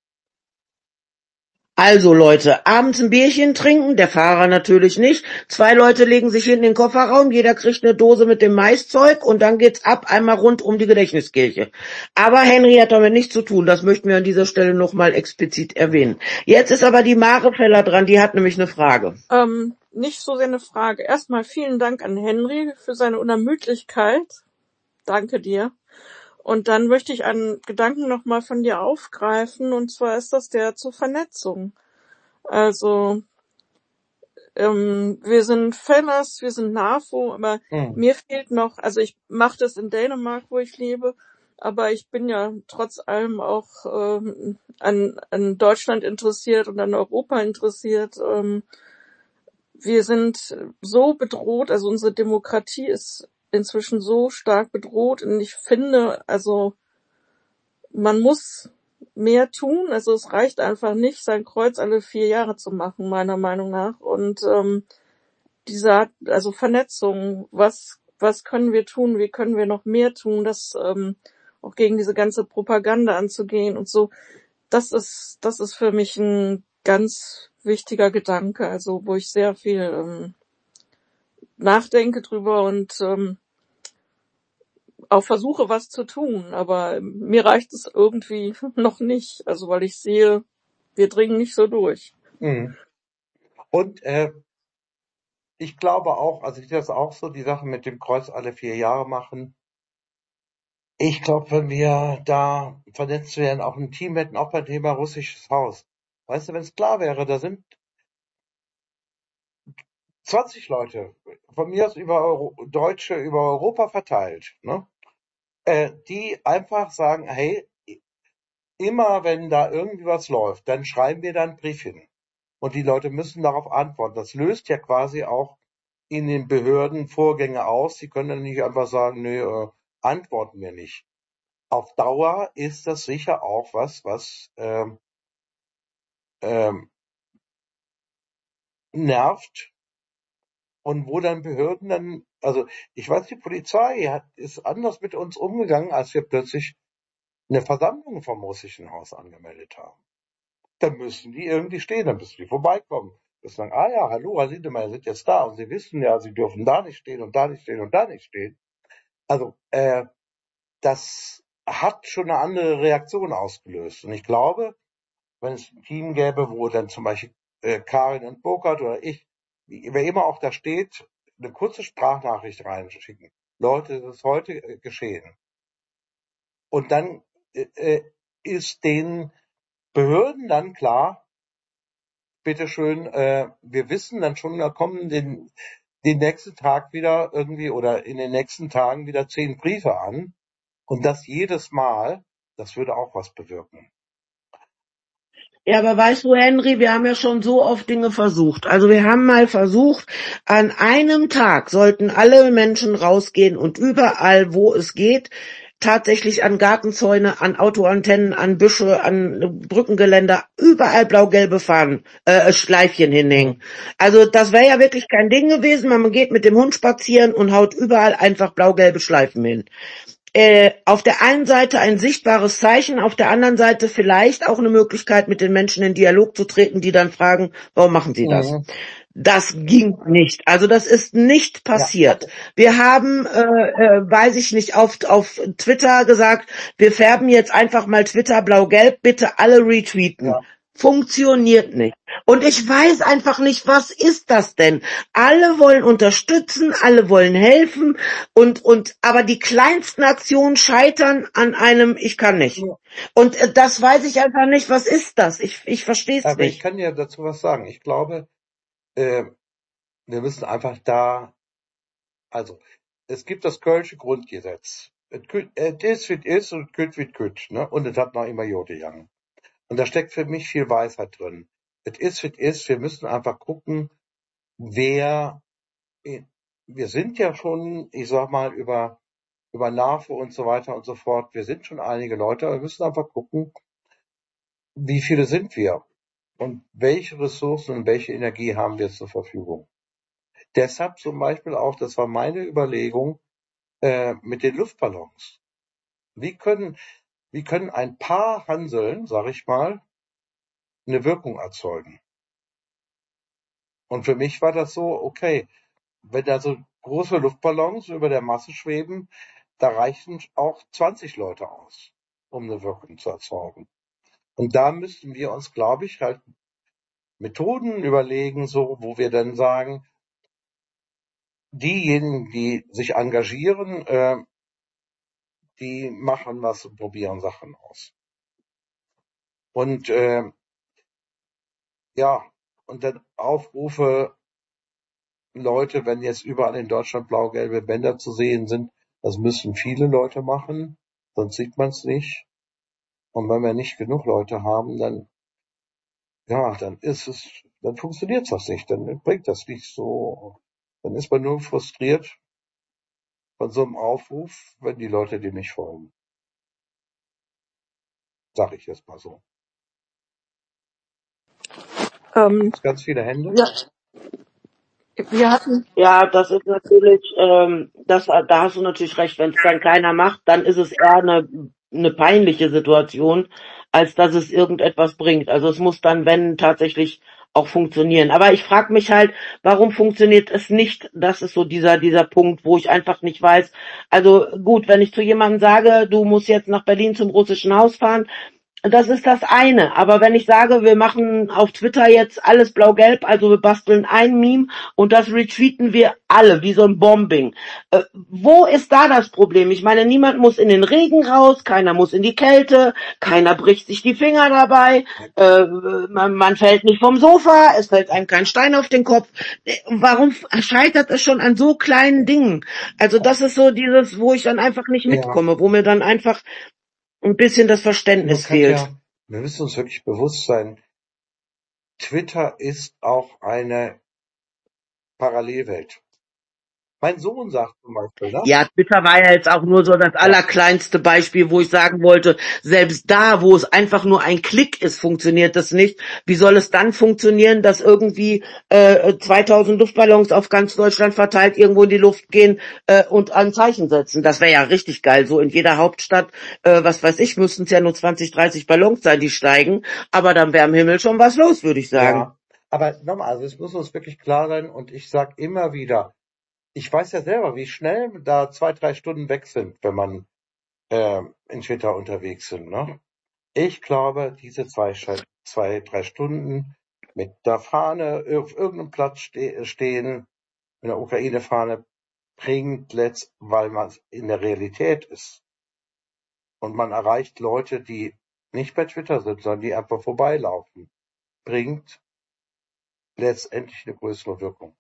Also Leute, abends ein Bierchen trinken, der Fahrer natürlich nicht. Zwei Leute legen sich in den Kofferraum, jeder kriegt eine Dose mit dem Maiszeug und dann geht's ab, einmal rund um die Gedächtniskirche. Aber Henry hat damit nichts zu tun, das möchten wir an dieser Stelle nochmal explizit erwähnen. Jetzt ist aber die Mare Feller dran, die hat nämlich eine Frage. Ähm, nicht so sehr eine Frage. Erstmal vielen Dank an Henry für seine Unermüdlichkeit. Danke dir. Und dann möchte ich einen Gedanken nochmal von dir aufgreifen, und zwar ist das der zur Vernetzung. Also, ähm, wir sind Fellers, wir sind NAFO, aber Hm. mir fehlt noch, also ich mache das in Dänemark, wo ich lebe, aber ich bin ja trotz allem auch ähm, an, an Deutschland interessiert und an Europa interessiert. Ähm, wir sind so bedroht, also unsere Demokratie ist inzwischen so stark bedroht, und ich finde, also man muss mehr tun, also es reicht einfach nicht, sein Kreuz alle vier Jahre zu machen, meiner Meinung nach. Und ähm, dieser, also Vernetzung, was was können wir tun, wie können wir noch mehr tun, das ähm, auch gegen diese ganze Propaganda anzugehen und so, das ist das ist für mich ein ganz wichtiger Gedanke, also wo ich sehr viel ähm, nachdenke drüber und ähm, auch versuche, was zu tun, aber mir reicht es irgendwie noch nicht, also weil ich sehe, wir dringen nicht so durch. Hm. Und äh, ich glaube auch, also ich sehe das auch so, die Sache mit dem Kreuz alle vier Jahre machen. Ich glaube, wenn wir da vernetzt wären, auch ein Team hätten, auch beim Thema russisches Haus. Weißt du, wenn es klar wäre, da sind zwanzig Leute, von mir aus über Euro, Deutsche über Europa verteilt, ne? Äh, die einfach sagen, hey, immer wenn da irgendwie was läuft, dann schreiben wir da einen Brief hin. Und die Leute müssen darauf antworten. Das löst ja quasi auch in den Behörden Vorgänge aus. Sie können dann nicht einfach sagen, nö, äh, antworten wir nicht. Auf Dauer ist das sicher auch was, was ähm, ähm, nervt und wo dann Behörden dann, also ich weiß, die Polizei hat, ist anders mit uns umgegangen, als wir plötzlich eine Versammlung vom russischen Haus angemeldet haben. Dann müssen die irgendwie stehen, dann müssen die vorbeikommen. Das sagen, ah ja, hallo, Herr Lindemeyer, Sie sind jetzt da und Sie wissen ja, Sie dürfen da nicht stehen und da nicht stehen und da nicht stehen. Also äh, das hat schon eine andere Reaktion ausgelöst. Und ich glaube, wenn es ein Team gäbe, wo dann zum Beispiel äh, Karin und Burkhard oder ich, wer immer auch da steht, eine kurze Sprachnachricht reinschicken. Leute, das ist heute äh, geschehen. Und dann äh, ist den Behörden dann klar, bitteschön, äh, wir wissen dann schon, da kommen den, den nächsten Tag wieder irgendwie oder in den nächsten Tagen wieder zehn Briefe an. Und das jedes Mal, das würde auch was bewirken. Ja, aber weißt du, Henry, wir haben ja schon so oft Dinge versucht. Also wir haben mal versucht, an einem Tag sollten alle Menschen rausgehen und überall, wo es geht, tatsächlich an Gartenzäune, an Autoantennen, an Büsche, an Brückengeländer, überall blau-gelbe Fahnen, äh, Schleifchen hinhängen. Mhm. Also das wäre ja wirklich kein Ding gewesen, man geht mit dem Hund spazieren und haut überall einfach blau-gelbe Schleifen hin. Äh, auf der einen Seite ein sichtbares Zeichen, auf der anderen Seite vielleicht auch eine Möglichkeit, mit den Menschen in Dialog zu treten, die dann fragen, warum machen sie das? Mhm. Das ging nicht. Also das ist nicht Ja, passiert. also, Wir haben, äh, äh, weiß ich nicht, auf, auf Twitter gesagt, wir färben jetzt einfach mal Twitter blau-gelb, bitte alle retweeten. ja, Funktioniert nicht. Und ich weiß einfach nicht, was ist das denn? Alle wollen unterstützen, alle wollen helfen und, und, aber die kleinsten Aktionen scheitern an einem, ich kann nicht. ja. Und äh, das weiß ich einfach nicht, was ist das? Ich, ich verstehe es Aber ich nicht. kann ja dazu was sagen. Ich glaube, äh, wir müssen einfach da, also, es gibt das Kölsche Grundgesetz. Es küt- es ist, wie es ist und küt, wie es küt, ne? Und es hat noch immer Jode Young. Und da steckt für mich viel Weisheit drin. Es ist, wie es ist. Wir müssen einfach gucken, wer, wir sind ja schon, ich sag mal, über, über NAFO und so weiter und so fort. Wir sind schon einige Leute, aber wir müssen einfach gucken, wie viele sind wir? Und welche Ressourcen und welche Energie haben wir zur Verfügung? Deshalb zum Beispiel auch, das war meine Überlegung, äh, mit den Luftballons. Wie können, wie können ein paar Hanseln, sag ich mal, eine Wirkung erzeugen? Und für mich war das so, okay, wenn da so große Luftballons über der Masse schweben, da reichen auch zwanzig Leute aus, um eine Wirkung zu erzeugen. Und da müssten wir uns, glaube ich, halt Methoden überlegen, so, wo wir dann sagen, diejenigen, die sich engagieren, äh, die machen was und probieren Sachen aus. Und äh, ja, und dann Aufrufe, Leute, wenn jetzt überall in Deutschland blau-gelbe Bänder zu sehen sind, das müssen viele Leute machen, sonst sieht man es nicht. Und wenn wir nicht genug Leute haben, dann ja, dann ist es, dann funktioniert das nicht, dann bringt das nicht so. Dann ist man nur frustriert von so einem Aufruf, wenn die Leute dem nicht folgen. Sag ich jetzt mal so. Ähm, Gibt's ganz viele Hände? ja, wir hatten, Ja, das ist natürlich, ähm, das, da hast du natürlich recht. Wenn es dann keiner macht, dann ist es eher eine, eine peinliche Situation, als dass es irgendetwas bringt. Also es muss dann, wenn, tatsächlich auch funktionieren. Aber ich frage mich halt, warum funktioniert es nicht? Das ist so dieser dieser Punkt, wo ich einfach nicht weiß. Also gut, wenn ich zu jemandem sage, du musst jetzt nach Berlin zum Russischen Haus fahren, das ist das eine. Aber wenn ich sage, wir machen auf Twitter jetzt alles blau-gelb, also wir basteln ein Meme und das retweeten wir alle, wie so ein Bombing. Äh, wo ist da das Problem? Ich meine, niemand muss in den Regen raus, keiner muss in die Kälte, keiner bricht sich die Finger dabei, äh, man, man fällt nicht vom Sofa, es fällt einem kein Stein auf den Kopf. Äh, Warum scheitert es schon an so kleinen Dingen? Also das ist so dieses, wo ich dann einfach nicht Ja, mitkomme, wo mir dann einfach ein bisschen das nur Verständnis fehlt. Katja, wir müssen uns wirklich bewusst sein, Twitter ist auch eine Parallelwelt. Mein Sohn sagt zum Beispiel, ne? Ja, Twitter war ja jetzt auch nur so das Ja, allerkleinste Beispiel, wo ich sagen wollte, selbst da, wo es einfach nur ein Klick ist, funktioniert das nicht. Wie soll es dann funktionieren, dass irgendwie äh, zweitausend Luftballons auf ganz Deutschland verteilt irgendwo in die Luft gehen äh, und ein Zeichen setzen? Das wäre ja richtig geil. So in jeder Hauptstadt, äh, was weiß ich, müssten es ja nur zwanzig, dreißig Ballons sein, die steigen. Aber dann wäre im Himmel schon was los, würde ich sagen. ja. Aber nochmal, also es muss uns wirklich klar sein und ich sag immer wieder, ich weiß ja selber, wie schnell da zwei, drei Stunden weg sind, wenn man äh, in Twitter unterwegs sind, ne? Ich glaube, diese zwei, Sche- zwei, drei Stunden mit der Fahne auf irgendeinem Platz ste stehen, mit der Ukraine-Fahne, bringt letzt, weil man in der Realität ist. Und man erreicht Leute, die nicht bei Twitter sind, sondern die einfach vorbeilaufen, bringt letztendlich eine größere Wirkung.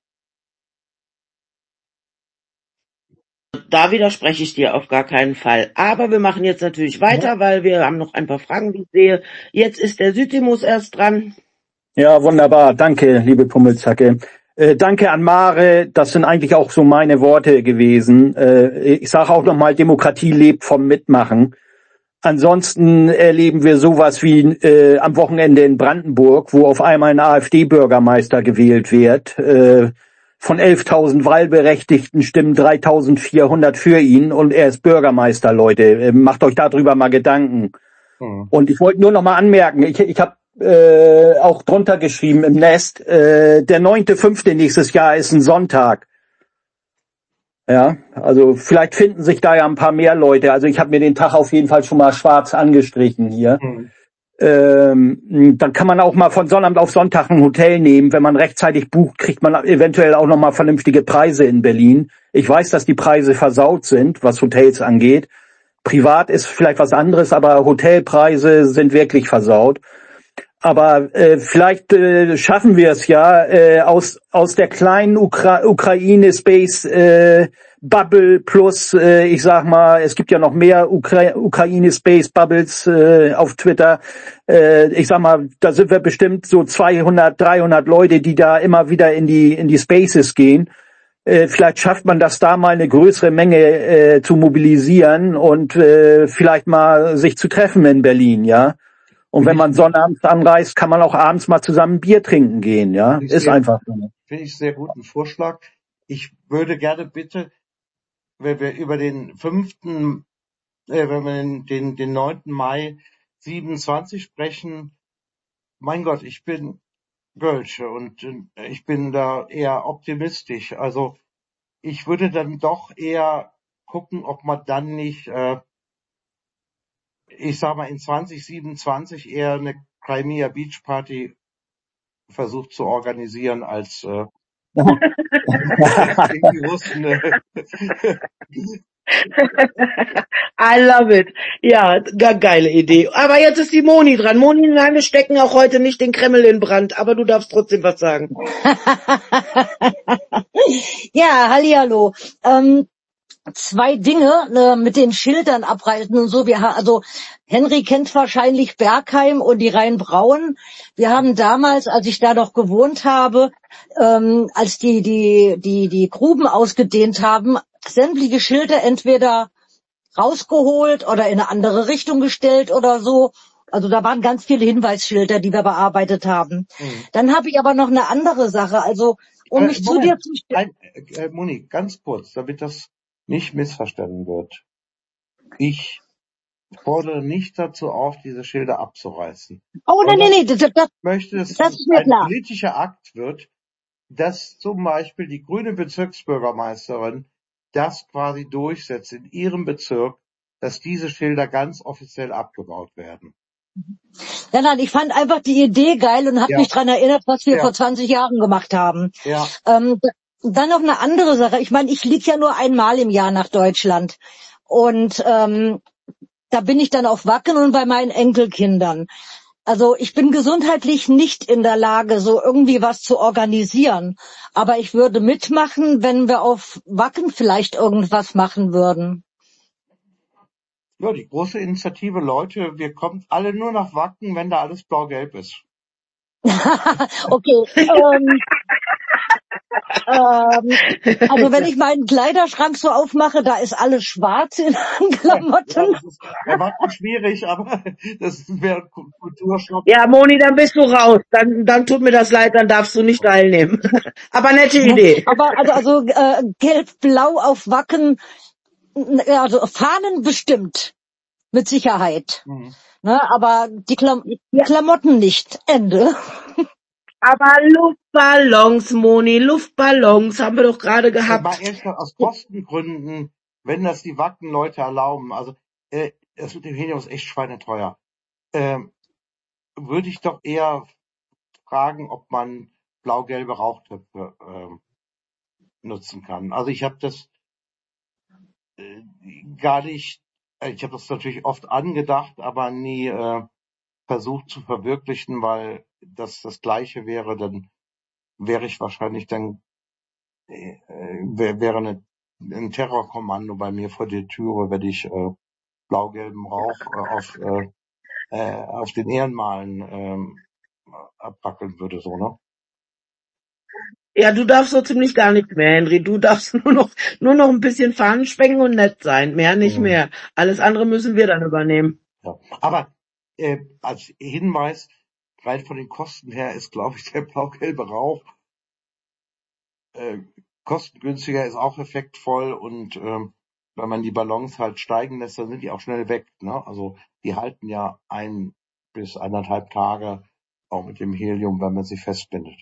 Da widerspreche ich dir auf gar keinen Fall. Aber wir machen jetzt natürlich weiter, weil wir haben noch ein paar Fragen, wie ich sehe. Jetzt ist der Sütimus erst dran. Ja, wunderbar. Danke, liebe Pummelzacke. Äh, danke an Mare, das sind eigentlich auch so meine Worte gewesen. Äh, ich sage auch nochmal, Demokratie lebt vom Mitmachen. Ansonsten erleben wir sowas wie äh, am Wochenende in Brandenburg, wo auf einmal ein AfD-Bürgermeister gewählt wird. Äh, von elftausend Wahlberechtigten stimmen dreitausendvierhundert für ihn und er ist Bürgermeister, Leute. Äh, macht euch darüber mal Gedanken. Hm. Und ich wollte nur noch mal anmerken, ich, ich habe äh, auch drunter geschrieben im Nest, äh, der neunte fünfte nächstes Jahr ist ein Sonntag. Ja, also vielleicht finden sich da ja ein paar mehr Leute. Also ich habe mir den Tag auf jeden Fall schon mal schwarz angestrichen hier. Hm. Ähm, dann kann man auch mal von Sonnabend auf Sonntag ein Hotel nehmen. Wenn man rechtzeitig bucht, kriegt man eventuell auch noch mal vernünftige Preise in Berlin. Ich weiß, dass die Preise versaut sind, was Hotels angeht. Privat ist vielleicht was anderes, aber Hotelpreise sind wirklich versaut. Aber äh, vielleicht äh, schaffen wir es ja, äh, aus aus der kleinen Ukra Ukraine Space äh, Bubble plus, äh, ich sag mal, es gibt ja noch mehr Ukra Ukraine Space Bubbles äh, auf Twitter. Äh, ich sag mal, da sind wir bestimmt so zweihundert, dreihundert Leute, die da immer wieder in die in die Spaces gehen. Äh, vielleicht schafft man das da mal eine größere Menge äh, zu mobilisieren und äh, vielleicht mal sich zu treffen in Berlin, ja. Und wenn man sonnabends anreist, kann man auch abends mal zusammen Bier trinken gehen, ja. Finde ich Ist sehr, einfach so. finde ich sehr guten Vorschlag. Ich würde gerne bitte, wenn wir über den fünften, äh, wenn wir den, den, den neunten Mai siebenundzwanzig sprechen, mein Gott, ich bin Gölsche und äh, ich bin da eher optimistisch. Also ich würde dann doch eher gucken, ob man dann nicht, äh, ich sag mal, in zwanzig siebenundzwanzig eher eine Crimea Beach Party versucht zu organisieren, als äh, gegen die Russen. Äh, I love it. Ja, ge geile Idee. Aber jetzt ist die Moni dran. Moni, nein, wir stecken auch heute nicht den Kreml in Brand, aber du darfst trotzdem was sagen. Ja, hallihallo. Ähm, zwei Dinge äh, mit den Schildern abreißen und so. Wir ha also Henry kennt wahrscheinlich Bergheim und die Rheinbrauen. Wir haben damals, als ich da noch gewohnt habe, ähm, als die die die die Gruben ausgedehnt haben, sämtliche Schilder entweder rausgeholt oder in eine andere Richtung gestellt oder so. Also da waren ganz viele Hinweisschilder, die wir bearbeitet haben. Mhm. Dann habe ich aber noch eine andere Sache. Also um äh, mich zu dir Moment, zu stellen. ein, äh, Moni, ganz kurz, damit das nicht missverstanden wird. Ich fordere nicht dazu auf, diese Schilder abzureißen, Oh, nee, nee, sondern nee, das, das, ich möchte, dass das es ist mir ein klar. politischer Akt wird, dass zum Beispiel die grüne Bezirksbürgermeisterin das quasi durchsetzt in ihrem Bezirk, dass diese Schilder ganz offiziell abgebaut werden. Ja, nein, ich fand einfach die Idee geil und habe Ja, mich dran erinnert, was wir ja, vor zwanzig Jahren gemacht haben. ja. Ähm, dann noch eine andere Sache. Ich meine, ich fliege ja nur einmal im Jahr nach Deutschland. Und ähm, da bin ich dann auf Wacken und bei meinen Enkelkindern. Also ich bin gesundheitlich nicht in der Lage, so irgendwie was zu organisieren. Aber ich würde mitmachen, wenn wir auf Wacken vielleicht irgendwas machen würden. Ja, die große Initiative, Leute, wir kommen alle nur nach Wacken, wenn da alles blau-gelb ist. Okay. Ähm, ähm, also wenn ich meinen Kleiderschrank so aufmache, da ist alles schwarz in Ja, Klamotten. das ist bei Wacken schwierig, aber das wäre ein Kulturschock. Ja, Moni, dann bist du raus. Dann, dann tut mir das leid, dann darfst du nicht teilnehmen. Aber nette Idee. Aber also, also äh, gelb-blau auf Wacken, äh, also Fahnen bestimmt, mit Sicherheit. Mhm. Ne, aber die Klam Ja, Klamotten nicht. Ende. aber Luftballons, Moni, Luftballons haben wir doch gerade Äh, mal gehabt. ehrlich gesagt, aus Kostengründen, wenn das die Wacken-Leute erlauben, also äh, das mit dem Helium ist echt schweineteuer, ähm, würde ich doch eher fragen, ob man blau-gelbe Rauchtöpfe ähm, nutzen kann. Also ich habe das äh, gar nicht, äh, ich habe das natürlich oft angedacht, aber nie äh, versucht zu verwirklichen, weil das das Gleiche wäre, dann wäre ich wahrscheinlich dann äh, wär, wäre eine, ein Terrorkommando bei mir vor der Türe, wenn ich äh, blau-gelben Rauch äh, auf äh, äh, auf den Ehrenmalen ähm, abfackeln würde, so, ne? Ja, du darfst so ziemlich gar nichts mehr, Henry. Du darfst nur noch, nur noch ein bisschen Fahnen schwenken und nett sein. Mehr nicht Mhm. mehr. Alles andere müssen wir dann übernehmen. Ja. Aber äh, als Hinweis, rein von den Kosten her ist, glaube ich, der blau-gelbe Rauch äh, kostengünstiger, ist auch effektvoll und ähm, wenn man die Ballons halt steigen lässt, dann sind die auch schnell weg. Ne? Also die halten ja ein bis eineinhalb Tage auch mit dem Helium, wenn man sie festbindet.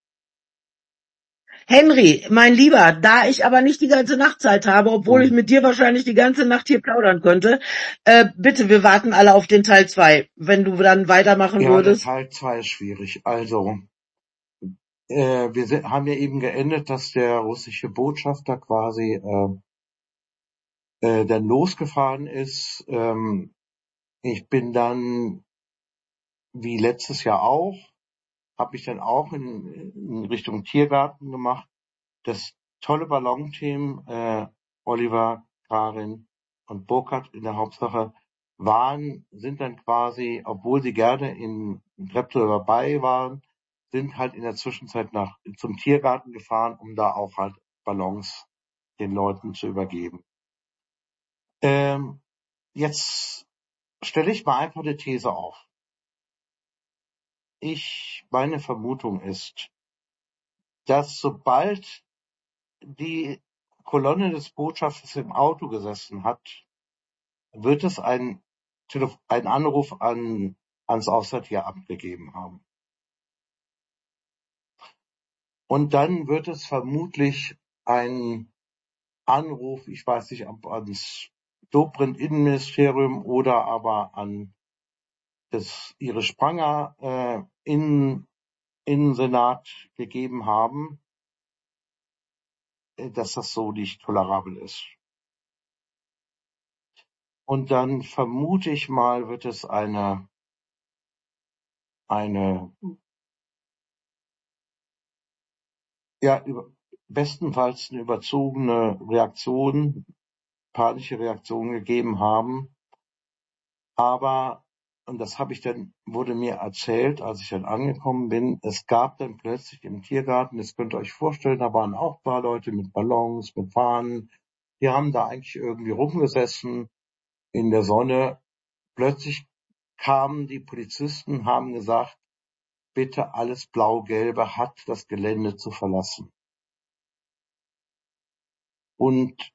Henry, mein Lieber, da ich aber nicht die ganze Nacht Zeit habe, obwohl ich Mhm. mit dir wahrscheinlich die ganze Nacht hier plaudern könnte, äh, bitte, wir warten alle auf den Teil zwei. Wenn du dann weitermachen Ja, der würdest. Teil zwei ist schwierig. Also, äh, wir sind, haben ja eben geendet, dass der russische Botschafter quasi äh, äh, dann losgefahren ist. Ähm, ich bin dann, wie letztes Jahr auch, habe ich dann auch in, in Richtung Tiergarten gemacht. Das tolle Ballonteam, äh, Oliver, Karin und Burkhard in der Hauptsache, waren, sind dann quasi, obwohl sie gerne in Treptow dabei waren, sind halt in der Zwischenzeit nach, zum Tiergarten gefahren, um da auch halt Ballons den Leuten zu übergeben. Ähm, jetzt stelle ich mal einfach eine These auf. Ich, meine Vermutung ist, dass sobald die Kolonne des Botschafters im Auto gesessen hat, wird es ein, Telef- ein Anruf an, ans Auswärtigeamt gegeben haben. Und dann wird es vermutlich ein Anruf, ich weiß nicht, ob ans Dobrindt-Innenministerium oder aber an das Iris Spranger äh, Innen, Innensenat gegeben haben, äh, dass das so nicht tolerabel ist. Und dann vermute ich mal, wird es eine, eine, ja, über, bestenfalls eine überzogene Reaktion, panische Reaktion gegeben haben. Aber, und das habe ich dann, wurde mir erzählt, als ich dann angekommen bin, es gab dann plötzlich im Tiergarten, das könnt ihr euch vorstellen, da waren auch ein paar Leute mit Ballons, mit Fahnen, die haben da eigentlich irgendwie rumgesessen in der Sonne. Plötzlich kamen die Polizisten, haben gesagt, bitte alles Blau-Gelbe hat das Gelände zu verlassen. Und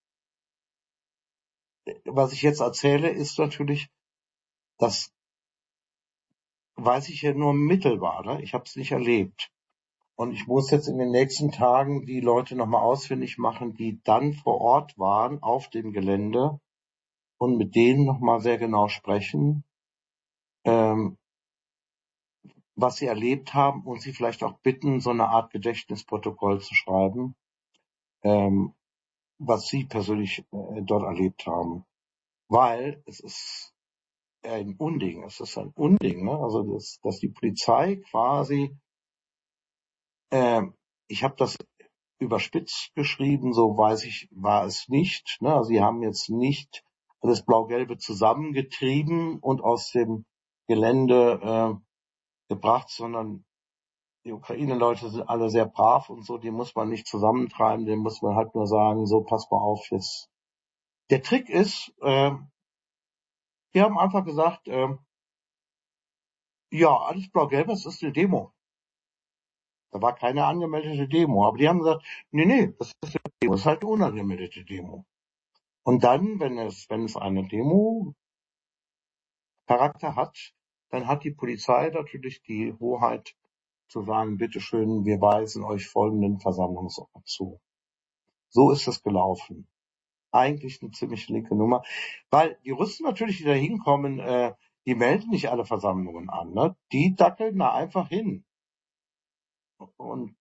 was ich jetzt erzähle, ist natürlich, das weiß ich ja nur mittelbar. Ne? Ich habe es nicht erlebt. Und ich muss jetzt in den nächsten Tagen die Leute nochmal ausfindig machen, die dann vor Ort waren auf dem Gelände und mit denen nochmal sehr genau sprechen, ähm, was sie erlebt haben und sie vielleicht auch bitten, so eine Art Gedächtnisprotokoll zu schreiben, ähm, was sie persönlich äh, dort erlebt haben. Weil es ist ein Unding, es ist ein Unding, ne? Also dass, dass die Polizei quasi, ähm, ich habe das überspitzt geschrieben, so weiß ich, war es nicht. Ne? Also sie haben jetzt nicht das Blau-Gelbe zusammengetrieben und aus dem Gelände äh, gebracht, sondern die Ukraine-Leute sind alle sehr brav und so, die muss man nicht zusammentreiben, denen muss man halt nur sagen, so, pass mal auf, jetzt. Der Trick ist, äh, die haben einfach gesagt, äh, ja, alles Blau-Gelb, das ist eine Demo. Da war keine angemeldete Demo, aber die haben gesagt, nee, nee, das ist eine Demo, das ist halt eine unangemeldete Demo. Und dann, wenn es, wenn es eine Demo-Charakter hat, dann hat die Polizei natürlich die Hoheit zu sagen, bitteschön, wir weisen euch folgenden Versammlungsort zu. So ist es gelaufen. Eigentlich eine ziemlich linke Nummer, weil die Russen natürlich, die da hinkommen, äh, die melden nicht alle Versammlungen an, ne? Die dackeln da einfach hin. Und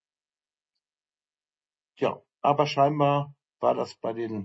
ja, aber scheinbar war das bei den,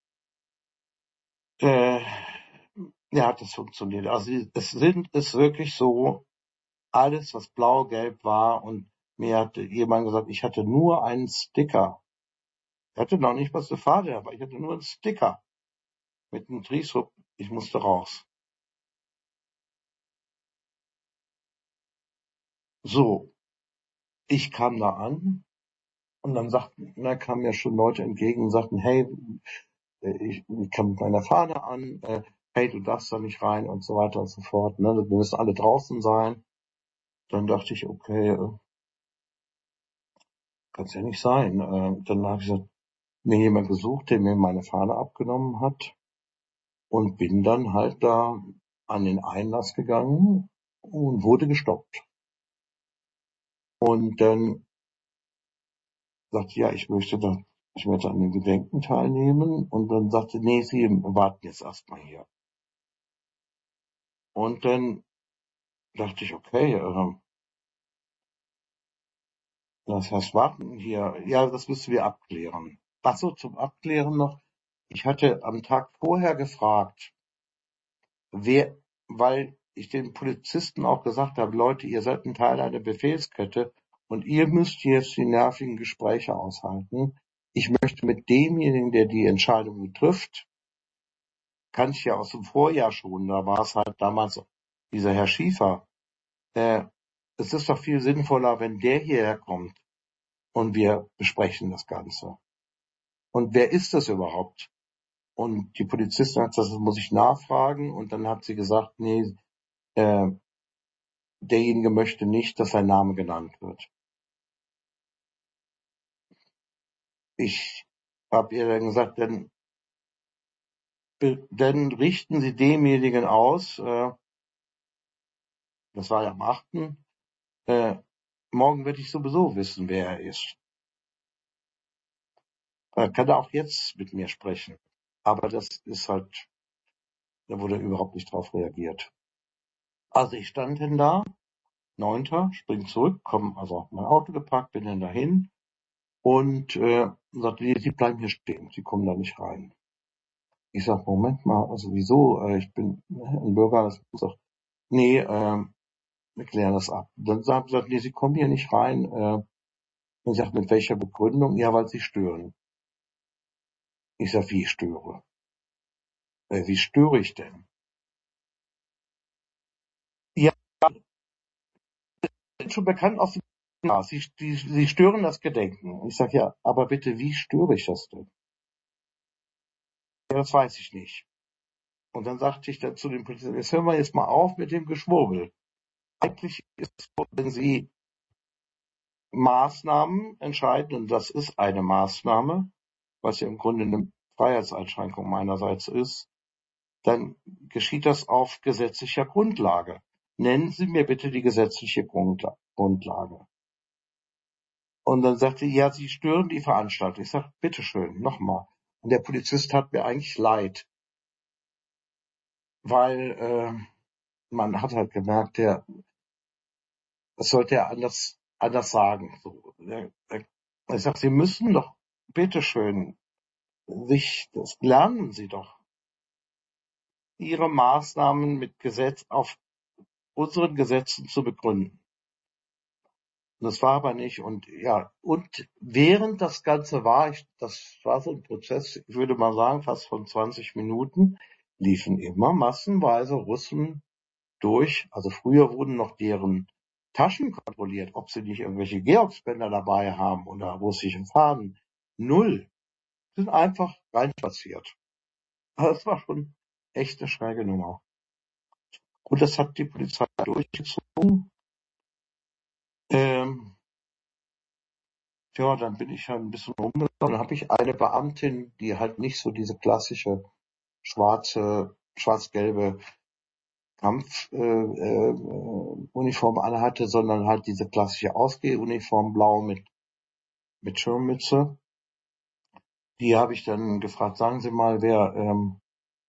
äh, ja, hat das funktioniert. Also es sind es wirklich so, alles, was blau-gelb war, und mir hat jemand gesagt, ich hatte nur einen Sticker. Ich hatte noch nicht was eine Fahne, aber ich hatte nur einen Sticker mit einem Triesrup. Ich musste raus. So, ich kam da an und dann sagten, da kamen mir schon Leute entgegen und sagten, hey, ich, ich kam mit meiner Fahne an, äh, hey, du darfst da nicht rein und so weiter und so fort. Ne? Wir müssen alle draußen sein. Dann dachte ich, okay, äh, kann's ja nicht sein. Äh, dann habe ich gesagt, mir jemand gesucht, der mir meine Fahne abgenommen hat und bin dann halt da an den Einlass gegangen und wurde gestoppt. Und dann sagte, ja, ich möchte da, ich möchte an den Gedenken teilnehmen. Und dann sagte, nee, Sie warten jetzt erstmal hier. Und dann dachte ich, okay, äh, das heißt, warten hier, ja, das müssen wir abklären. Ach so, zum Abklären noch. Ich hatte am Tag vorher gefragt, wer, weil ich den Polizisten auch gesagt habe, Leute, ihr seid ein Teil einer Befehlskette und ihr müsst jetzt die nervigen Gespräche aushalten. Ich möchte mit demjenigen, der die Entscheidung trifft, kann ich ja aus dem Vorjahr schon, da war es halt damals dieser Herr Schiefer. Äh, es ist doch viel sinnvoller, wenn der hierher kommt und wir besprechen das Ganze. Und wer ist das überhaupt? Und die Polizistin hat gesagt, das muss ich nachfragen. Und dann hat sie gesagt, nee, äh, derjenige möchte nicht, dass sein Name genannt wird. Ich habe ihr dann gesagt, dann, dann richten Sie demjenigen aus, äh, das war ja am achten Äh, morgen werde ich sowieso wissen, wer er ist. Er kann auch jetzt mit mir sprechen. Aber das ist halt, da wurde überhaupt nicht drauf reagiert. Also ich stand denn da, Neunter, spring zurück, komm, also hab mein Auto geparkt, bin dann dahin und äh, sagte, nee, Sie bleiben hier stehen, Sie kommen da nicht rein. Ich sag, Moment mal, also wieso? Äh, ich bin ein Bürger, das sagt, nee, äh, wir klären das ab. Dann sagt sie, nee, Sie kommen hier nicht rein. Äh, und sagt, mit welcher Begründung? Ja, weil Sie stören. Ich sag, wie ich störe? Äh, wie störe ich denn? Ja, ich bin schon bekannt aus dem ja, Sie, Sie, Sie stören das Gedenken. Ich sag, ja, aber bitte, wie störe ich das denn? Ja, das weiß ich nicht. Und dann sagte ich dann zu dem Polizisten, jetzt hören wir jetzt mal auf mit dem Geschwurbel. Eigentlich ist es so, wenn Sie Maßnahmen entscheiden, und das ist eine Maßnahme, was ja im Grunde eine Freiheitseinschränkung meinerseits ist, dann geschieht das auf gesetzlicher Grundlage. Nennen Sie mir bitte die gesetzliche Grundlage. Und dann sagte er, ja, Sie stören die Veranstaltung. Ich sage, bitteschön, nochmal. Und der Polizist hat mir eigentlich leid, weil äh, man hat halt gemerkt, der, das sollte er anders, anders sagen. So, er, er, ich sage, Sie müssen doch, bitteschön, sich, das lernen Sie doch, Ihre Maßnahmen mit Gesetz auf unseren Gesetzen zu begründen. Das war aber nicht. Und ja, und während das Ganze war, ich, das war so ein Prozess, ich würde mal sagen, fast von zwanzig Minuten, liefen immer massenweise Russen durch. Also früher wurden noch deren Taschen kontrolliert, ob sie nicht irgendwelche Georgsbänder dabei haben oder russische Fahnen. Null. Sind einfach reinspaziert. Das war schon echt eine schräge Nummer. Und das hat die Polizei durchgezogen. Ähm, ja, dann bin ich halt ein bisschen rumgelaufen. Dann habe ich eine Beamtin, die halt nicht so diese klassische schwarze, schwarz-gelbe Kampfuniform äh, äh, Uniform anhatte, sondern halt diese klassische Ausgehuniform blau mit mit Schirmmütze. Die habe ich dann gefragt, sagen Sie mal, wer ähm,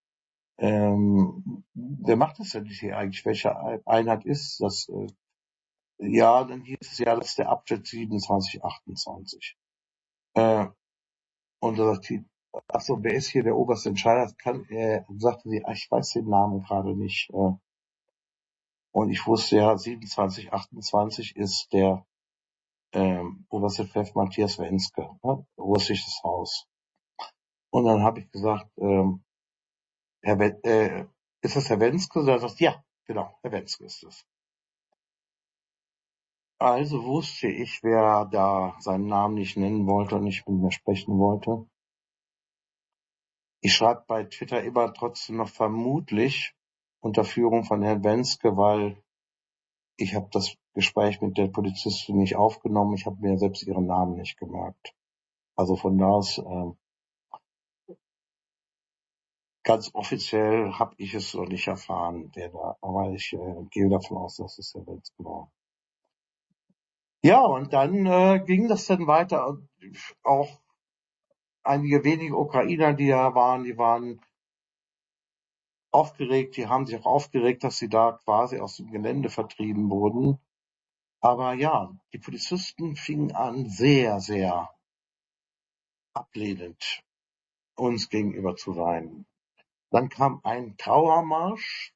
ähm, wer macht das denn hier eigentlich? Welche Einheit ist das? Äh, ja, dann hieß es ja, das ist der Abschnitt siebenundzwanzig achtundzwanzig. Äh, und da sagt sie, ach so, wer ist hier der oberste Entscheider? Das kann, äh, sagte sie, ach, ich weiß den Namen gerade nicht. Äh, und ich wusste ja, siebenundzwanzig achtundzwanzig ist der ähm, oberste Chef Matthias Wenske, ne? Russisches Haus. Und dann habe ich gesagt, ähm, Herr We äh, ist das Herr Wenske? Und er sagt, ja, genau, Herr Wenske ist es. Also wusste ich, wer da seinen Namen nicht nennen wollte und nicht mit mir sprechen wollte. Ich schreibe bei Twitter immer trotzdem noch vermutlich unter Führung von Herrn Wenske, weil ich habe das Gespräch mit der Polizistin nicht aufgenommen. Ich habe mir selbst ihren Namen nicht gemerkt. Also von da aus äh, ganz offiziell habe ich es noch nicht erfahren, wer da, aber ich äh, gehe davon aus, dass es Herr Wenske war. Ja, und dann äh, ging das dann weiter. Auch einige wenige Ukrainer, die da waren, die waren aufgeregt, die haben sich auch aufgeregt, dass sie da quasi aus dem Gelände vertrieben wurden. Aber ja, die Polizisten fingen an, sehr, sehr ablehnend uns gegenüber zu sein. Dann kam ein Trauermarsch,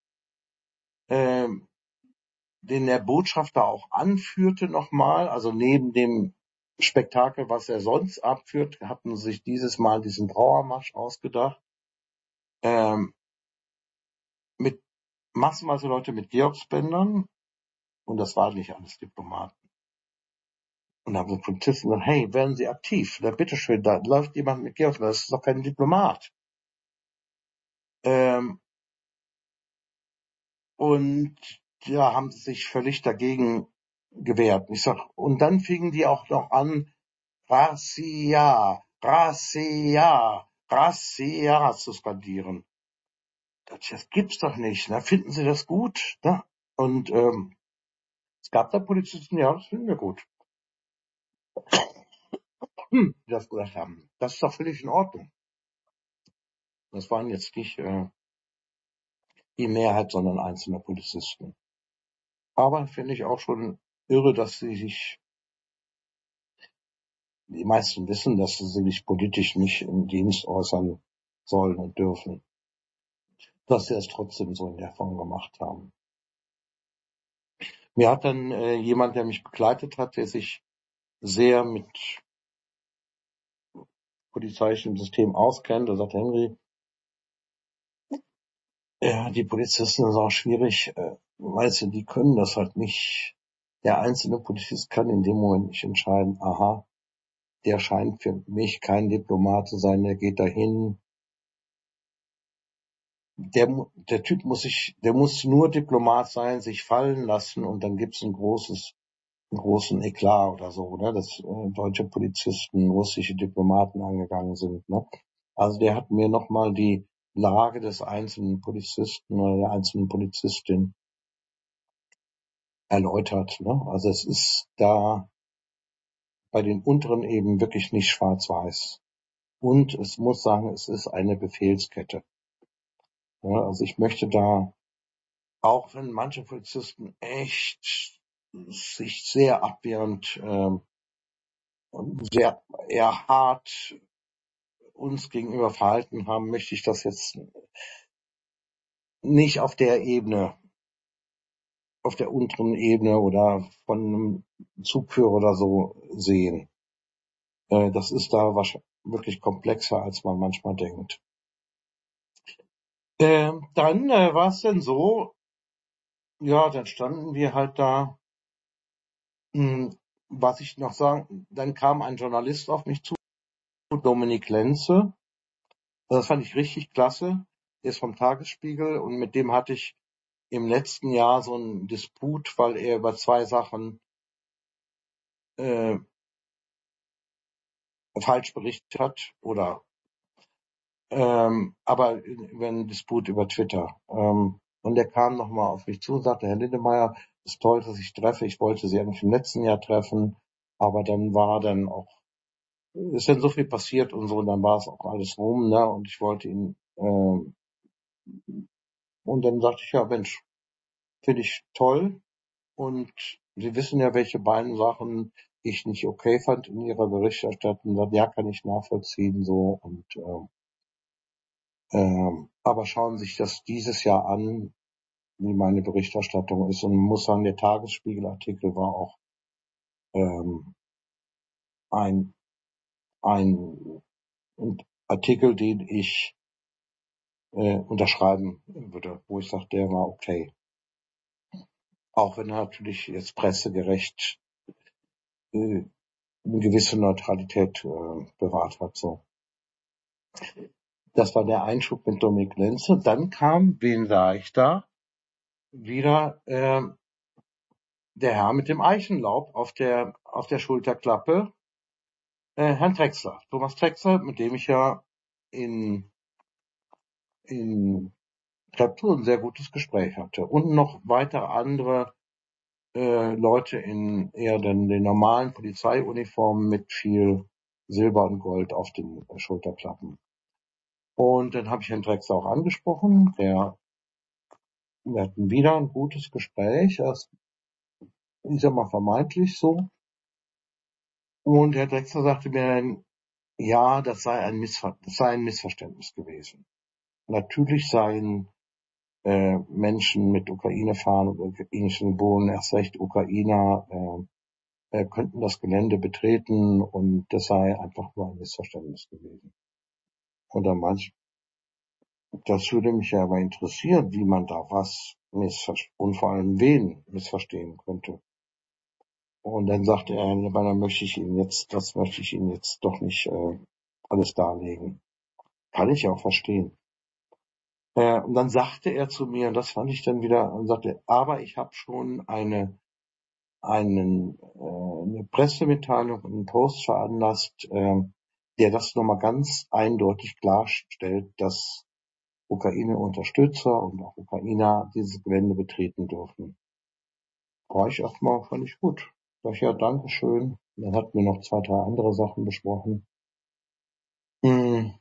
ähm, den der Botschafter auch anführte nochmal. Also neben dem Spektakel, was er sonst abführt, hatten sie sich dieses Mal diesen Trauermarsch ausgedacht. Ähm, mit massenweise Leute mit Georgsbändern. Und das waren nicht alles Diplomaten. Und da haben die Polizisten gesagt, hey, werden Sie aktiv? Na, bitteschön, da läuft jemand mit Georgsbändern, das ist doch kein Diplomat. Ähm, und ja, haben sie sich völlig dagegen gewehrt. Ich sag, und dann fingen die auch noch an, Razzia, Razzia, Razzia zu skandieren. Das gibt's doch nicht. Ne? Finden Sie das gut? Ne? Und ähm, es gab da Polizisten, ja, das finden wir gut. Hm, die das gesagt haben. Das ist doch völlig in Ordnung. Das waren jetzt nicht äh, die Mehrheit, sondern einzelne Polizisten. Aber finde ich auch schon irre, dass sie sich, die meisten wissen, dass sie sich politisch nicht im Dienst äußern sollen und dürfen. Dass sie es trotzdem so in der Form gemacht haben. Mir hat dann äh, jemand, der mich begleitet hat, der sich sehr mit polizeilichem System auskennt, der sagt, Henry, ja, die Polizisten ist auch schwierig, äh, weißt du, die können das halt nicht. Der einzelne Polizist kann in dem Moment nicht entscheiden, aha, der scheint für mich kein Diplomat zu sein, der geht dahin. Der, der Typ muss sich, der muss nur Diplomat sein, sich fallen lassen und dann gibt's ein großes, einen großen Eklat oder so, ne, dass äh, deutsche Polizisten russische Diplomaten angegangen sind, ne. Also der hat mir nochmal die Lage des einzelnen Polizisten oder der einzelnen Polizistin erläutert, ne. Also es ist da bei den unteren eben wirklich nicht schwarz-weiß. Und es muss sagen, es ist eine Befehlskette. Ja, also ich möchte da, auch wenn manche Polizisten echt sich sehr abwehrend ähm, und sehr eher hart uns gegenüber verhalten haben, möchte ich das jetzt nicht auf der Ebene, auf der unteren Ebene oder von einem Zugführer oder so sehen. Äh, das ist da wahrscheinlich wirklich komplexer, als man manchmal denkt. Ähm, dann äh, war es denn so, ja, dann standen wir halt da. Hm, was ich noch sagen, dann kam ein Journalist auf mich zu, Dominik Lenze. Das fand ich richtig klasse. Der ist vom Tagesspiegel und mit dem hatte ich im letzten Jahr so einen Disput, weil er über zwei Sachen äh, falsch berichtet hat oder ähm, aber über einen Disput über Twitter. Ähm, und der kam nochmal auf mich zu und sagte, Herr Lindemeyer, es ist toll, dass ich treffe. Ich wollte Sie eigentlich im letzten Jahr treffen, aber dann war dann auch, ist dann so viel passiert und so, und dann war es auch alles rum, ne? Und ich wollte ihn, ähm, und dann sagte ich, ja Mensch, finde ich toll. Und Sie wissen ja, welche beiden Sachen ich nicht okay fand in Ihrer Berichterstattung. Und ja, kann ich nachvollziehen, so, und ähm, ähm, aber schauen Sie sich das dieses Jahr an, wie meine Berichterstattung ist. Und man muss sagen, der Tagesspiegelartikel war auch ähm, ein, ein Artikel, den ich äh, unterschreiben würde, wo ich sage, der war okay. Auch wenn er natürlich jetzt pressegerecht äh, eine gewisse Neutralität äh, bewahrt hat. So, das war der Einschub mit Dominik Lenze. Dann kam, wen sah ich da? Wieder äh, der Herr mit dem Eichenlaub auf der auf der Schulterklappe, äh, Herrn Drechsler, Thomas Drechsler, mit dem ich ja in in Treptow ein sehr gutes Gespräch hatte und noch weitere andere äh, Leute in eher den, den normalen Polizeiuniformen mit viel Silber und Gold auf den Schulterklappen. Und dann habe ich Herrn Drechsler auch angesprochen. Der, wir hatten wieder ein gutes Gespräch. Das ist ja mal vermeintlich so. Und Herr Drechsler sagte mir dann, ja, das sei ein, Missver das sei ein Missverständnis gewesen. Natürlich seien äh, Menschen mit Ukraine-Fahren und ukrainischen Symbolen erst recht Ukrainer, äh, äh, könnten das Gelände betreten und das sei einfach nur ein Missverständnis gewesen. Und dann meinte ich, das würde mich ja aber interessieren, wie man da was missverstehen und vor allem wen missverstehen könnte. Und dann sagte er, aber dann möchte ich Ihnen jetzt, das möchte ich Ihnen jetzt doch nicht äh, alles darlegen. Kann ich auch verstehen. Äh, und dann sagte er zu mir, und das fand ich dann wieder, und sagte, aber ich habe schon eine einen äh, eine Pressemitteilung, einen Post veranlasst, äh, der das nochmal ganz eindeutig klarstellt, dass Ukraine-Unterstützer und auch Ukrainer dieses Gelände betreten dürfen. War ich erstmal, fand ich gut. Sag ich, ja, Dankeschön. Dann hatten wir noch zwei, drei andere Sachen besprochen. Hm.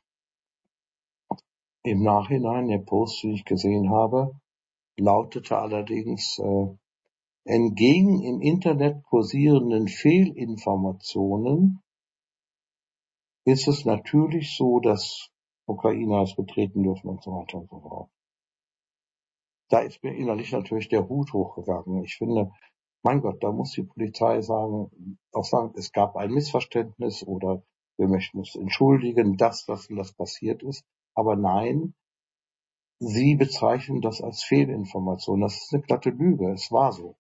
Im Nachhinein, der Post, den ich gesehen habe, lautete allerdings, äh, entgegen im Internet kursierenden Fehlinformationen ist es natürlich so, dass Ukrainer es betreten dürfen und so weiter und so fort. Da ist mir innerlich natürlich der Hut hochgegangen. Ich finde, mein Gott, da muss die Polizei sagen, auch sagen, es gab ein Missverständnis oder wir möchten uns entschuldigen, dass das und das passiert ist. Aber nein, sie bezeichnen das als Fehlinformation. Das ist eine glatte Lüge. Es war so.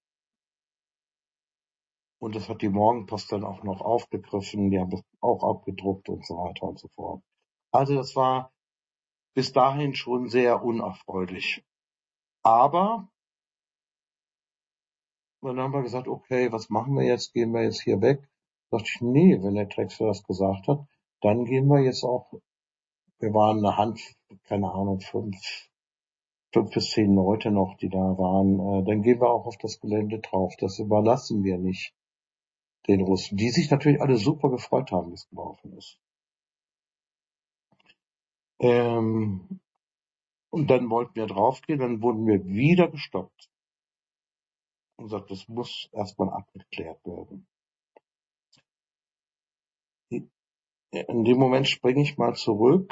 Und das hat die Morgenpost dann auch noch aufgegriffen. Die haben das auch abgedruckt und so weiter und so fort. Also das war bis dahin schon sehr unerfreulich. Aber dann haben wir gesagt, okay, was machen wir jetzt? Gehen wir jetzt hier weg? Da dachte ich, nee, wenn der Drechsler das gesagt hat, dann gehen wir jetzt auch, wir waren eine Hand, keine Ahnung, fünf, fünf bis zehn Leute noch, die da waren, äh, dann gehen wir auch auf das Gelände drauf. Das überlassen wir nicht den Russen, die sich natürlich alle super gefreut haben, wie es gelaufen ist. Ähm, und dann wollten wir draufgehen, dann wurden wir wieder gestoppt und gesagt, das muss erstmal abgeklärt werden. In dem Moment springe ich mal zurück.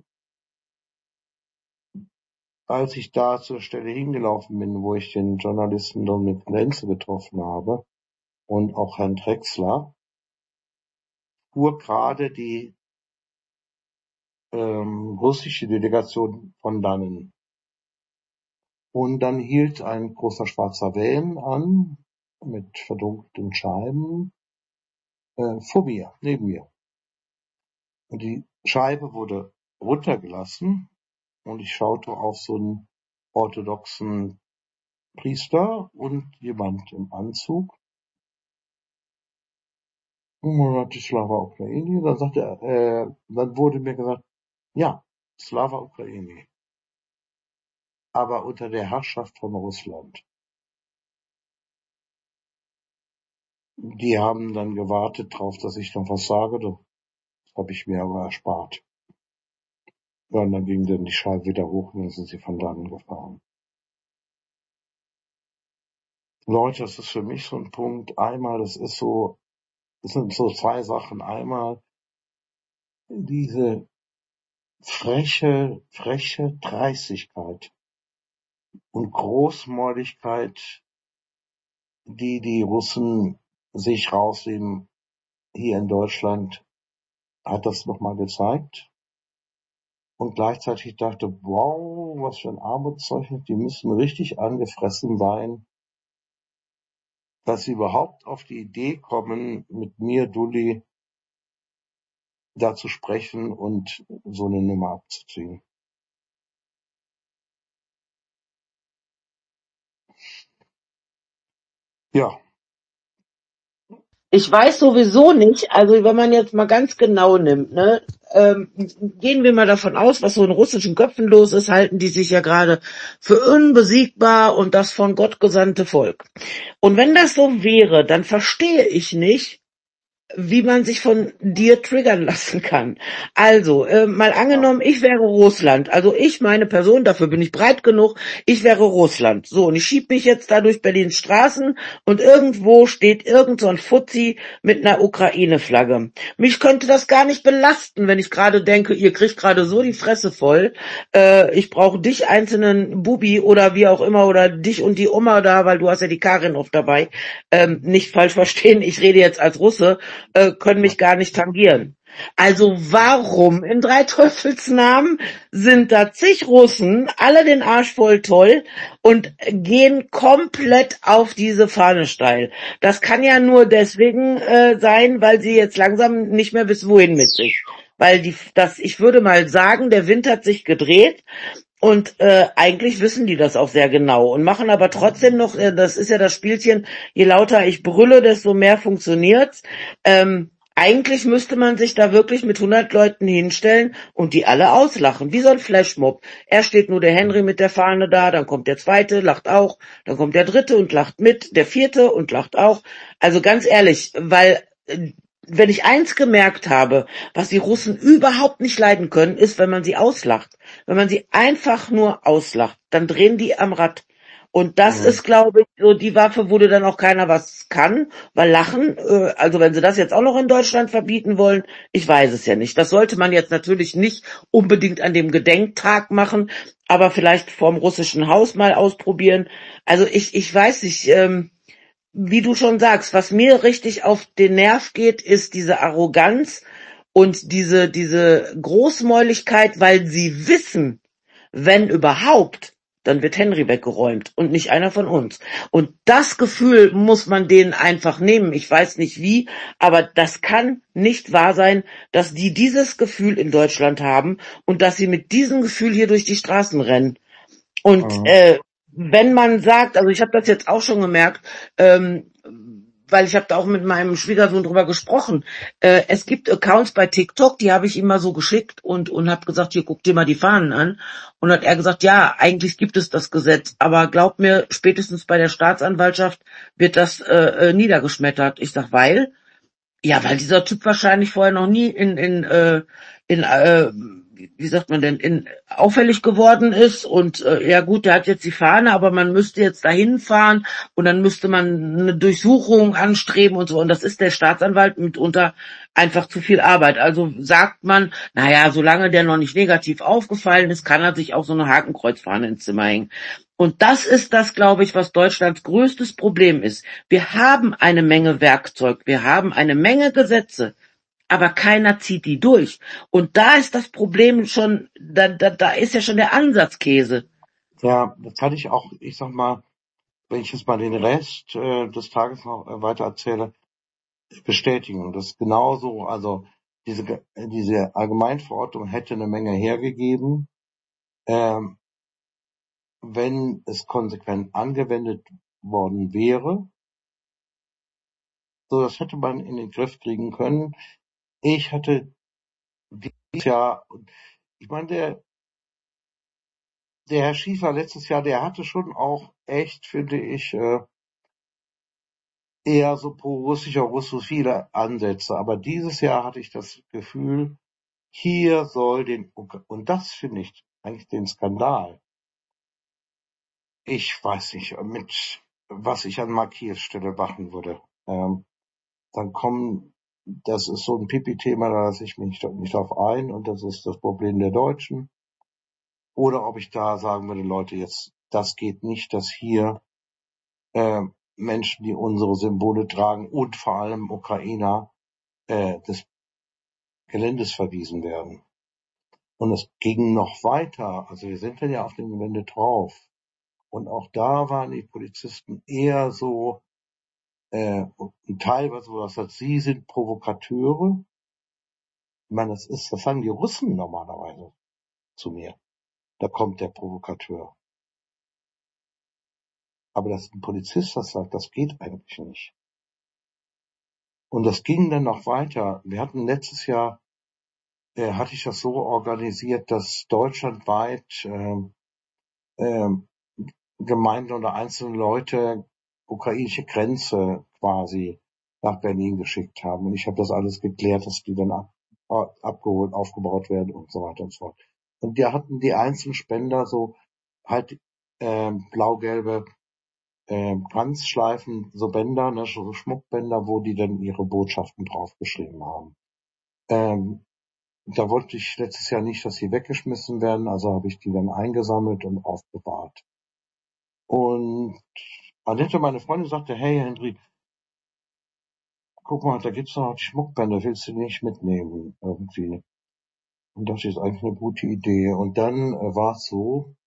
Als ich da zur Stelle hingelaufen bin, wo ich den Journalisten Dominik Lenze getroffen habe und auch Herrn Drechsler, fuhr gerade die ähm, russische Delegation von dannen. Und dann hielt ein großer schwarzer Van an, mit verdunkelten Scheiben, äh, vor mir, neben mir. Und die Scheibe wurde runtergelassen und ich schaute auf so einen orthodoxen Priester und jemand im Anzug. Slava Ukraini. Dann sagte er, äh, dann wurde mir gesagt, ja, Slava Ukraini. Aber unter der Herrschaft von Russland. Die haben dann gewartet drauf, dass ich noch was sage. Das habe ich mir aber erspart. Ja, und dann ging dann die Scheibe wieder hoch und dann sind sie von dannen gefahren. Leute, das ist für mich so ein Punkt. Einmal, das ist so, das sind so zwei Sachen. Einmal diese freche, freche Dreistigkeit und Großmäuligkeit, die die Russen sich rausnehmen hier in Deutschland, hat das nochmal gezeigt. Und gleichzeitig dachte, wow, was für ein Armutszeugnis, die müssen richtig angefressen sein, dass sie überhaupt auf die Idee kommen, mit mir, Dulli, da zu sprechen und so eine Nummer abzuziehen. Ja, Ich weiß sowieso nicht, also wenn man jetzt mal ganz genau nimmt, ne, ähm, gehen wir mal davon aus, was so in russischen Köpfen los ist, halten die sich ja gerade für unbesiegbar und das von Gott gesandte Volk. Und wenn das so wäre, dann verstehe ich nicht, wie man sich von dir triggern lassen kann. Also, äh, mal angenommen, ich wäre Russland. Also ich, meine Person, dafür bin ich breit genug, ich wäre Russland. So, und ich schieb mich jetzt da durch Berlins Straßen und irgendwo steht irgend so ein Fuzzi mit einer Ukraine-Flagge. Mich könnte das gar nicht belasten, wenn ich gerade denke, ihr kriegt gerade so die Fresse voll, äh, ich brauche dich einzelnen Bubi oder wie auch immer oder dich und die Oma da, weil du hast ja die Karin oft dabei. Ähm, nicht falsch verstehen, ich rede jetzt als Russe, äh, können mich gar nicht tangieren. Also warum in drei Teufelsnamen sind da zig Russen, alle den Arsch voll toll und gehen komplett auf diese Fahne steil? Das kann ja nur deswegen äh, sein, weil sie jetzt langsam nicht mehr wissen, wohin mit sich. Weil die, das, ich würde mal sagen, der Wind hat sich gedreht. Und äh, eigentlich wissen die das auch sehr genau und machen aber trotzdem noch, äh, das ist ja das Spielchen, je lauter ich brülle, desto mehr funktioniert's. Ähm, eigentlich müsste man sich da wirklich mit hundert Leuten hinstellen und die alle auslachen, wie so ein Flashmob. Erst steht nur der Henry mit der Fahne da, dann kommt der zweite, lacht auch, dann kommt der dritte und lacht mit, der vierte und lacht auch. Also ganz ehrlich, weil äh, wenn ich eins gemerkt habe, was die Russen überhaupt nicht leiden können, ist, wenn man sie auslacht. Wenn man sie einfach nur auslacht, dann drehen die am Rad. Und das mhm. ist, glaube ich, so die Waffe, wo dir dann auch keiner was kann, weil Lachen, äh, also wenn sie das jetzt auch noch in Deutschland verbieten wollen, ich weiß es ja nicht. Das sollte man jetzt natürlich nicht unbedingt an dem Gedenktag machen, aber vielleicht vorm russischen Haus mal ausprobieren. Also ich, ich weiß nicht, ähm, wie du schon sagst, was mir richtig auf den Nerv geht, ist diese Arroganz und diese, diese Großmäuligkeit, weil sie wissen, wenn überhaupt, dann wird Henry weggeräumt und nicht einer von uns. Und das Gefühl muss man denen einfach nehmen. Ich weiß nicht wie, aber das kann nicht wahr sein, dass die dieses Gefühl in Deutschland haben und dass sie mit diesem Gefühl hier durch die Straßen rennen. Und Mhm. äh, wenn man sagt, also ich habe das jetzt auch schon gemerkt, ähm, weil ich habe da auch mit meinem Schwiegersohn drüber gesprochen. Äh, es gibt Accounts bei TikTok, die habe ich ihm mal so geschickt und und habe gesagt, hier guck dir mal die Fahnen an. Und hat er gesagt, ja, eigentlich gibt es das Gesetz, aber glaub mir, spätestens bei der Staatsanwaltschaft wird das äh, äh, niedergeschmettert. Ich sag, weil? Ja, weil dieser Typ wahrscheinlich vorher noch nie in in äh, in äh, wie sagt man denn, in auffällig geworden ist und äh, ja gut, der hat jetzt die Fahne, aber man müsste jetzt dahin fahren und dann müsste man eine Durchsuchung anstreben und so und das ist der Staatsanwalt mitunter einfach zu viel Arbeit. Also sagt man, naja, solange der noch nicht negativ aufgefallen ist, kann er sich auch so eine Hakenkreuzfahne ins Zimmer hängen. Und das ist das, glaube ich, was Deutschlands größtes Problem ist. Wir haben eine Menge Werkzeug, wir haben eine Menge Gesetze, aber keiner zieht die durch. Und da ist das Problem schon, da, da, da ist ja schon der Ansatz Käse. Ja, das hatte ich auch, ich sag mal, wenn ich jetzt mal den Rest äh, des Tages noch äh, weiter erzähle, bestätigen. Das ist genauso, also diese, Ge- diese Allgemeinverordnung hätte eine Menge hergegeben, ähm, wenn es konsequent angewendet worden wäre. So, das hätte man in den Griff kriegen können. Ich hatte dieses Jahr, ich meine, der, der Herr Schiefer letztes Jahr, der hatte schon auch echt, finde ich, äh, eher so pro-russischer, russophile Ansätze. Aber dieses Jahr hatte ich das Gefühl, hier soll den, und das finde ich eigentlich den Skandal. Ich weiß nicht, mit was ich an Markierstelle machen würde. Ähm, dann kommen, das ist so ein Pipi-Thema, da lasse ich mich nicht, nicht drauf ein und das ist das Problem der Deutschen. Oder ob ich da sagen würde, Leute, jetzt, das geht nicht, dass hier äh, Menschen, die unsere Symbole tragen und vor allem Ukrainer, äh, des Geländes verwiesen werden. Und es ging noch weiter. Also wir sind dann ja auf dem Gelände drauf. Und auch da waren die Polizisten eher so, äh, und teilweise, wo das sagt, sie sind Provokateure. Ich meine, das ist, das sagen die Russen normalerweise zu mir. Da kommt der Provokateur. Aber dass ein Polizist das sagt, das geht eigentlich nicht. Und das ging dann noch weiter. Wir hatten letztes Jahr, äh, hatte ich das so organisiert, dass deutschlandweit ähm, ähm, Gemeinden oder einzelne Leute ukrainische Grenze quasi nach Berlin geschickt haben. Und ich habe das alles geklärt, dass die dann ab, abgeholt, aufgebaut werden und so weiter und so fort. Und da hatten die einzelnen Spender so halt ähm, blau-gelbe ähm, Kranzschleifen, so Bänder, ne, so Schmuckbänder, wo die dann ihre Botschaften draufgeschrieben haben. Ähm, da wollte ich letztes Jahr nicht, dass sie weggeschmissen werden, also habe ich die dann eingesammelt und aufbewahrt. Und Annette, meine Freundin, sagte, hey Henry, guck mal, da gibt's noch die Schmuckbänder, willst du die nicht mitnehmen irgendwie? Und das ist eigentlich eine gute Idee. Und dann äh, war es so,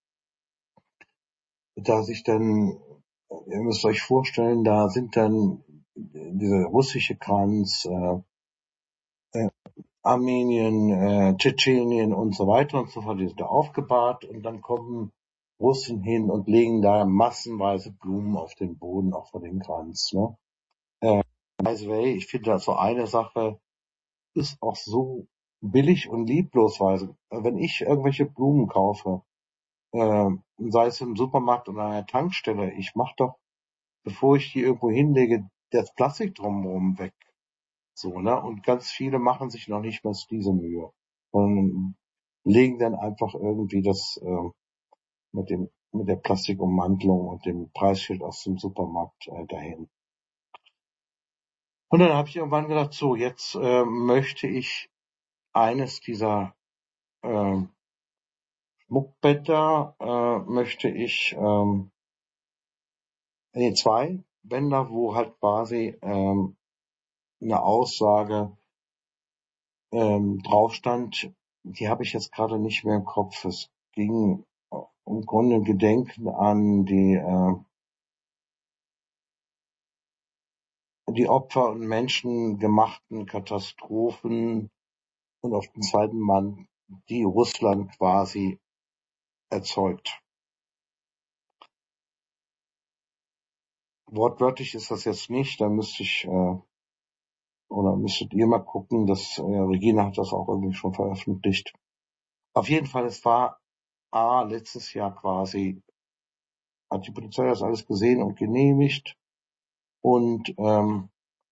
dass ich dann, ihr müsst euch vorstellen, da sind dann diese russische Kranz, äh, äh, Armenien, äh, Tschetschenien und so weiter und so fort, die sind da aufgebahrt und dann kommen Russen hin und legen da massenweise Blumen auf den Boden, auch vor den Kranz. Ne? Äh, by the way, ich finde, das so eine Sache ist auch so billig und lieblos, weil wenn ich irgendwelche Blumen kaufe, äh, sei es im Supermarkt oder an der Tankstelle, ich mache doch, bevor ich die irgendwo hinlege, das Plastik drumherum weg. So, ne? Und ganz viele machen sich noch nicht mal diese Mühe. Und legen dann einfach irgendwie das äh, mit dem mit der Plastikummantelung und dem Preisschild aus dem Supermarkt äh, dahin. Und dann habe ich irgendwann gedacht, so, jetzt äh, möchte ich eines dieser äh, Schmuckbänder, äh, möchte ich, ähm, nee, zwei Bänder, wo halt quasi ähm, eine Aussage ähm, drauf stand, die habe ich jetzt gerade nicht mehr im Kopf. Es ging im Grunde Gedenken an die äh, die Opfer und menschengemachten Katastrophen und auf den zweiten Mann, die Russland quasi erzeugt. Wortwörtlich ist das jetzt nicht, da müsste ich äh, oder müsstet ihr mal gucken, dass äh, Regina hat das auch irgendwie schon veröffentlicht. Auf jeden Fall, es war A, letztes Jahr quasi, hat die Polizei das alles gesehen und genehmigt und ähm,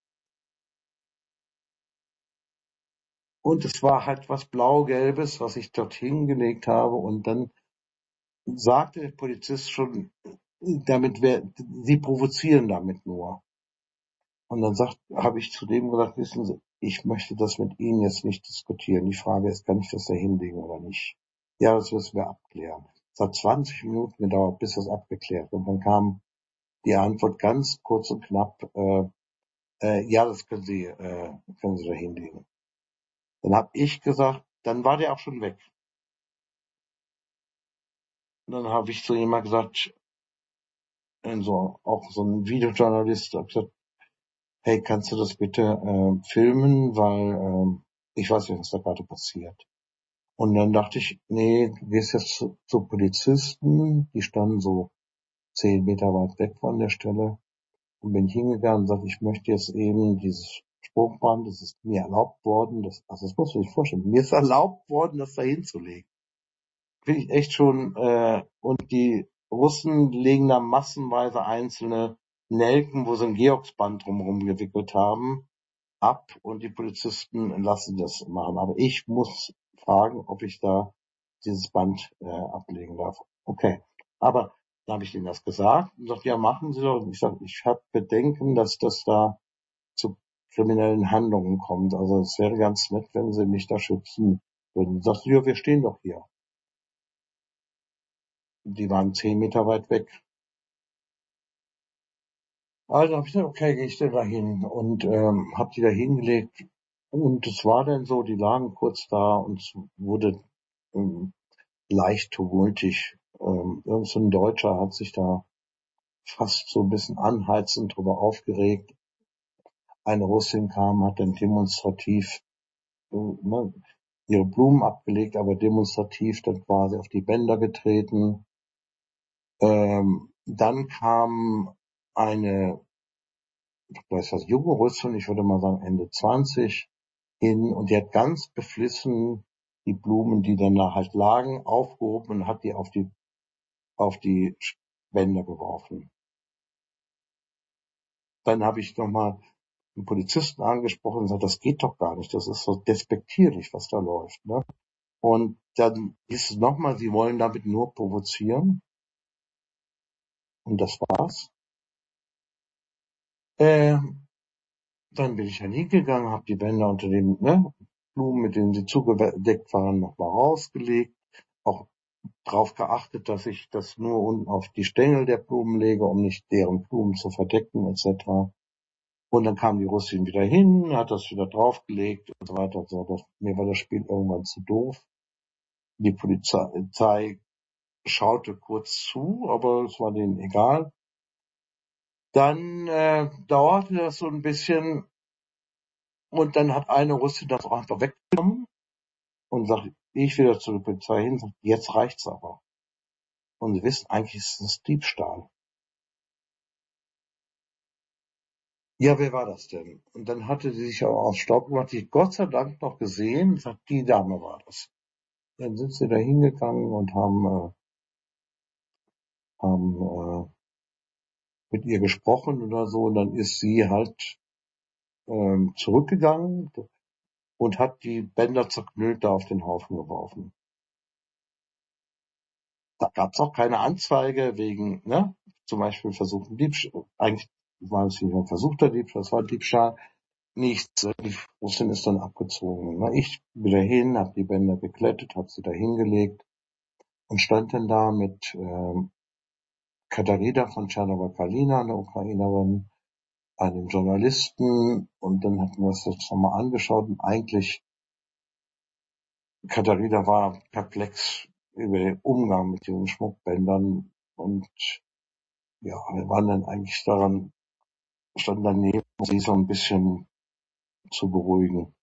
und es war halt was Blau-Gelbes, was ich dort hingelegt habe und dann sagte der Polizist schon, damit wär, sie provozieren damit nur. Und dann sagt, habe ich zu dem gesagt, wissen Sie, ich möchte das mit Ihnen jetzt nicht diskutieren. Die Frage ist, kann ich das da hinlegen oder nicht? Ja, das müssen wir abklären. Es hat zwanzig Minuten gedauert, bis das abgeklärt. Und dann kam die Antwort ganz kurz und knapp, äh, äh, ja, das können Sie, äh, können Sie da hinlegen. Dann habe ich gesagt, dann war der auch schon weg. Und dann habe ich zu jemandem gesagt, so, auch so ein Videojournalist, habe gesagt, hey, kannst du das bitte äh, filmen, weil äh, ich weiß nicht, was da gerade passiert. Und dann dachte ich, nee, du gehst jetzt zu, zu Polizisten, die standen so zehn Meter weit weg von der Stelle. Und bin hingegangen und sagte, ich möchte jetzt eben dieses Sprungband, das ist mir erlaubt worden, das, also das musst du dir vorstellen, mir ist erlaubt worden, das da hinzulegen. Finde ich echt schon, äh, und die Russen legen da massenweise einzelne Nelken, wo sie ein Georgsband drumherum gewickelt haben, ab und die Polizisten lassen das machen. Aber ich muss fragen, ob ich da dieses Band äh, ablegen darf. Okay. Aber dann habe ich denen das gesagt und sagt, ja, machen Sie doch. Und ich sage, ich habe Bedenken, dass das da zu kriminellen Handlungen kommt. Also es wäre ganz nett, wenn Sie mich da schützen würden. Sagt, ja, wir stehen doch hier. Die waren zehn Meter weit weg. Also habe ich gesagt, okay, gehe ich denn da hin und ähm, habe die da hingelegt. Und es war dann so, die lagen kurz da und es wurde ähm, leicht tumultig. Ähm, irgend so ein Deutscher hat sich da fast so ein bisschen anheizend drüber aufgeregt. Eine Russin kam, hat dann demonstrativ äh, ne, ihre Blumen abgelegt, aber demonstrativ dann quasi auf die Bänder getreten. Ähm, dann kam eine, ich weiß was, junge Russin, ich würde mal sagen Ende zwanzig, hin und die hat ganz beflissen die Blumen, die dann da halt lagen, aufgehoben und hat die auf die auf die Bänder geworfen. Dann habe ich nochmal einen Polizisten angesprochen und gesagt, das geht doch gar nicht, das ist so despektierlich, was da läuft. Ne? Und dann hieß es nochmal, sie wollen damit nur provozieren. Und das war's. Äh, dann bin ich dann hingegangen, habe die Bänder unter den ne, Blumen, mit denen sie zugedeckt waren, nochmal rausgelegt. Auch darauf geachtet, dass ich das nur unten auf die Stängel der Blumen lege, um nicht deren Blumen zu verdecken et cetera. Und dann kam die Russin wieder hin, hat das wieder draufgelegt und so weiter und so fort. Mir war das Spiel irgendwann zu doof. Die Polizei schaute kurz zu, aber es war denen egal. Dann äh, dauerte das so ein bisschen und dann hat eine Russin das auch einfach weggenommen und sagt, ich wieder zur Polizei hin, sagt, jetzt reicht's aber. Und sie wissen, eigentlich ist es Diebstahl. Ja, wer war das denn? Und dann hatte sie sich auch aufs Staub gemacht, die Gott sei Dank noch gesehen, sagt, die Dame war das. Dann sind sie da hingegangen und haben, äh, haben äh, mit ihr gesprochen oder so. Und dann ist sie halt ähm, zurückgegangen und hat die Bänder zerknüllt da auf den Haufen geworfen. Da gab's auch keine Anzeige wegen, ne, zum Beispiel versuchten Diebstahl. Eigentlich war es nicht ein versuchter Diebstahl, das war Diebstahl. Nichts. Die Russin ist dann abgezogen. Ne? Ich wieder hin, habe die Bänder geklettet, habe sie da hingelegt und stand dann da mit ähm, Katharina von Tschernowa-Kalina, eine Ukrainerin, einem Journalisten, und dann hatten wir uns das nochmal angeschaut und eigentlich Katharina war perplex über den Umgang mit diesen Schmuckbändern und ja, wir waren dann eigentlich daran, standen daneben, um sie so ein bisschen zu beruhigen.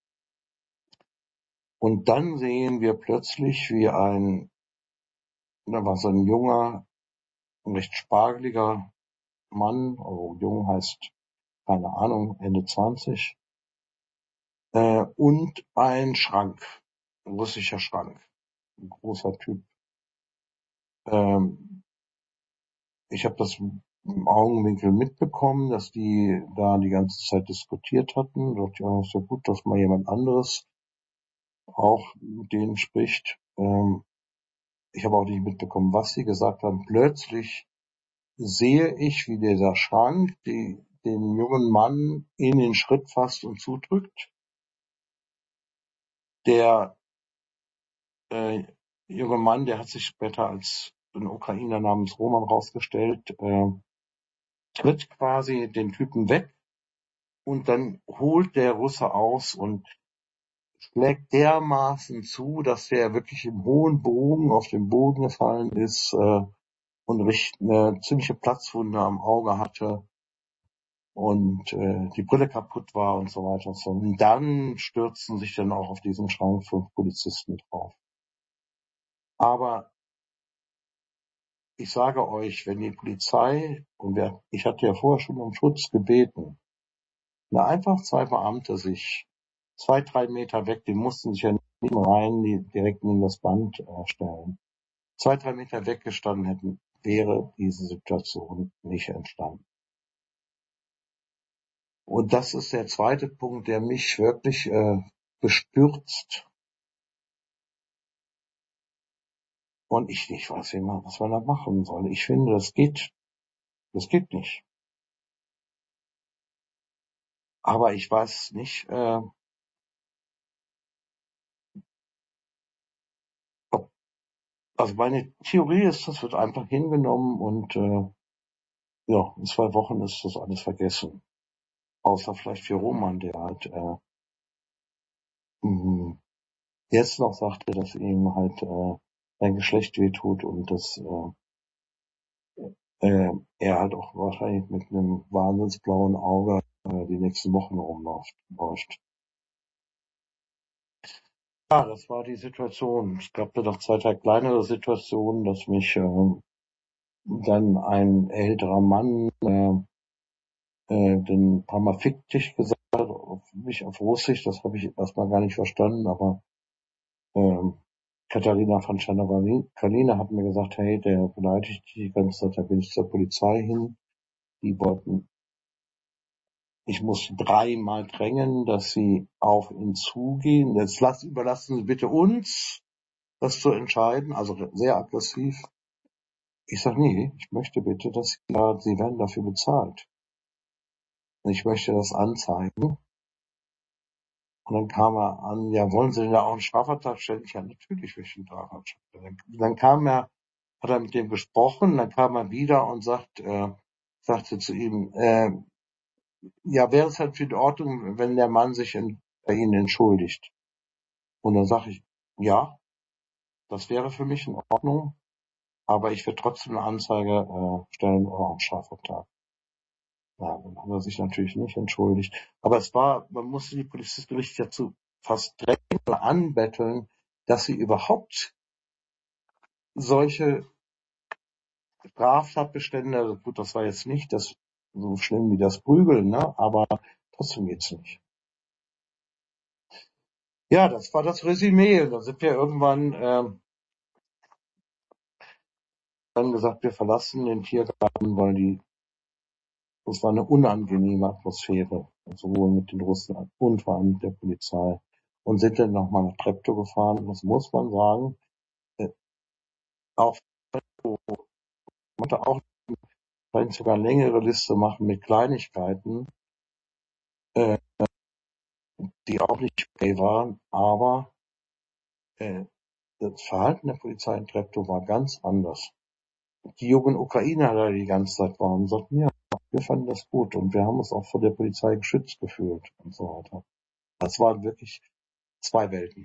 Und dann sehen wir plötzlich, wie ein, da war so ein junger, ein recht spargeliger Mann, also jung heißt, keine Ahnung, Ende zwanzig, äh, und ein Schrank, ein russischer Schrank, ein großer Typ. Ähm, ich habe das im Augenwinkel mitbekommen, dass die da die ganze Zeit diskutiert hatten. Da dachte ich, ja, ist ja gut, dass mal jemand anderes auch mit denen spricht. Ähm, ich habe auch nicht mitbekommen, was sie gesagt haben. Plötzlich sehe ich, wie dieser Schrank die, den jungen Mann in den Schritt fasst und zudrückt. Der äh, junge Mann, der hat sich später als ein Ukrainer namens Roman rausgestellt, äh, tritt quasi den Typen weg und dann holt der Russe aus und schlägt dermaßen zu, dass der wirklich im hohen Bogen auf den Boden gefallen ist äh, und richtig eine ziemliche Platzwunde am Auge hatte und äh, die Brille kaputt war und so weiter und so. Und dann stürzen sich dann auch auf diesen Schrank fünf Polizisten drauf. Aber ich sage euch, wenn die Polizei, und wir, ich hatte ja vorher schon um Schutz gebeten, wenn einfach zwei Beamte sich zwei, drei Meter weg, die mussten sich ja nicht rein, die direkt neben das Band äh, stellen, zwei, drei Meter weggestanden hätten, wäre diese Situation nicht entstanden. Und das ist der zweite Punkt, der mich wirklich äh, bestürzt und ich nicht weiß, wie man, was man da machen soll. Ich finde, das geht, das geht nicht. Aber ich weiß nicht, äh, ob, also meine Theorie ist, das wird einfach hingenommen und äh, ja, in zwei Wochen ist das alles vergessen. Außer vielleicht für Roman, der halt äh, mh, jetzt noch sagte, dass ihm halt äh, sein Geschlecht wehtut und das äh, äh, er halt auch wahrscheinlich mit einem wahnsinnsblauen Auge äh, die nächsten Wochen rumläuft. läuft. Ja, das war die Situation. Es gab da noch zwei, drei kleinere Situationen, dass mich äh, dann ein älterer Mann äh, äh, den paar Mal fick dich gesagt hat, auf mich auf Russisch, das habe ich erstmal gar nicht verstanden, aber ähm, Katharina von Schanowalina hat mir gesagt, hey, der beleidigt dich die ganze Zeit, da bin ich zur Polizei hin. Die wollten, ich musste dreimal drängen, dass sie auf ihn zugehen. Jetzt lass, überlassen Sie bitte uns, das zu entscheiden, also sehr aggressiv. Ich sag, nee, ich möchte bitte, dass Sie, ja, Sie werden dafür bezahlt. Und ich möchte das anzeigen. Und dann kam er an, ja, wollen Sie denn da auch einen Strafvertrag stellen? Ja, natürlich will ich einen Strafvertrag stellen. Dann kam er, hat er mit dem gesprochen, dann kam er wieder und sagt, äh, sagte zu ihm, äh, ja, wäre es halt in Ordnung, wenn der Mann sich in, bei Ihnen entschuldigt. Und dann sage ich, ja, das wäre für mich in Ordnung, aber ich werde trotzdem eine Anzeige äh, stellen oder auch einen Strafvertrag. Ja, dann hat er sich natürlich nicht entschuldigt. Aber es war, man musste die Polizisten richtig dazu fast drängen oder anbetteln, dass sie überhaupt solche Straftatbestände, gut, das war jetzt nicht das so schlimm wie das Prügeln, ne, aber trotzdem geht's nicht. Ja, das war das Resümee. Da sind wir irgendwann ähm, dann gesagt, wir verlassen den Tiergarten, weil die, es war eine unangenehme Atmosphäre, sowohl mit den Russen und vor allem mit der Polizei. Und sind dann nochmal nach Treptow gefahren. Das muss man sagen. Äh, auch man konnte auch vielleicht sogar eine längere Liste machen mit Kleinigkeiten, äh, die auch nicht okay waren, aber äh, das Verhalten der Polizei in Treptow war ganz anders. Die jungen Ukrainer, die die ganze Zeit waren, sagten, ja, wir fanden das gut und wir haben uns auch vor der Polizei geschützt gefühlt und so weiter. Das waren wirklich zwei Welten.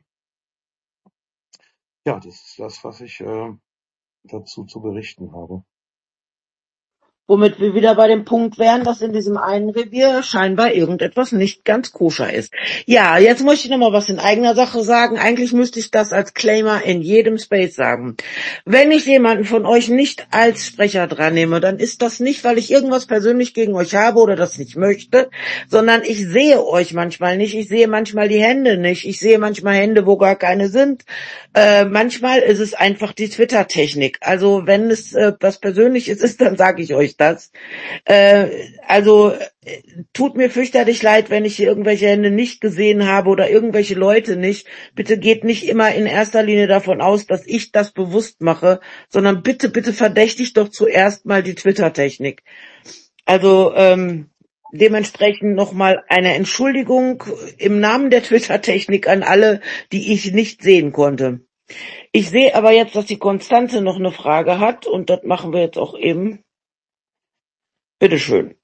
Ja, das ist das, was ich äh, dazu zu berichten habe. Womit wir wieder bei dem Punkt wären, dass in diesem einen Revier scheinbar irgendetwas nicht ganz koscher ist. Ja, jetzt möchte ich nochmal was in eigener Sache sagen. Eigentlich müsste ich das als Claimer in jedem Space sagen. Wenn ich jemanden von euch nicht als Sprecher dran nehme, dann ist das nicht, weil ich irgendwas persönlich gegen euch habe oder das nicht möchte, sondern ich sehe euch manchmal nicht. Ich sehe manchmal die Hände nicht. Ich sehe manchmal Hände, wo gar keine sind. Äh, manchmal ist es einfach die Twitter-Technik. Also wenn es äh, was Persönliches ist, dann sage ich euch das. Äh, also äh, tut mir fürchterlich leid, wenn ich hier irgendwelche Hände nicht gesehen habe oder irgendwelche Leute nicht. Bitte geht nicht immer in erster Linie davon aus, dass ich das bewusst mache, sondern bitte, bitte verdächtigt doch zuerst mal die Twitter-Technik. Also ähm, dementsprechend nochmal eine Entschuldigung im Namen der Twitter-Technik an alle, die ich nicht sehen konnte. Ich sehe aber jetzt, dass die Konstanze noch eine Frage hat und das machen wir jetzt auch eben. Bitteschön.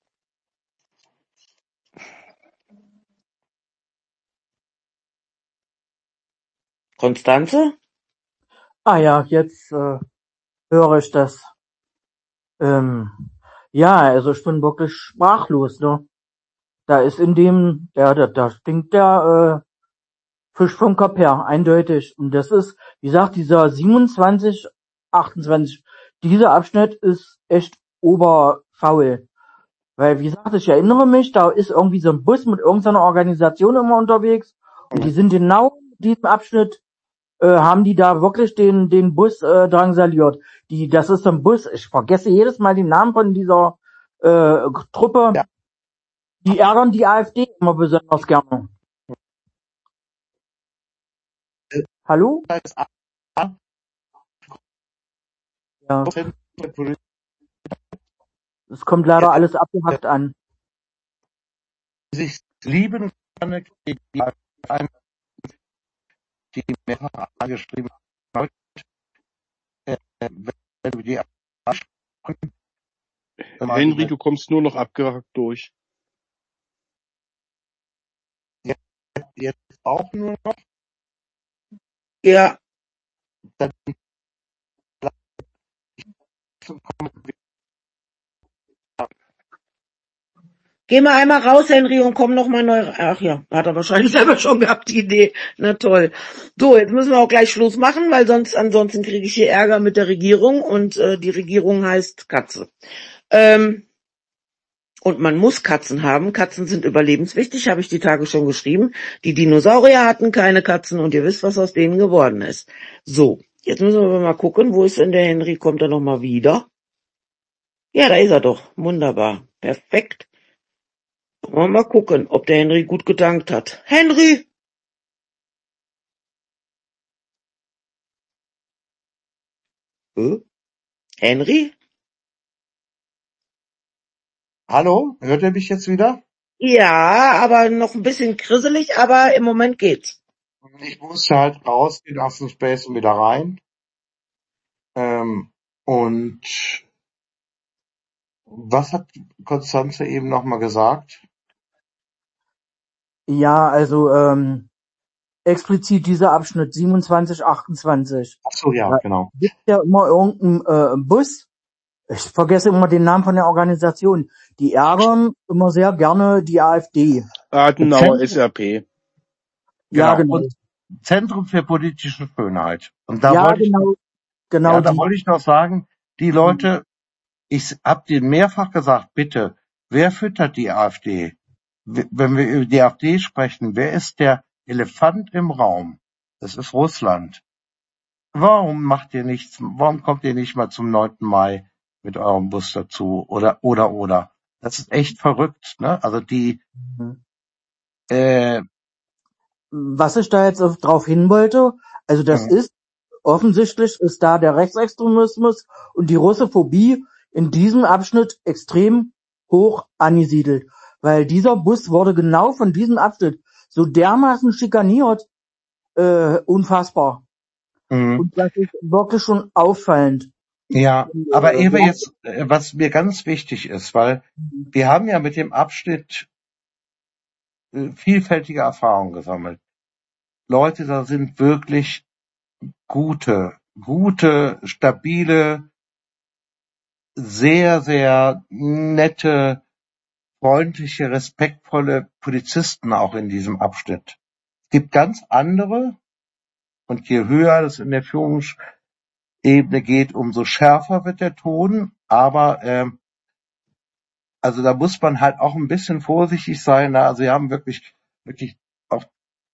Konstanze? Ah ja, jetzt äh, höre ich das. Ähm, ja, also ich bin wirklich sprachlos, ne? Da ist in dem, ja, da, da stinkt der äh, Fisch vom Kopf her, eindeutig. Und das ist, wie gesagt, dieser siebenundzwanzig, achtundzwanzig, dieser Abschnitt ist echt oberfaul. Weil, wie gesagt, ich erinnere mich, da ist irgendwie so ein Bus mit irgendeiner Organisation immer unterwegs und die sind genau in diesem Abschnitt, äh, haben die da wirklich den den Bus äh, drangsaliert. Die, das ist so ein Bus, ich vergesse jedes Mal den Namen von dieser äh, Truppe, Ja, die ärgern die AfD immer besonders gerne. äh, Hallo? da ist Ja, Prozent der Polizei, es kommt leider alles abgehackt an. die sich lieben kann, die einem die mehrfach angeschrieben hat, äh, wenn du die ansprechen, dann war Henry, die du kommst nur noch abgehackt durch. jetzt, jetzt auch nur noch, Ja, dann Geh mal einmal raus, Henry, und komm noch mal neu. Ach ja, hat er wahrscheinlich selber schon gehabt, die Idee. Na toll. So, jetzt müssen wir auch gleich Schluss machen, weil sonst ansonsten kriege ich hier Ärger mit der Regierung und äh, die Regierung heißt Katze. Ähm, und man muss Katzen haben. Katzen sind überlebenswichtig, habe ich die Tage schon geschrieben. Die Dinosaurier hatten keine Katzen und ihr wisst, was aus denen geworden ist. So, jetzt müssen wir mal gucken, wo ist denn der Henry? Kommt er noch mal wieder? Ja, da ist er doch. Wunderbar. Perfekt. Wollen wir mal gucken, ob der Henry gut gedankt hat. Henry! Äh? Henry? Hallo, hört ihr mich jetzt wieder? Ja, aber noch ein bisschen krisselig, aber im Moment geht's. Ich musste halt rausgehen aus dem Space und wieder rein. Ähm, und was hat Konstanze eben nochmal gesagt? Ja, also ähm, explizit dieser Abschnitt siebenundzwanzig, achtundzwanzig. Ach so, ja, Da genau. gibt ja immer irgendeinen äh, Bus. Ich vergesse immer den Namen von der Organisation. Die ärgern immer sehr gerne die AfD. Adenauer, Zentrum, S R P. Ja, genau. genau. Und Zentrum für politische Schönheit. Und da Ja, wollte ich, genau, genau ja, da die. wollte ich noch sagen, die Leute, ich hab denen mehrfach gesagt, bitte, wer füttert die AfD? W- Wenn wir über die AfD sprechen, wer ist der Elefant im Raum? Das ist Russland. Warum macht ihr nichts? Warum kommt ihr nicht mal zum neunten Mai mit eurem Bus dazu? Oder, oder, oder. Das ist echt verrückt, ne? Also die, Mhm. äh, Was ich da jetzt auf- drauf hin wollte, also das äh, ist, offensichtlich ist da der Rechtsextremismus und die Russophobie in diesem Abschnitt extrem hoch angesiedelt. Weil dieser Bus wurde genau von diesem Abschnitt so dermaßen schikaniert, äh, unfassbar. äh, Und das ist wirklich schon auffallend. ja, Und, aber äh, Eva, ja, jetzt, äh, was mir ganz wichtig ist, weil wir haben ja mit dem Abschnitt äh, vielfältige Erfahrungen gesammelt. Leute, da sind wirklich gute, gute, stabile, sehr, sehr nette, freundliche, respektvolle Polizisten auch in diesem Abschnitt. Es gibt ganz andere, und je höher es in der Führungsebene geht, umso schärfer wird der Ton, aber ähm, also da muss man halt auch ein bisschen vorsichtig sein. Ne? Also wir haben wirklich, wirklich auch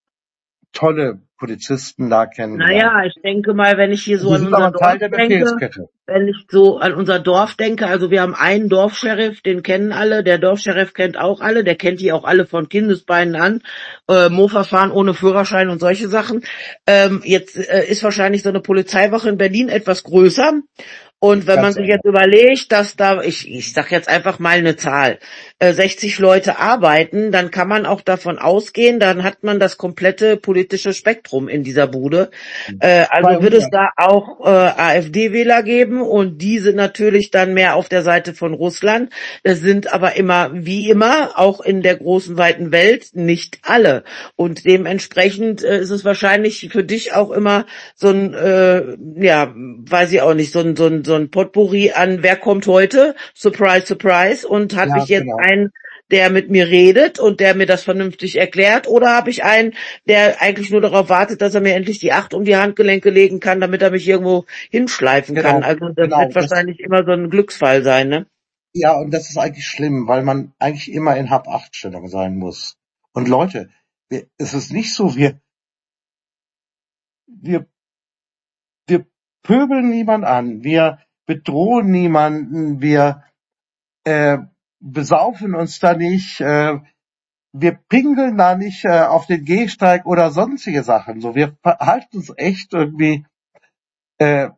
tolle Polizisten da kennengelernt. Naja, ich denke mal, wenn ich hier so Die an sind unser aber ein Teil Dorf der denke, Befehlskette. wenn ich so an unser Dorf denke, also wir haben einen Dorfsheriff, den kennen alle, der Dorfsheriff kennt auch alle, der kennt die auch alle von Kindesbeinen an, äh, Mofa fahren ohne Führerschein und solche Sachen. Ähm, jetzt äh, ist wahrscheinlich so eine Polizeiwache in Berlin etwas größer. Und wenn man Ganz sich einfach. jetzt überlegt, dass da, ich, ich sag jetzt einfach mal eine Zahl, äh, sechzig Leute arbeiten, dann kann man auch davon ausgehen, dann hat man das komplette politische Spektrum in dieser Bude. Äh, also wird es zweihundert. da auch äh, AfD-Wähler geben und die sind natürlich dann mehr auf der Seite von Russland. Es sind aber immer, wie immer, auch in der großen, weiten Welt nicht alle. Und dementsprechend äh, ist es wahrscheinlich für dich auch immer so ein, äh, ja, weiß ich auch nicht, so ein, so ein, so ein Potpourri an, wer kommt heute? Surprise, surprise. Und habe Ja, ich jetzt genau. einen, der mit mir redet und der mir das vernünftig erklärt, oder habe ich einen, der eigentlich nur darauf wartet, dass er mir endlich die Acht um die Handgelenke legen kann, damit er mich irgendwo hinschleifen kann? Genau, Also das genau. wird Das, wahrscheinlich immer so ein Glücksfall sein, ne? ja, und das ist eigentlich schlimm, weil man eigentlich immer in Hab-Acht-Stellung sein muss. Und Leute, wir, es ist nicht so, wir, wir, wir pöbeln niemand an, wir bedrohen niemanden, wir äh, besaufen uns da nicht, äh, wir pinkeln da nicht äh, auf den Gehsteig oder sonstige Sachen. So, wir verhalten uns echt irgendwie äh,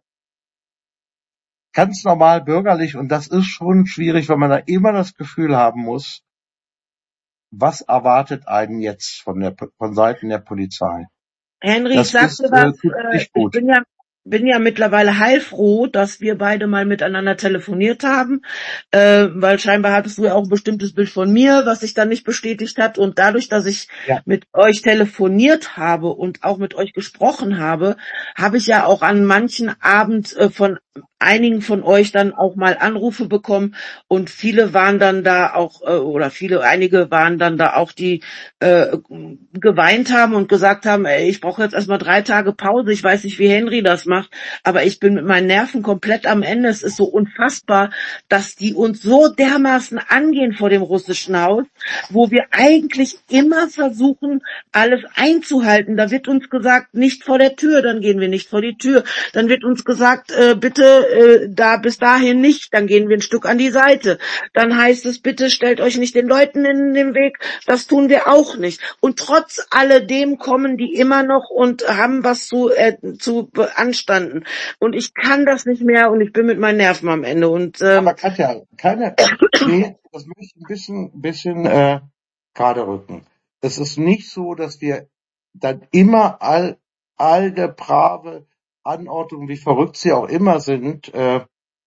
ganz normal bürgerlich, und das ist schon schwierig, weil man da immer das Gefühl haben muss, was erwartet einen jetzt von der von Seiten der Polizei? Henry, ich Das sag ist dir was, äh, tut äh, nicht ich gut. bin ja bin ja mittlerweile heilfroh, dass wir beide mal miteinander telefoniert haben, äh, weil scheinbar hattest du ja auch ein bestimmtes Bild von mir, was sich dann nicht bestätigt hat, und dadurch, dass ich Ja, mit euch telefoniert habe und auch mit euch gesprochen habe, habe ich ja auch an manchen Abend äh, von einigen von euch dann auch mal Anrufe bekommen und viele waren dann da auch äh, oder viele einige waren dann da auch, die äh, geweint haben und gesagt haben, ey, ich brauche jetzt erstmal drei Tage Pause, ich weiß nicht, wie Henry das macht, aber ich bin mit meinen Nerven komplett am Ende. Es ist so unfassbar, dass die uns so dermaßen angehen vor dem russischen Haus, wo wir eigentlich immer versuchen, alles einzuhalten. Da wird uns gesagt, nicht vor der Tür, dann gehen wir nicht vor die Tür. Dann wird uns gesagt, äh, bitte äh, da bis dahin nicht, dann gehen wir ein Stück an die Seite. Dann heißt es, bitte stellt euch nicht den Leuten in den Weg, das tun wir auch nicht. Und trotz alledem kommen die immer noch und haben was zu, äh, zu beanstanden. Und ich kann das nicht mehr und ich bin mit meinen Nerven am Ende. Und ähm, Aber Katja, keine, nee, das möchte ich ein bisschen, bisschen äh, gerade rücken. Es ist nicht so, dass wir dann immer all, all der brave Anordnungen, wie verrückt sie auch immer sind, äh,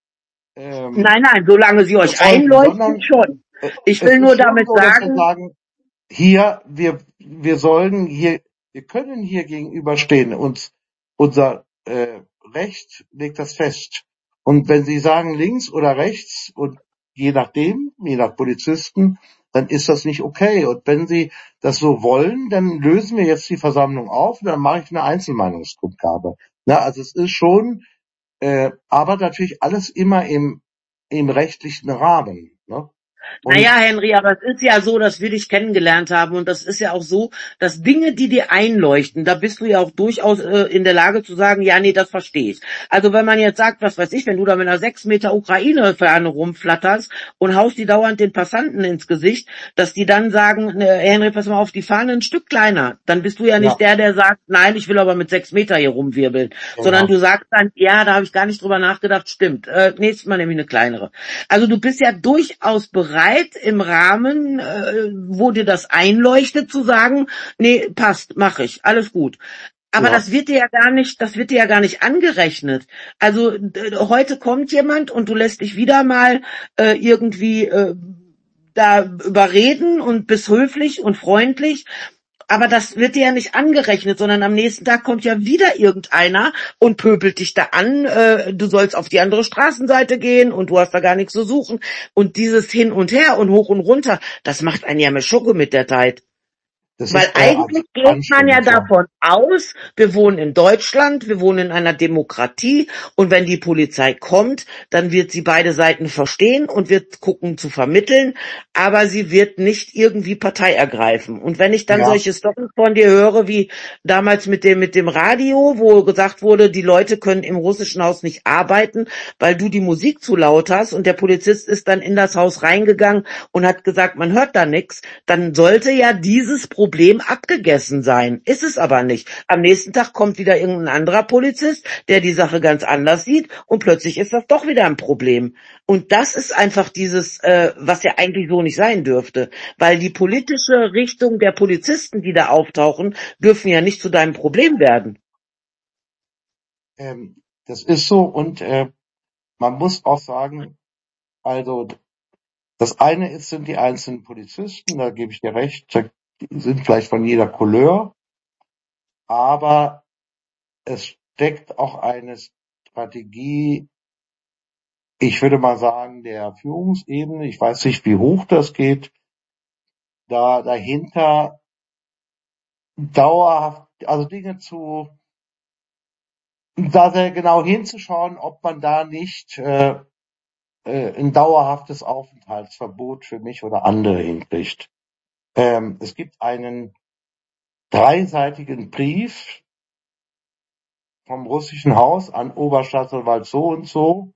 ähm, nein, nein, solange sie euch befolgen, einleuchten, sondern schon. äh, Ich es will nur ist schon damit so, dass wir sagen, sagen, hier, wir, wir sollen hier, wir können hier gegenüberstehen. Uns, unser äh, Recht legt das fest. Und wenn Sie sagen links oder rechts und je nachdem, je nach Polizisten, dann ist das nicht okay. Und wenn Sie das so wollen, dann lösen wir jetzt die Versammlung auf und dann mache ich eine Einzelmeinungskundgabe. Na, also es ist schon, äh, aber natürlich alles immer im im rechtlichen Rahmen. Ne? naja, Und Henry, aber es ist ja so, dass wir dich kennengelernt haben und das ist ja auch so, dass Dinge, die dir einleuchten, da bist du ja auch durchaus äh, in der Lage zu sagen, ja, nee, das verstehe ich. Also wenn man jetzt sagt, was weiß ich, wenn du da mit einer sechs Meter Ukraine-Ferne rumflatterst und haust die dauernd den Passanten ins Gesicht, dass die dann sagen, äh, Henry, pass mal auf, die Fahne ein Stück kleiner, dann bist du ja nicht ja, der, der sagt, nein, ich will aber mit sechs Meter hier rumwirbeln, sondern genau. du sagst dann, ja, da habe ich gar nicht drüber nachgedacht, stimmt, äh, nächstes Mal nehme ich eine kleinere. Also du bist ja durchaus bereit, im Rahmen, äh, wo dir das einleuchtet, zu sagen, nee, passt, mache ich, alles gut. Aber Ja. das wird dir ja gar nicht, das wird dir ja gar nicht angerechnet. Also d- heute kommt jemand und du lässt dich wieder mal äh, irgendwie äh, da überreden und bist höflich und freundlich. Aber das wird dir ja nicht angerechnet, sondern am nächsten Tag kommt ja wieder irgendeiner und pöbelt dich da an, äh, du sollst auf die andere Straßenseite gehen und du hast da gar nichts zu suchen. Und dieses Hin und Her und hoch und runter, das macht einen ja mit Schocke mit der Zeit. Das Weil ist äh, eigentlich geht man ja anstrengend, ja. davon aus, wir wohnen in Deutschland, wir wohnen in einer Demokratie und wenn die Polizei kommt, dann wird sie beide Seiten verstehen und wird gucken zu vermitteln, aber sie wird nicht irgendwie Partei ergreifen. Und wenn ich dann Ja, solche Storys von dir höre, wie damals mit dem, mit dem Radio, wo gesagt wurde, die Leute können im russischen Haus nicht arbeiten, weil du die Musik zu laut hast und der Polizist ist dann in das Haus reingegangen und hat gesagt, man hört da nichts, dann sollte ja dieses Problem abgegessen sein. Ist es aber nicht. Am nächsten Tag kommt wieder irgendein anderer Polizist, der die Sache ganz anders sieht und plötzlich ist das doch wieder ein Problem. Und das ist einfach dieses, äh, was ja eigentlich so nicht sein dürfte. Weil die politische Richtung der Polizisten, die da auftauchen, dürfen ja nicht zu deinem Problem werden. ähm, das ist so und äh, man muss auch sagen, also das eine ist, sind die einzelnen Polizisten, da gebe ich dir recht, die sind vielleicht von jeder Couleur, aber es steckt auch eine Strategie, ich würde mal sagen, der Führungsebene, ich weiß nicht, wie hoch das geht, da dahinter dauerhaft, also Dinge zu, da sehr genau hinzuschauen, ob man da nicht äh, äh, ein dauerhaftes Aufenthaltsverbot für mich oder andere hinkriegt. Ähm, es gibt einen dreiseitigen Brief vom russischen Haus an Oberstaatsanwalt so und so.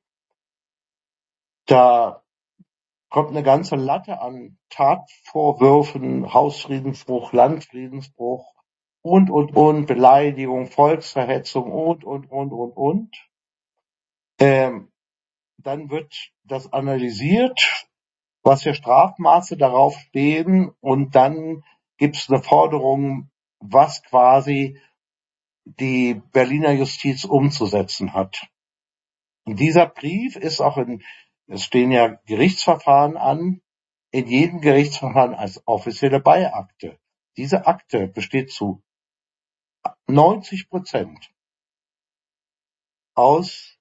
Da kommt eine ganze Latte an Tatvorwürfen, Hausfriedensbruch, Landfriedensbruch und, und, und, Beleidigung, Volksverhetzung und, und, und, und, und. Ähm, dann wird das analysiert, was für Strafmaße darauf stehen und dann gibt es eine Forderung, was quasi die Berliner Justiz umzusetzen hat. Und dieser Brief ist auch in, es stehen ja Gerichtsverfahren an, in jedem Gerichtsverfahren als offizielle Beiakte. Diese Akte besteht zu neunzig Prozent aus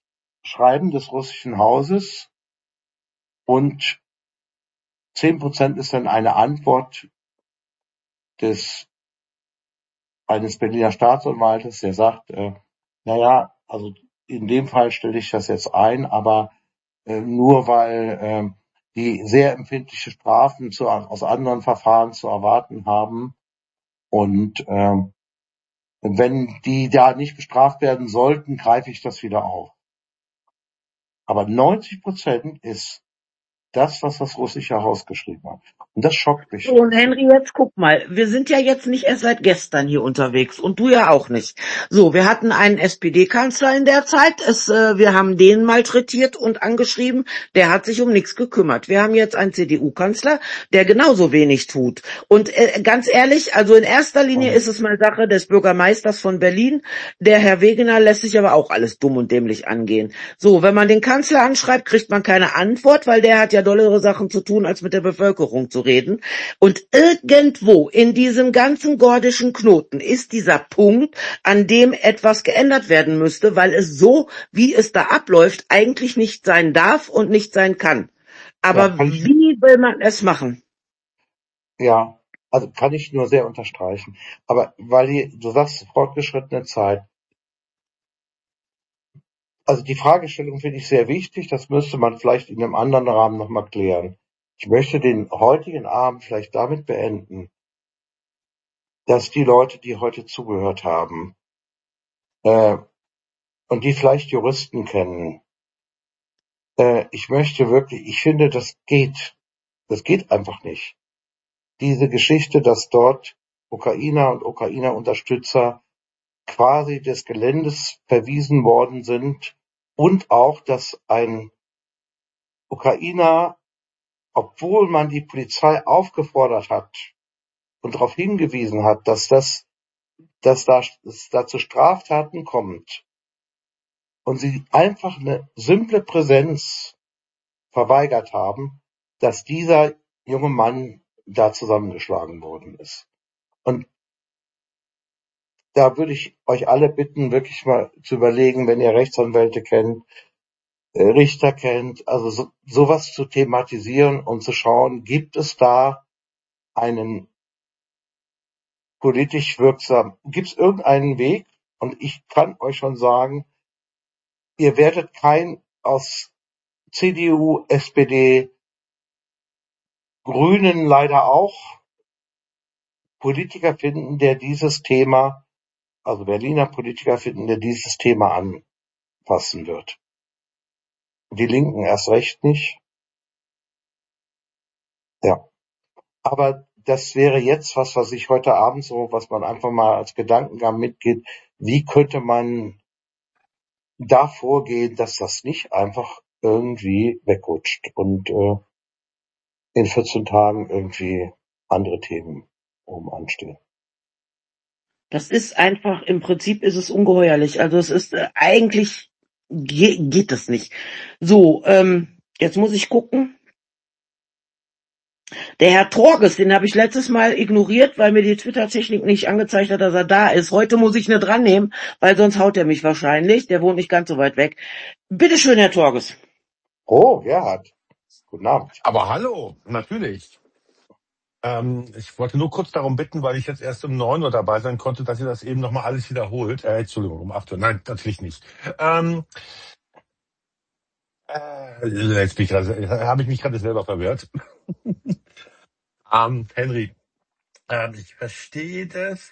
Schreiben des russischen Hauses und zehn Prozent ist dann eine Antwort des eines Berliner Staatsanwaltes, der sagt, äh, naja, also in dem Fall stelle ich das jetzt ein, aber äh, nur weil äh, die sehr empfindliche Strafen zu, aus anderen Verfahren zu erwarten haben und äh, wenn die da nicht bestraft werden sollten, greife ich das wieder auf. Aber neunzig Prozent ist das, was das russische Haus geschrieben hat. Und das schockt mich. So, und Henry, jetzt guck mal, wir sind ja jetzt nicht erst seit gestern hier unterwegs und du ja auch nicht. So, wir hatten einen S P D-Kanzler in der Zeit, es, äh, wir haben den malträtiert und angeschrieben, der hat sich um nichts gekümmert. Wir haben jetzt einen C D U-Kanzler, der genauso wenig tut. Und äh, ganz ehrlich, also in erster Linie ist es mal Sache des Bürgermeisters von Berlin, der Herr Wegener lässt sich aber auch alles dumm und dämlich angehen. So, wenn man den Kanzler anschreibt, kriegt man keine Antwort, weil der hat ja dollere Sachen zu tun, als mit der Bevölkerung zu reden. Und irgendwo in diesem ganzen gordischen Knoten ist dieser Punkt, an dem etwas geändert werden müsste, weil es so, wie es da abläuft, eigentlich nicht sein darf und nicht sein kann. Aber Ja, kann ich, wie will man es machen? ja, also kann ich nur sehr unterstreichen. Aber weil hier, du sagst fortgeschrittene Zeit, also die Fragestellung finde ich sehr wichtig, das müsste man vielleicht in einem anderen Rahmen nochmal klären. Ich möchte den heutigen Abend vielleicht damit beenden, dass die Leute, die heute zugehört haben, äh, und die vielleicht Juristen kennen, äh, ich möchte wirklich, ich finde, das geht, das geht einfach nicht. Diese Geschichte, dass dort Ukrainer und Ukrainer-Unterstützer quasi des Geländes verwiesen worden sind und auch, dass ein Ukrainer, obwohl man die Polizei aufgefordert hat und darauf hingewiesen hat, dass das, dass da, es da zu Straftaten kommt und sie einfach eine simple Präsenz verweigert haben, dass dieser junge Mann da zusammengeschlagen worden ist. Und da würde ich euch alle bitten, wirklich mal zu überlegen, wenn ihr Rechtsanwälte kennt, Richter kennt, also so, sowas zu thematisieren und zu schauen, gibt es da einen politisch wirksam, gibt es irgendeinen Weg? Und ich kann euch schon sagen, ihr werdet kein aus C D U, S P D, Grünen leider auch Politiker finden, der dieses Thema, also Berliner Politiker finden, der dieses Thema anfassen wird. Die Linken erst recht nicht. Ja. Aber das wäre jetzt was, was ich heute Abend so, was man einfach mal als Gedankengang mitgeht. Wie könnte man da vorgehen, dass das nicht einfach irgendwie wegrutscht und äh, in vierzehn Tagen irgendwie andere Themen oben anstehen. Das ist einfach, im Prinzip ist es ungeheuerlich. Also es ist äh, eigentlich ge geht das nicht. So, ähm, jetzt muss ich gucken. Der Herr Torges, den habe ich letztes Mal ignoriert, weil mir die Twitter-Technik nicht angezeigt hat, dass er da ist. Heute muss ich ihn dran nehmen, weil sonst haut er mich wahrscheinlich. Der wohnt nicht ganz so weit weg. Bitte schön, Herr Torges. Oh, Gerhard. Guten Abend. Aber hallo, natürlich. Ähm, ich wollte nur kurz darum bitten, weil ich jetzt erst um neun Uhr dabei sein konnte, dass ihr das eben nochmal alles wiederholt. Äh, Entschuldigung, um acht Uhr. Nein, natürlich nicht. Ähm, äh, jetzt bin ich gerade, habe ich mich gerade selber verwirrt. ähm, Henry, ähm, ich verstehe das,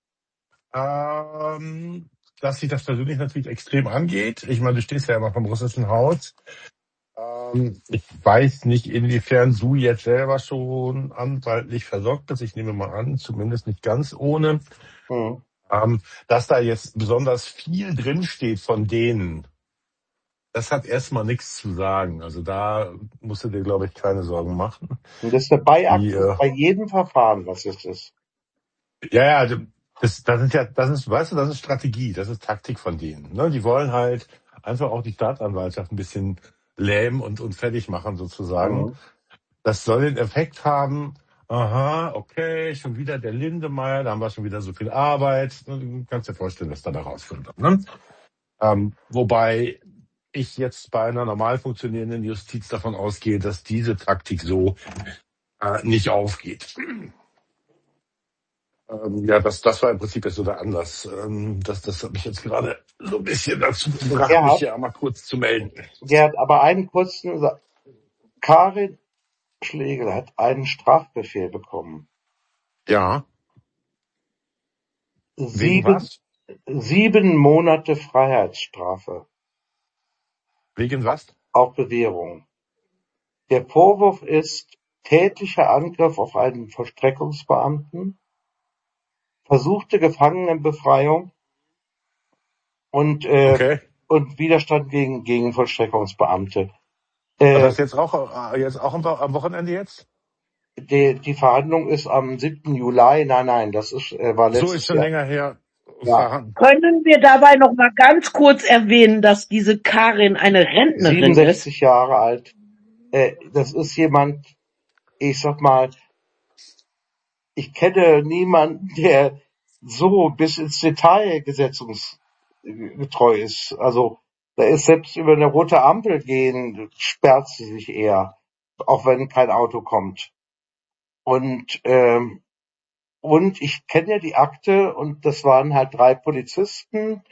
ähm, dass sich das persönlich natürlich extrem angeht. Ich meine, du stehst ja immer vom russischen Haus. Ähm, ich weiß nicht, inwiefern du jetzt selber schon anwaltlich versorgt bist. Ich nehme mal an, zumindest nicht ganz ohne. Mhm. Ähm, dass da jetzt besonders viel drinsteht von denen, das hat erstmal nichts zu sagen. Also da musst du dir, glaube ich, keine Sorgen machen. Und das ist der Beiakt Die, äh, bei jedem Verfahren, was es ist. ja, ja, das, das ist ja, das ist, weißt du, das ist Strategie, das ist Taktik von denen. Ne? Die wollen halt einfach auch die Staatsanwaltschaft ein bisschen lähmen und, und fertig machen sozusagen. Mhm. Das soll den Effekt haben, aha, okay, schon wieder der Lindemeyer, da haben wir schon wieder so viel Arbeit. Du kannst dir vorstellen, was da rauskommt. Ne? Ähm, wobei ich jetzt bei einer normal funktionierenden Justiz davon ausgehe, dass diese Taktik so äh, nicht aufgeht. Ähm, ja, das, das war im Prinzip jetzt so der Anlass. Ähm, das, das hat mich jetzt gerade so ein bisschen dazu gebracht, Gerhard, mich hier einmal kurz zu melden. Gerhard, aber einen kurzen, Sa- Karin Schlegel hat einen Strafbefehl bekommen. Ja, wegen Sieben, was? sieben Monate Freiheitsstrafe, Wegen was? auf Bewährung. Der Vorwurf ist tätlicher Angriff auf einen Vollstreckungsbeamten, versuchte Gefangenenbefreiung und, äh, Okay. und Widerstand gegen, gegen Vollstreckungsbeamte. War Äh, das jetzt auch, äh, jetzt auch am, am Wochenende jetzt? die, die Verhandlung ist am siebten Juli. Nein, nein, das ist, äh, war So ist letztes schon Jahr. länger her. Ja, Verhandelt. Können wir dabei noch mal ganz kurz erwähnen, dass diese Karin eine Rentnerin ist? siebenundsechzig Jahre alt. Äh, das ist jemand, ich sag mal, ich kenne niemanden, der so bis ins Detail gesetzungsgetreu ist. Also da ist selbst über eine rote Ampel gehen, sperrt sie sich eher, auch wenn kein Auto kommt. Und ähm, und ich kenne ja die Akte und das waren halt drei Polizisten.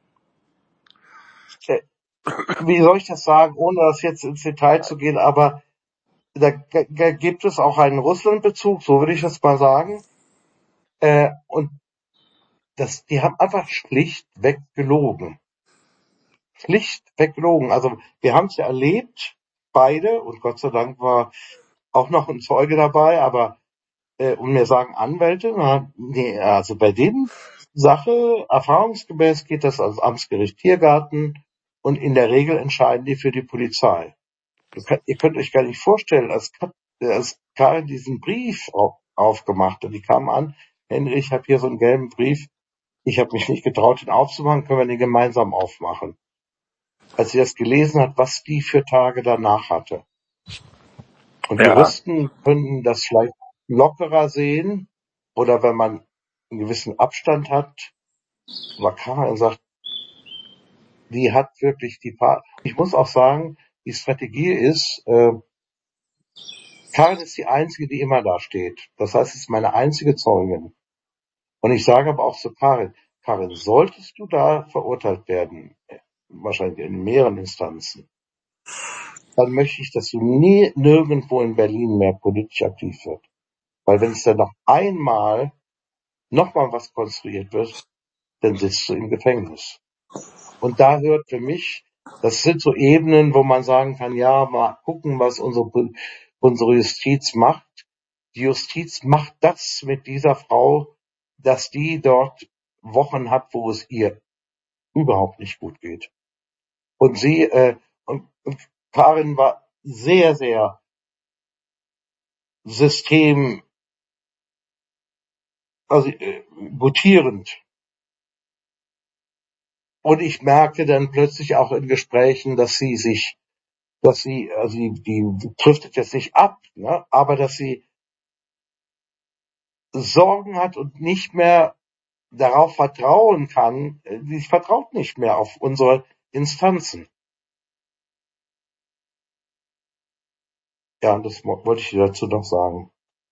Äh, Wie soll ich das sagen, ohne das jetzt ins Detail zu gehen, aber da, da gibt es auch einen Russlandbezug, so würde ich das mal sagen. Äh, und das, die haben einfach schlichtweg gelogen. Schlichtweg gelogen. Also wir haben es ja erlebt, beide, und Gott sei Dank war auch noch ein Zeuge dabei, aber äh, und mir sagen Anwälte, na, nee, also bei dem Sache, erfahrungsgemäß geht das ans Amtsgericht Tiergarten und in der Regel entscheiden die für die Polizei. Ihr könnt, ihr könnt euch gar nicht vorstellen, als, als Karin diesen Brief auf, aufgemacht und die kam an, Henry, ich habe hier so einen gelben Brief, ich habe mich nicht getraut, den aufzumachen, können wir den gemeinsam aufmachen. Als sie das gelesen hat, was die für Tage danach hatte. Und Ja. Juristen können das vielleicht lockerer sehen oder wenn man einen gewissen Abstand hat. Aber Karin sagt, die hat wirklich die paar. Ich muss auch sagen, die Strategie ist, äh, Karin ist die Einzige, die immer da steht. Das heißt, es ist meine einzige Zeugin. Und ich sage aber auch zu Karin, Karin, solltest du da verurteilt werden, wahrscheinlich in mehreren Instanzen, dann möchte ich, dass du nie nirgendwo in Berlin mehr politisch aktiv wird. Weil wenn es dann noch einmal noch mal was konstruiert wird, dann sitzt du im Gefängnis. Und da hört für mich, das sind so Ebenen, wo man sagen kann, ja, mal gucken, was unsere, unsere Justiz macht. Die Justiz macht das mit dieser Frau, dass die dort Wochen hat, wo es ihr überhaupt nicht gut geht. Und sie, äh, und, und Karin war sehr, sehr System, also äh, gutierend. Und ich merkte dann plötzlich auch in Gesprächen, dass sie sich, dass sie, also die, die driftet jetzt nicht ab, ne, aber dass sie Sorgen hat und nicht mehr darauf vertrauen kann, sie vertraut nicht mehr auf unsere Instanzen. Ja, und das mo- wollte ich dir dazu noch sagen.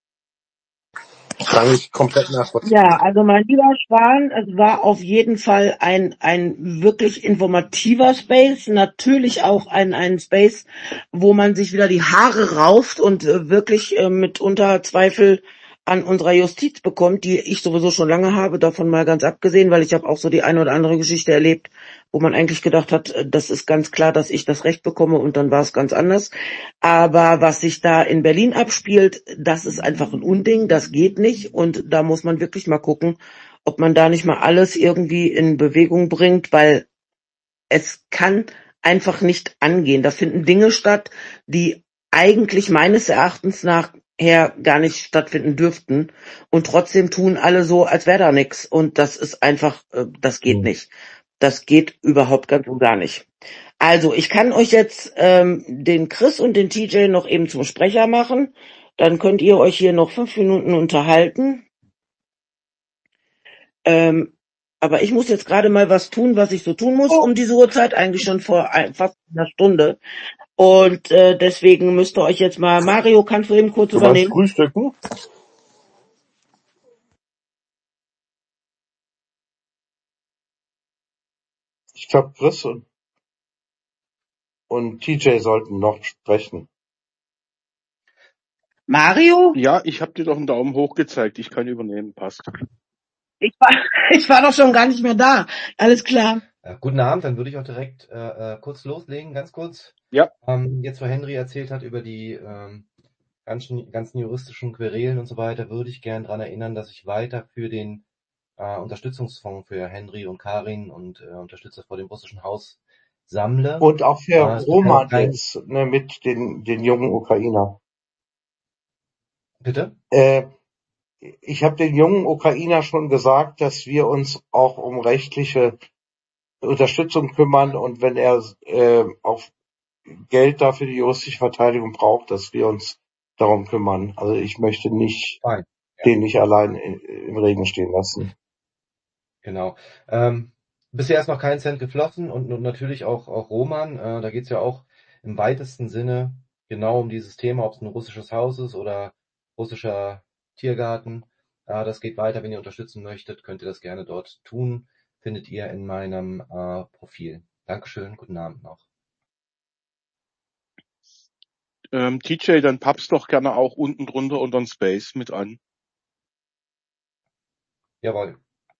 Kann ich komplett nachvollziehen. Ja, also mein lieber Schwan, es war auf jeden Fall ein ein wirklich informativer Space, natürlich auch ein ein Space, wo man sich wieder die Haare rauft und äh, wirklich äh, mitunter Zweifel an unserer Justiz bekommt, die ich sowieso schon lange habe, davon mal ganz abgesehen, weil ich habe auch so die eine oder andere Geschichte erlebt, wo man eigentlich gedacht hat, äh, das ist ganz klar, dass ich das Recht bekomme und dann war es ganz anders. Aber was sich da in Berlin abspielt, das ist einfach ein Unding, das geht nicht und da muss man wirklich mal gucken, ob man da nicht mal alles irgendwie in Bewegung bringt, weil es kann einfach nicht angehen. Da finden Dinge statt, die eigentlich meines Erachtens nachher gar nicht stattfinden dürften und trotzdem tun alle so, als wäre da nichts und das ist einfach, äh, das geht Hm. nicht. Das geht überhaupt ganz und gar nicht. Also, ich kann euch jetzt ähm, den Chris und den T J noch eben zum Sprecher machen. Dann könnt ihr euch hier noch fünf Minuten unterhalten. Ähm, Aber ich muss jetzt gerade mal was tun, was ich so tun muss, um diese Uhrzeit, eigentlich schon vor ein, fast einer Stunde. Und äh, deswegen müsst ihr euch jetzt mal, Mario, kannst du eben kurz Du meinst übernehmen? frühstücken? Ich glaube, Chris und, und T J sollten noch sprechen. Mario? Ja, ich habe dir doch einen Daumen hoch gezeigt. Ich kann übernehmen, passt. Ich war, ich war doch schon gar nicht mehr da. Alles klar. Äh, guten Abend, dann würde ich auch direkt äh, äh, kurz loslegen, ganz kurz. Ja. Ähm, jetzt, wo Henry erzählt hat über die ähm, ganzen, ganzen juristischen Querelen und so weiter, würde ich gern daran erinnern, dass ich weiter für den äh, Unterstützungsfonds für Henry und Karin und äh, Unterstützer vor dem russischen Haus sammle. Und auch für Äh, es wird Roman kein- jetzt, ne, mit den, den jungen Ukrainer. Bitte? Äh, ich habe den jungen Ukrainer schon gesagt, dass wir uns auch um rechtliche Unterstützung kümmern und wenn er äh, auch Geld dafür die juristische Verteidigung braucht, dass wir uns darum kümmern. Also ich möchte nicht Fein. Ja. den nicht allein in, im Regen stehen lassen. Genau. Ähm, bisher ist noch kein Cent geflossen und, und natürlich auch, auch Roman. Äh, da geht's ja auch im weitesten Sinne genau um dieses Thema, ob es ein russisches Haus ist oder russischer Tiergarten. Äh, das geht weiter. Wenn ihr unterstützen möchtet, könnt ihr das gerne dort tun. Findet ihr in meinem äh, Profil. Dankeschön. Guten Abend noch. Ähm, T J, dann pappst doch gerne auch unten drunter unter den Space mit an. Jawohl.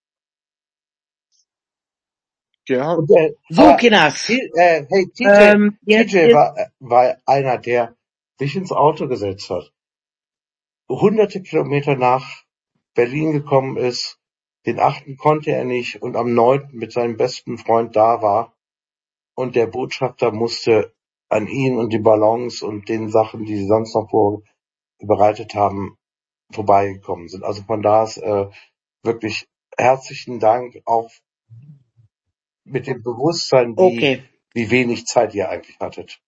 Ja. Und, äh, So, aber, Kinders. T- äh, hey, T J, Ähm, jetzt T J ist, war, war einer, der sich ins Auto gesetzt hat, hunderte Kilometer nach Berlin gekommen ist, den achten konnte er nicht und am neunten mit seinem besten Freund da war und der Botschafter musste an ihn und die Ballons und den Sachen, die sie sonst noch vorbereitet haben, vorbeigekommen sind. Also von da ist äh, wirklich herzlichen Dank, auch mit dem Bewusstsein, wie, okay. wie wenig Zeit ihr eigentlich hattet.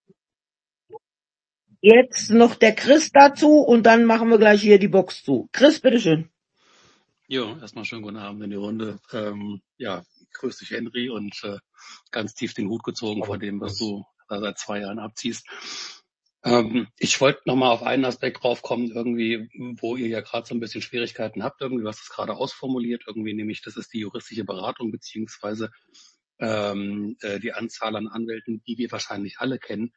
Jetzt noch der Chris dazu und dann machen wir gleich hier die Box zu. Chris, bitteschön. Jo, erstmal schönen guten Abend in die Runde. Ähm, ja, grüß dich, Henry, und äh, ganz tief den Hut gezogen vor dem, was du da seit zwei Jahren abziehst. Ähm, ich wollte nochmal auf einen Aspekt draufkommen, irgendwie, wo ihr ja gerade so ein bisschen Schwierigkeiten habt, irgendwie, was es gerade ausformuliert, irgendwie, nämlich, das ist die juristische Beratung, beziehungsweise ähm, äh, die Anzahl an Anwälten, die wir wahrscheinlich alle kennen,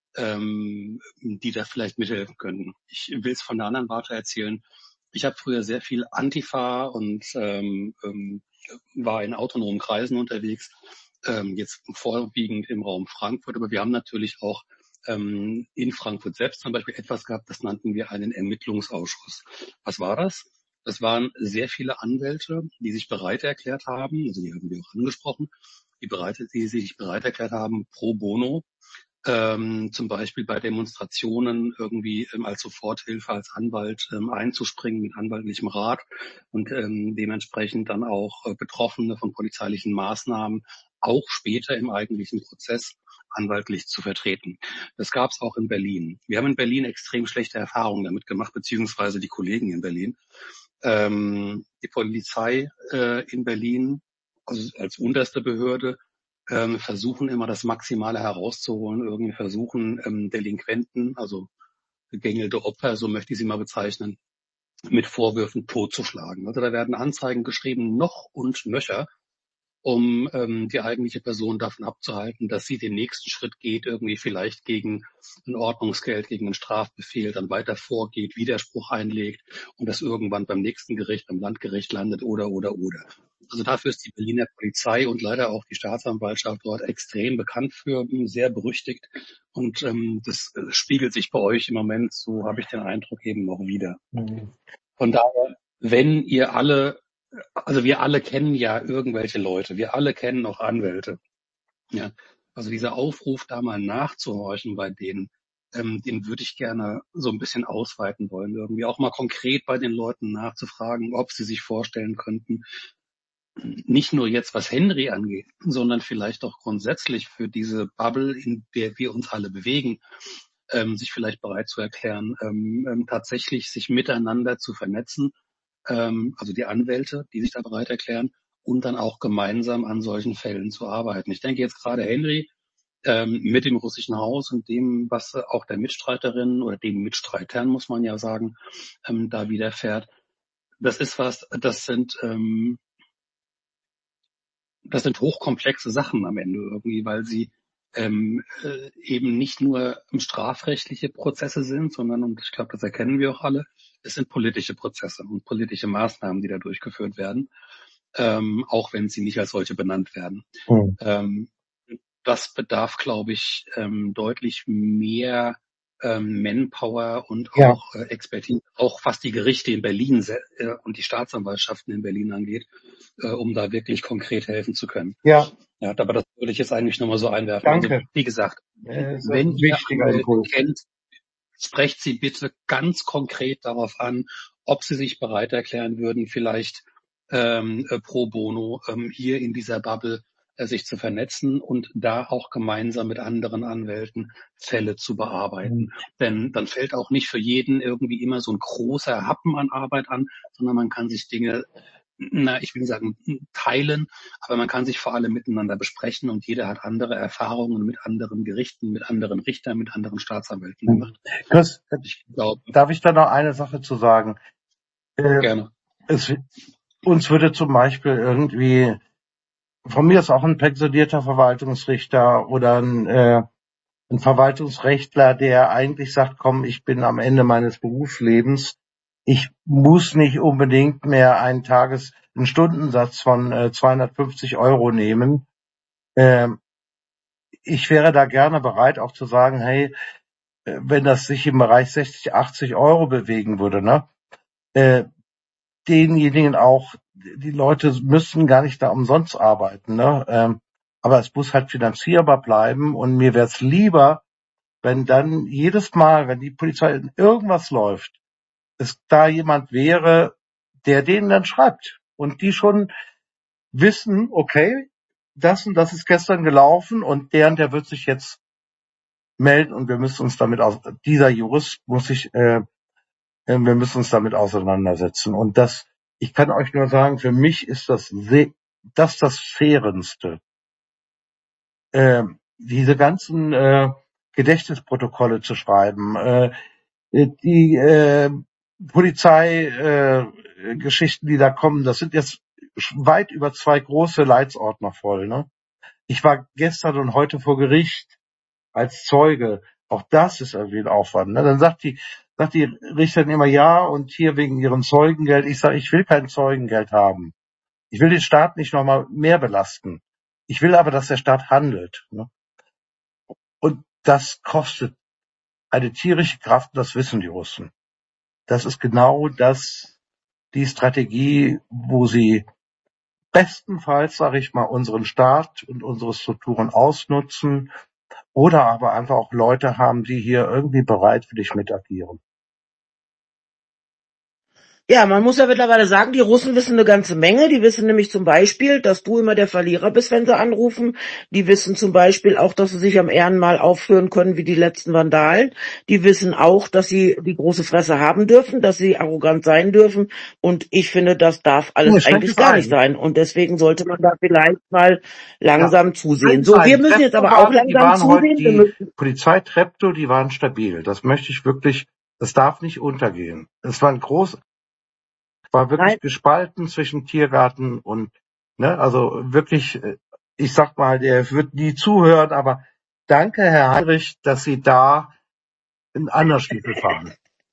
ähm, die da vielleicht mithelfen können. Ich will es von der anderen Warte erzählen. Ich habe früher sehr viel Antifa und ähm, ähm, war in autonomen Kreisen unterwegs, ähm, jetzt vorwiegend im Raum Frankfurt, aber wir haben natürlich auch ähm, in Frankfurt selbst zum Beispiel etwas gehabt, das nannten wir einen Ermittlungsausschuss. Was war das? Das waren sehr viele Anwälte, die sich bereit erklärt haben, also die haben wir auch angesprochen, die, bereit, die sich bereit erklärt haben, pro bono ähm, zum Beispiel bei Demonstrationen irgendwie ähm, als Soforthilfe, als Anwalt ähm, einzuspringen mit anwaltlichem Rat und ähm, dementsprechend dann auch äh, Betroffene von polizeilichen Maßnahmen auch später im eigentlichen Prozess anwaltlich zu vertreten. Das gab es auch in Berlin. Wir haben in Berlin extrem schlechte Erfahrungen damit gemacht, beziehungsweise die Kollegen in Berlin. Ähm, die Polizei äh, in Berlin, also als unterste Behörde, ähm, versuchen immer das Maximale herauszuholen, irgendwie versuchen ähm, Delinquenten, also gegängelte Opfer, so möchte ich sie mal bezeichnen, mit Vorwürfen totzuschlagen. Also da werden Anzeigen geschrieben, noch und nöcher, um ähm, die eigentliche Person davon abzuhalten, dass sie den nächsten Schritt geht, irgendwie vielleicht gegen ein Ordnungsgeld, gegen einen Strafbefehl, dann weiter vorgeht, Widerspruch einlegt und das irgendwann beim nächsten Gericht, beim Landgericht landet oder, oder, oder. Also dafür ist die Berliner Polizei und leider auch die Staatsanwaltschaft dort extrem bekannt für, sehr berüchtigt. Und ähm, das äh, spiegelt sich bei euch im Moment, so habe ich den Eindruck, eben noch wieder. Mhm. Von daher, wenn ihr alle, also wir alle kennen ja irgendwelche Leute, wir alle kennen auch Anwälte. Ja, also dieser Aufruf, da mal nachzuhorchen bei denen, ähm, den würde ich gerne so ein bisschen ausweiten wollen, irgendwie auch mal konkret bei den Leuten nachzufragen, ob sie sich vorstellen könnten, nicht nur jetzt, was Henry angeht, sondern vielleicht auch grundsätzlich für diese Bubble, in der wir uns alle bewegen, ähm, sich vielleicht bereit zu erklären, ähm, ähm, tatsächlich sich miteinander zu vernetzen, ähm, also die Anwälte, die sich da bereit erklären, und dann auch gemeinsam an solchen Fällen zu arbeiten. Ich denke jetzt gerade Henry ähm, mit dem russischen Haus und dem, was äh, auch der Mitstreiterin oder den Mitstreitern, muss man ja sagen, ähm, da widerfährt. Das ist was, das sind ähm, das sind hochkomplexe Sachen am Ende irgendwie, weil sie ähm, äh, eben nicht nur strafrechtliche Prozesse sind, sondern, und ich glaube, das erkennen wir auch alle, es sind politische Prozesse und politische Maßnahmen, die da durchgeführt werden, ähm, auch wenn sie nicht als solche benannt werden. Hm. Ähm, das bedarf, glaube ich, ähm, deutlich mehr ähm, Manpower und Ja, auch äh, Expertise, auch was die Gerichte in Berlin se- äh, und die Staatsanwaltschaften in Berlin angeht, äh, um da wirklich konkret helfen zu können. ja, Ja, aber das würde ich jetzt eigentlich nochmal so einwerfen. Also danke. wie gesagt, Äh, ist wenn ein ihr wichtiger Anwälte Impuls. kennt, sprecht sie bitte ganz konkret darauf an, ob sie sich bereit erklären würden, vielleicht ähm, äh, pro bono ähm, hier in dieser Bubble äh, sich zu vernetzen und da auch gemeinsam mit anderen Anwälten Fälle zu bearbeiten. Hm. Denn dann fällt auch nicht für jeden irgendwie immer so ein großer Happen an Arbeit an, sondern man kann sich Dinge, na, ich will nicht sagen teilen, aber man kann sich vor allem miteinander besprechen und jeder hat andere Erfahrungen mit anderen Gerichten, mit anderen Richtern, mit anderen Staatsanwälten Hm. gemacht. Chris, äh, Ich glaube, darf ich da noch eine Sache zu sagen? Äh, gerne. es, uns würde zum Beispiel irgendwie, von mir ist auch ein pensionierter Verwaltungsrichter oder ein, äh, ein Verwaltungsrechtler, der eigentlich sagt, komm, ich bin am Ende meines Berufslebens, ich muss nicht unbedingt mehr einen Tages-, einen Stundensatz von äh, zweihundertfünfzig Euro nehmen. Ähm, ich wäre da gerne bereit, auch zu sagen, hey, äh, wenn das sich im Bereich sechzig, achtzig Euro bewegen würde, ne, äh, denjenigen auch, die Leute müssen gar nicht da umsonst arbeiten, ne, ähm, aber es muss halt finanzierbar bleiben und mir wäre es lieber, wenn dann jedes Mal, wenn die Polizei in irgendwas läuft, es da jemand wäre, der denen dann schreibt und die schon wissen, okay, das und das ist gestern gelaufen und der und der wird sich jetzt melden und wir müssen uns damit aus, dieser Jurist muss sich, äh, äh, wir müssen uns damit auseinandersetzen. Und das, ich kann euch nur sagen, für mich ist das se- das das Fairendste. Äh, diese ganzen äh, Gedächtnisprotokolle zu schreiben, äh, die äh, Polizeigeschichten, äh, Geschichten, die da kommen, das sind jetzt weit über zwei große Leitsordner voll. Ne? Ich war gestern und heute vor Gericht als Zeuge. Auch das ist irgendwie ein Aufwand. Ne? Dann sagt die, sagt die Richterin immer ja und hier wegen ihrem Zeugengeld. Ich sage, ich will kein Zeugengeld haben. Ich will den Staat nicht nochmal mehr belasten. Ich will aber, dass der Staat handelt. Ne? Und das kostet eine tierische Kraft, das wissen die Russen. Das ist genau das, die Strategie, wo sie bestenfalls, sage ich mal, unseren Staat und unsere Strukturen ausnutzen oder aber einfach auch Leute haben, die hier irgendwie bereitwillig mit agieren. Ja, man muss ja mittlerweile sagen, die Russen wissen eine ganze Menge. Die wissen nämlich zum Beispiel, dass du immer der Verlierer bist, wenn sie anrufen. Die wissen zum Beispiel auch, dass sie sich am Ehrenmal aufführen können wie die letzten Vandalen. Die wissen auch, dass sie die große Fresse haben dürfen, dass sie arrogant sein dürfen. Und ich finde, das darf alles Nee, schränkt eigentlich es gar nicht ein. sein. Und deswegen sollte man da vielleicht mal Ja, langsam zusehen. schränkt es So, wir ein. müssen jetzt Treptow aber auch waren, die langsam waren heute, zusehen. Wir die müssen, Polizei Treptow, die waren stabil. Das möchte ich wirklich, das darf nicht untergehen. Es war ein groß, war wirklich nein, gespalten zwischen Tiergarten und, ne, also wirklich, äh, ich sag mal, der wird nie zuhören, aber danke, Herr Heinrich, dass Sie da in anderen Stiefel fahren.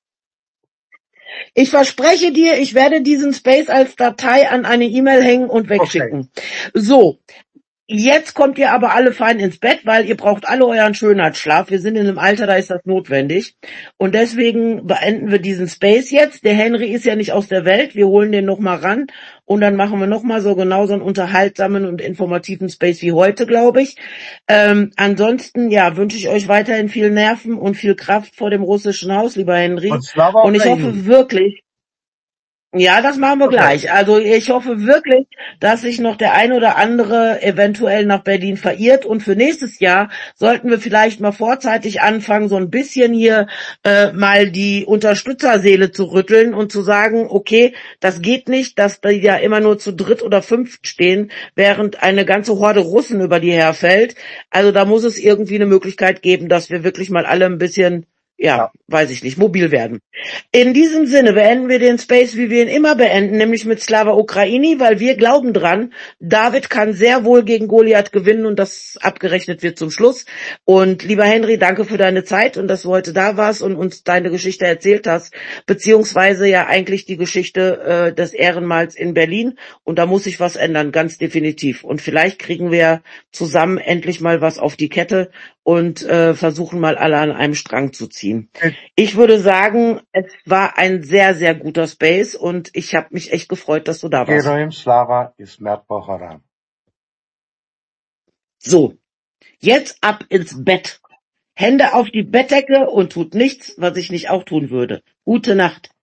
ich verspreche dir, ich werde diesen Space als Datei an eine E-Mail hängen und Okay. wegschicken. So. Jetzt kommt ihr aber alle fein ins Bett, weil ihr braucht alle euren Schönheitsschlaf. Wir sind in einem Alter, da ist das notwendig. Und deswegen beenden wir diesen Space jetzt. Der Henry ist ja nicht aus der Welt. Wir holen den nochmal ran. Und dann machen wir nochmal so genauso einen unterhaltsamen und informativen Space wie heute, glaube ich. Ähm, ansonsten, ja, wünsche ich euch weiterhin viel Nerven und viel Kraft vor dem russischen Haus, lieber Henry. Und Slava Und ich hoffe Ukraini. wirklich, Ja, das machen wir Okay. gleich. Also ich hoffe wirklich, dass sich noch der ein oder andere eventuell nach Berlin verirrt. Und für nächstes Jahr sollten wir vielleicht mal vorzeitig anfangen, so ein bisschen hier äh, mal die Unterstützerseele zu rütteln und zu sagen, okay, das geht nicht, dass die ja immer nur zu dritt oder fünft stehen, während eine ganze Horde Russen über die herfällt. Also da muss es irgendwie eine Möglichkeit geben, dass wir wirklich mal alle ein bisschen, ja, Ja. weiß ich nicht, mobil werden. In diesem Sinne beenden wir den Space, wie wir ihn immer beenden, nämlich mit Slava Ukraini, weil wir glauben dran, David kann sehr wohl gegen Goliath gewinnen und das abgerechnet wird zum Schluss. Und lieber Henry, danke für deine Zeit und dass du heute da warst und uns deine Geschichte erzählt hast, beziehungsweise ja eigentlich die Geschichte äh, des Ehrenmals in Berlin. Und da muss sich was ändern, ganz definitiv. Und vielleicht kriegen wir zusammen endlich mal was auf die Kette und äh, versuchen mal alle an einem Strang zu ziehen. Ich würde sagen, es war ein sehr, sehr guter Space und ich habe mich echt gefreut, dass du da warst. Heroim Slava и смерть Богорам. So, jetzt ab ins Bett. Hände auf die Bettdecke und tut nichts, was ich nicht auch tun würde. Gute Nacht.